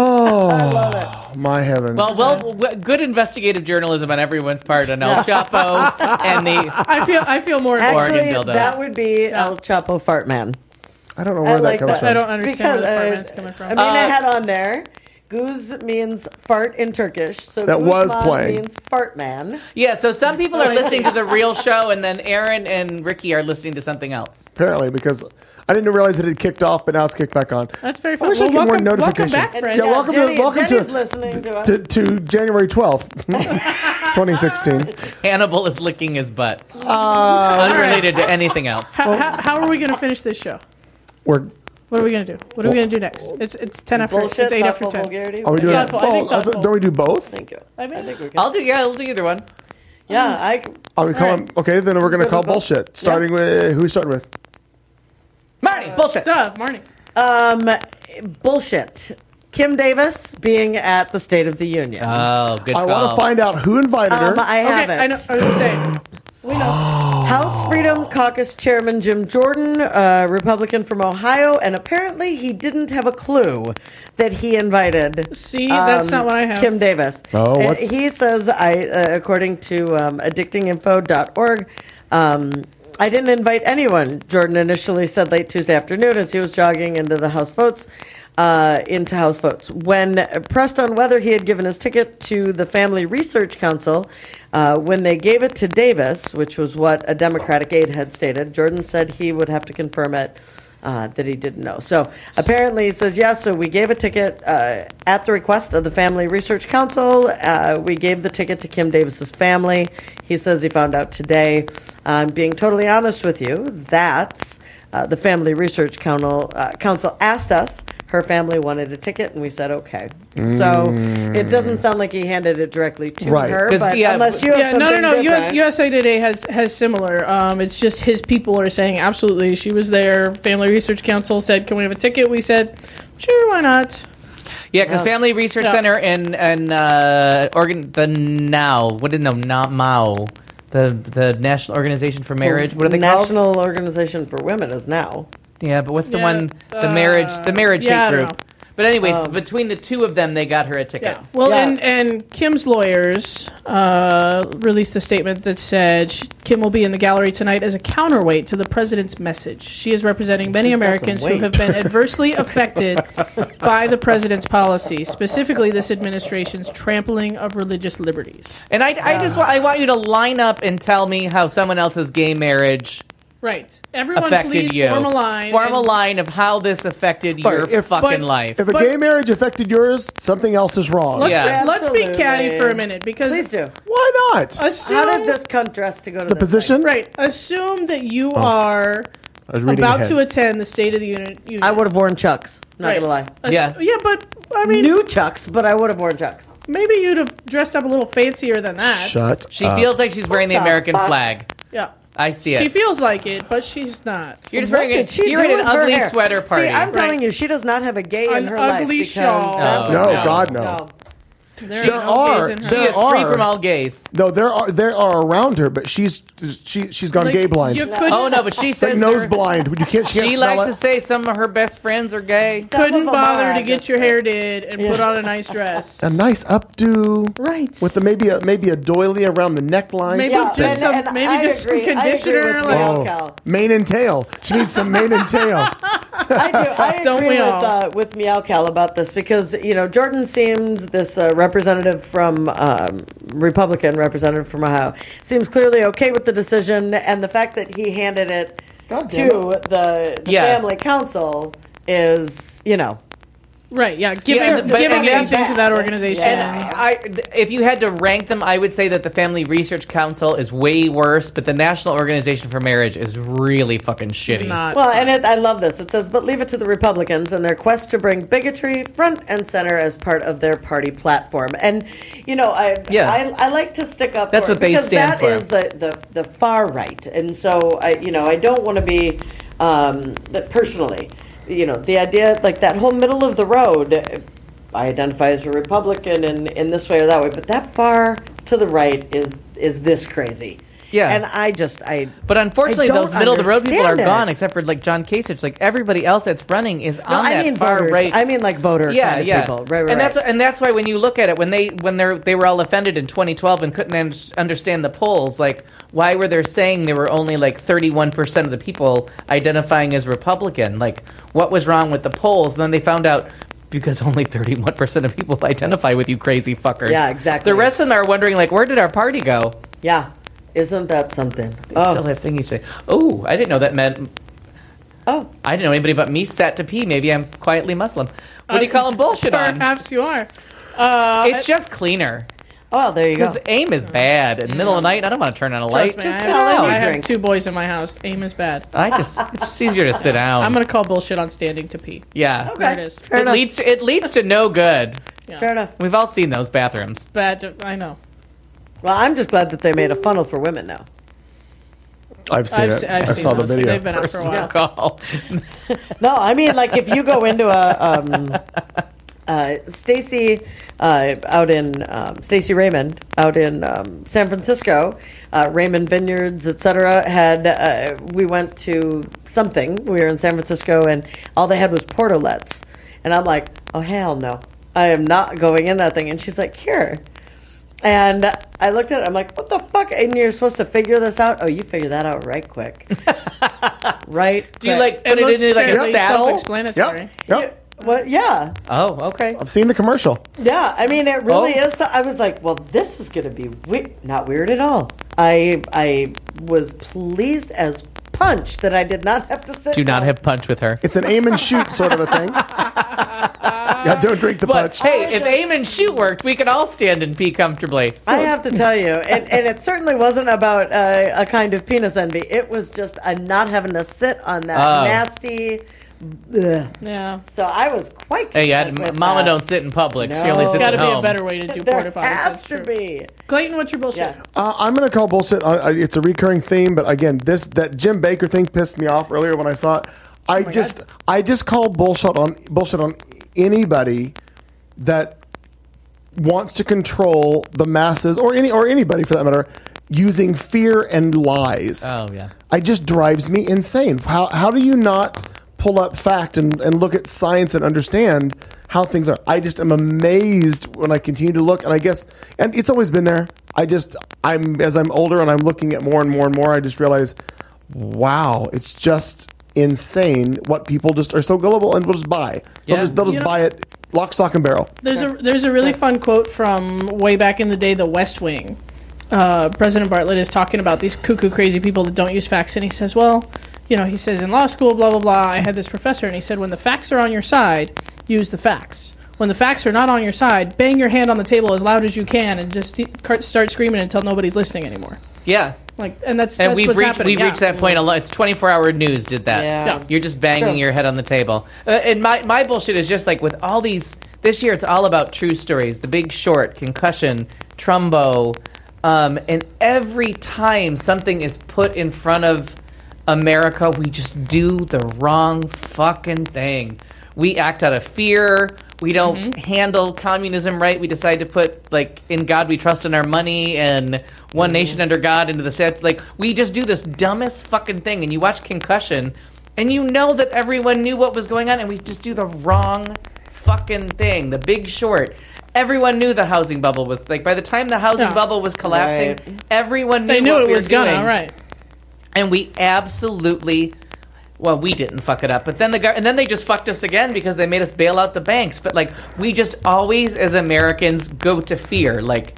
Oh, my heavens. Well, good investigative journalism on everyone's part on El Chapo and the. I feel more. Oregon Actually, dildos. that would be El Chapo Fart Man. I don't know where that like comes that. from. I don't understand Because, where the department's coming from. Amina had on there. Guz means fart in Turkish. So That was Guzman playing. means fart man. Yeah, so some people are listening to the real show, and then Aaron and Ricky are listening to something else. Apparently, because I didn't realize it had kicked off, but now it's kicked back on. That's very I fun. wish I Well, could get more welcome notification. back, friend. Yeah, welcome Jenny's to listening to us. to January 12th, 2016. Hannibal is licking his butt. Unrelated to anything else. How are we going to finish this show? We're What are we going to do? What are we going to do next? It's 10 after. Bullshit, It's 8 after thoughtful 10. vulgarity. Are we doing? Thoughtful. I think thoughtful. Don't we do both? Thank you. I mean, I think we can. I'll do either one. Yeah, Are we calling? Okay, then we're going to call Good, we'll go. bullshit. Starting with who we starting with? Marty, bullshit. duh, Marnie. bullshit. Kim Davis being at the State of the Union. Oh, good I call. want to find out who invited her. I have Okay, it. I know. I was going to say. We know. House Freedom Caucus Chairman Jim Jordan, Republican from Ohio, and apparently he didn't have a clue that he invited. See, that's not what I have. Kim Davis. Oh, what? He says, according to addictinginfo.org, I didn't invite anyone, Jordan initially said late Tuesday afternoon as he was jogging into the House votes. When pressed on whether he had given his ticket to the Family Research Council, when they gave it to Davis, which was what a Democratic aide had stated, Jordan said he would have to confirm it, that he didn't know. So apparently he says, yes, so we gave a ticket at the request of the Family Research Council. We gave the ticket to Kim Davis's family. He says he found out today. I'm being totally honest with you, that's the Family Research Council asked us. Her family wanted a ticket, and we said okay. So it doesn't sound like he handed it directly to Right. her, 'Cause, but yeah, unless you have Yeah, something no. different. USA Today has similar. It's just his people are saying absolutely. She was there. Family Research Council said, "Can we have a ticket?" We said, "Sure, why not?" Yeah, because Family Research Yeah. Center and Oregon, the MAO, the National Organization for Marriage. What are they called? National Organization for Women is now. Yeah, but what's the Yeah, one? The marriage yeah, I hate don't group. know. But anyways, between the two of them, they got her a ticket. Yeah. Well, Yeah. and Kim's lawyers released a statement that said Kim will be in the gallery tonight as a counterweight to the president's message. She is representing many She's got some Americans who weight. have been adversely affected by the president's policy, specifically this administration's trampling of religious liberties. And I want you to line up and tell me how someone else's gay marriage Right. Everyone, affected please you. form a line. Form a and- line of how this affected your fucking life. If a gay marriage affected yours, something else is wrong. Let's be Absolutely. catty for a minute because Please do. Why not? assume How did this cunt dress to go to The this position? right. Assume that you are I was reading about ahead. to attend the State of the Union. I would have worn Chucks. Not Right. gonna lie. Yeah. Yeah, but I mean, New Chucks, but I would have worn Chucks. maybe you'd have dressed up a little fancier than that. Shut She up. feels like she's wearing the What the American fuck? flag. Yeah. I see She it. feels like it, but she's not. You're just What wearing did she you're do in an with her ugly hair? sweater party. See, I'm telling Right. you, she does not have a gay in An her life. ugly because shawl. that No, would- God, no. There There are- gays in her she there is life. free are- from all gays. No, there are around her, but she's gone Like, gay blind. You couldn't, Oh no, but she It's like says nose her- blind. She can't She smell likes it. to say some of her best friends are gay. Some of couldn't them bother are to get just- your hair did and put on a nice dress. A nice updo Right. with maybe a doily around the neckline. Maybe Yeah, just some and maybe I just some agree. I conditioner. agree with Like, Mel Oh, Cal. mane and tail. She needs some mane and tail. I Don't agree we all? with Meow Cal about this because Jordan seems this representative from Republican representative from Ohio seems clearly okay with the decision, and the fact that he handed it God damn to the Yeah. family council is right. Yeah. Giving Yeah, but- giving and anything that- to that organization. And if you had to rank them, I would say that the Family Research Council is way worse, but the National Organization for Marriage is really fucking shitty. Not. well, and I love this. It says, but leave it to the Republicans and their quest to bring bigotry front and center as part of their party platform. And I like to stick up. That's for what they because stand for. That is the far right, and so I don't want to be that personally. The idea like that whole middle of the road. I identify as a Republican in this way or that way, but that far to the right is this crazy. Yeah. And But unfortunately, I don't those middle of the road people are understand it. gone, except for like John Kasich. Like everybody else that's running is on I that mean far voters. right. I mean like voter kind of people. Right, And that's why when you look at it, when they were all offended in 2012 and couldn't understand the polls, like why were they saying there were only like 31% of the people identifying as Republican? Like what was wrong with the polls? And then they found out. Because only 31% of people identify with you crazy fuckers. Yeah, exactly. The rest of them are wondering, like, where did our party go? Yeah. Isn't that something? They still have thingies say, oh, I didn't know that meant... Oh. I didn't know anybody but me sat to pee. Maybe I'm quietly Muslim. What do you call them bullshit on? Perhaps you are. It's just cleaner. Oh, there you go. Because aim is bad. In the middle of the night, I don't want to turn on a light. Trust me, Just I sit have, down. I have drink. 2 boys in my house. Aim is bad. It's just easier to sit down. I'm gonna call bullshit on standing to pee. Yeah. Okay. There it is. Fair enough. It leads to no good. Yeah. Fair enough. We've all seen those bathrooms. Bad. I know. Well, I'm just glad that they made a funnel for women now. I've seen it. I've I seen saw the those. video. They've been out for a while. Call. No, I mean like if you go into a Stacy Stacy Raymond out in San Francisco, Raymond Vineyards, etc. had we went to something. We were in San Francisco, and all they had was portalettes, and I'm like, oh hell no, I am not going in that thing. And she's like, here. And I looked at it. I'm like, what the fuck? And you're supposed to figure this out? Oh, you figure that out right quick. Right? Do you quick. like put it looks into like a fairly saddle? self-explanatory. Yep. What? Yeah. Oh, okay. I've seen the commercial. Yeah, I mean, it really Oh. is. I was like, well, this is going to be not weird at all. I was pleased as punch that I did not have to sit Do not down. have punch with her. It's an aim and shoot sort of a thing. Yeah, don't drink the But punch. hey, if aim and shoot worked, we could all stand and pee comfortably. I have to tell you, and it certainly wasn't about a kind of penis envy. It was just not having to sit on that Oh. nasty. Ugh. Yeah. So I was quite. Hey, content with Mama that. don't sit in public. She No. only There's sits Got at to be home. a better way to do There porta potties. has That's to true. be. Clayton, what's your bullshit? Yes. I'm going to call bullshit. It's a recurring theme, but again, that Jim Baker thing pissed me off earlier when I saw it. I just call bullshit on anybody that wants to control the masses or anybody for that matter using fear and lies. Oh, yeah. It just drives me insane. How do you not pull up fact and look at science and understand how things are? I just am amazed when I continue to look, and I guess, and it's always been there. As I'm older and I'm looking at more and more and more, I just realize, wow, it's just insane what people just are so gullible and will just buy. Yeah. They'll just buy it lock, stock, and barrel. There's a really fun quote from way back in the day, The West Wing, President Bartlett is talking about these cuckoo crazy people that don't use facts, and he says, well, he says in law school, blah, blah, blah, I had this professor, and he said, when the facts are on your side, use the facts. When the facts are not on your side, bang your hand on the table as loud as you can and just start screaming until nobody's listening anymore. Yeah. And that's we've what's happening. We've reached that point a lot. It's 24-hour news did that. Yeah. You're just banging your head on the table. And my bullshit is just like with all these, this year it's all about true stories. The Big Short, Concussion, Trumbo, and every time something is put in front of America, we just do the wrong fucking thing. We act out of fear. We don't handle communism right. We decide to put, in God we trust in our money and one nation under God into the set. We just do this dumbest fucking thing. And you watch Concussion, and you know that everyone knew what was going on, and we just do the wrong fucking thing. The Big Short. Everyone knew the housing bubble was, by the time the housing bubble was collapsing, everyone knew what we were doing. Right. And we absolutely... Well, we didn't fuck it up, but then then they just fucked us again because they made us bail out the banks. But we just always, as Americans, go to fear.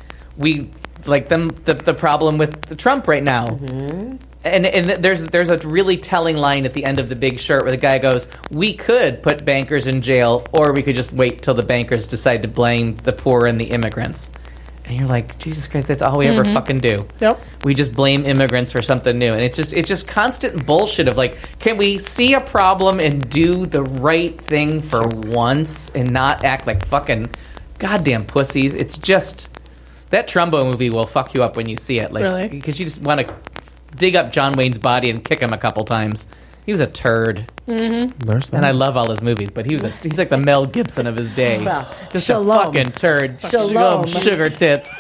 The problem with the Trump right now. Mm-hmm. And there's a really telling line at the end of The Big Short where the guy goes, "We could put bankers in jail, or we could just wait till the bankers decide to blame the poor and the immigrants." And you're like, Jesus Christ, that's all we ever fucking do. Yep. We just blame immigrants for something new. And it's just constant bullshit of can we see a problem and do the right thing for once and not act like fucking goddamn pussies? It's just, that Trumbo movie will fuck you up when you see it. Really? Because you just want to dig up John Wayne's body and kick him a couple times. He was a turd. There's that. And I love all his movies, but he's like the Mel Gibson of his day. Well, Just shalom. a fucking turd. Shalom. Sugar tits.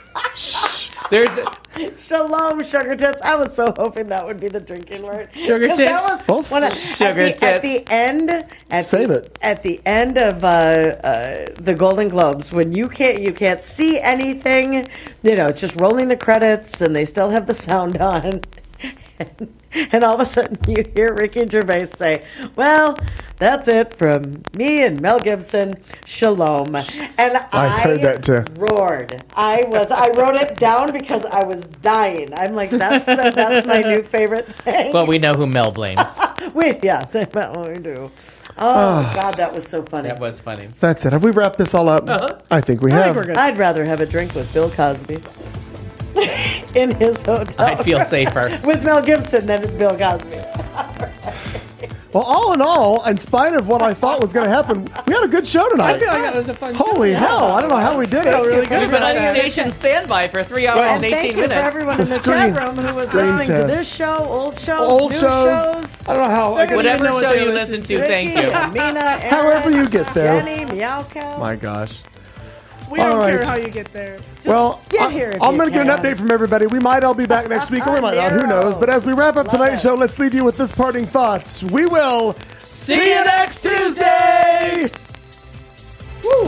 Shalom, sugar tits. I was so hoping that would be the drinking word. Sugar 'Cause tits? That was one of, Sugar at the end. Save it. At the end of the Golden Globes, when you can't see anything, it's just rolling the credits, and they still have the sound on. And all of a sudden, you hear Ricky Gervais say, "Well, that's it from me and Mel Gibson. Shalom." And I heard that too. Roared. I wrote it down because I was dying. I'm like, that's my new favorite thing. Well, we know who Mel blames. Yes, we do. Oh God, that was so funny. That was funny. That's it. Have we wrapped this all up? I think we have. we're good. I'd rather have a drink with Bill Cosby in his hotel. I feel safer. with Mel Gibson than with Bill Cosby. Well, all in all, in spite of what I thought was going to happen, we had a good show tonight. I feel like that was a fun show. Holy hell. I don't know how we did it. really good. We've been on station standby for 3 hours and 18 Thank you minutes. for everyone in It's the a screen- chat room who was screen listening to test. this show, old shows, Old new shows. I don't know how. I could, Whatever know what show they you listen listen to, thank Ricky, you. Amina, Aaron, However you get there. Jenny, Meow Cow. my gosh. We don't All right. care how you get there. Well, get here if I'm you going to get an can. update from everybody. We might all be back next week, or we might not. Who knows? But as we wrap up tonight's show, let's leave you with this parting thoughts. We will see you next Tuesday. Woo.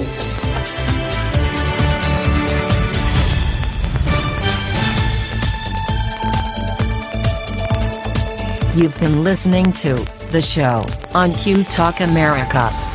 You've been listening to The Show on Q Talk America.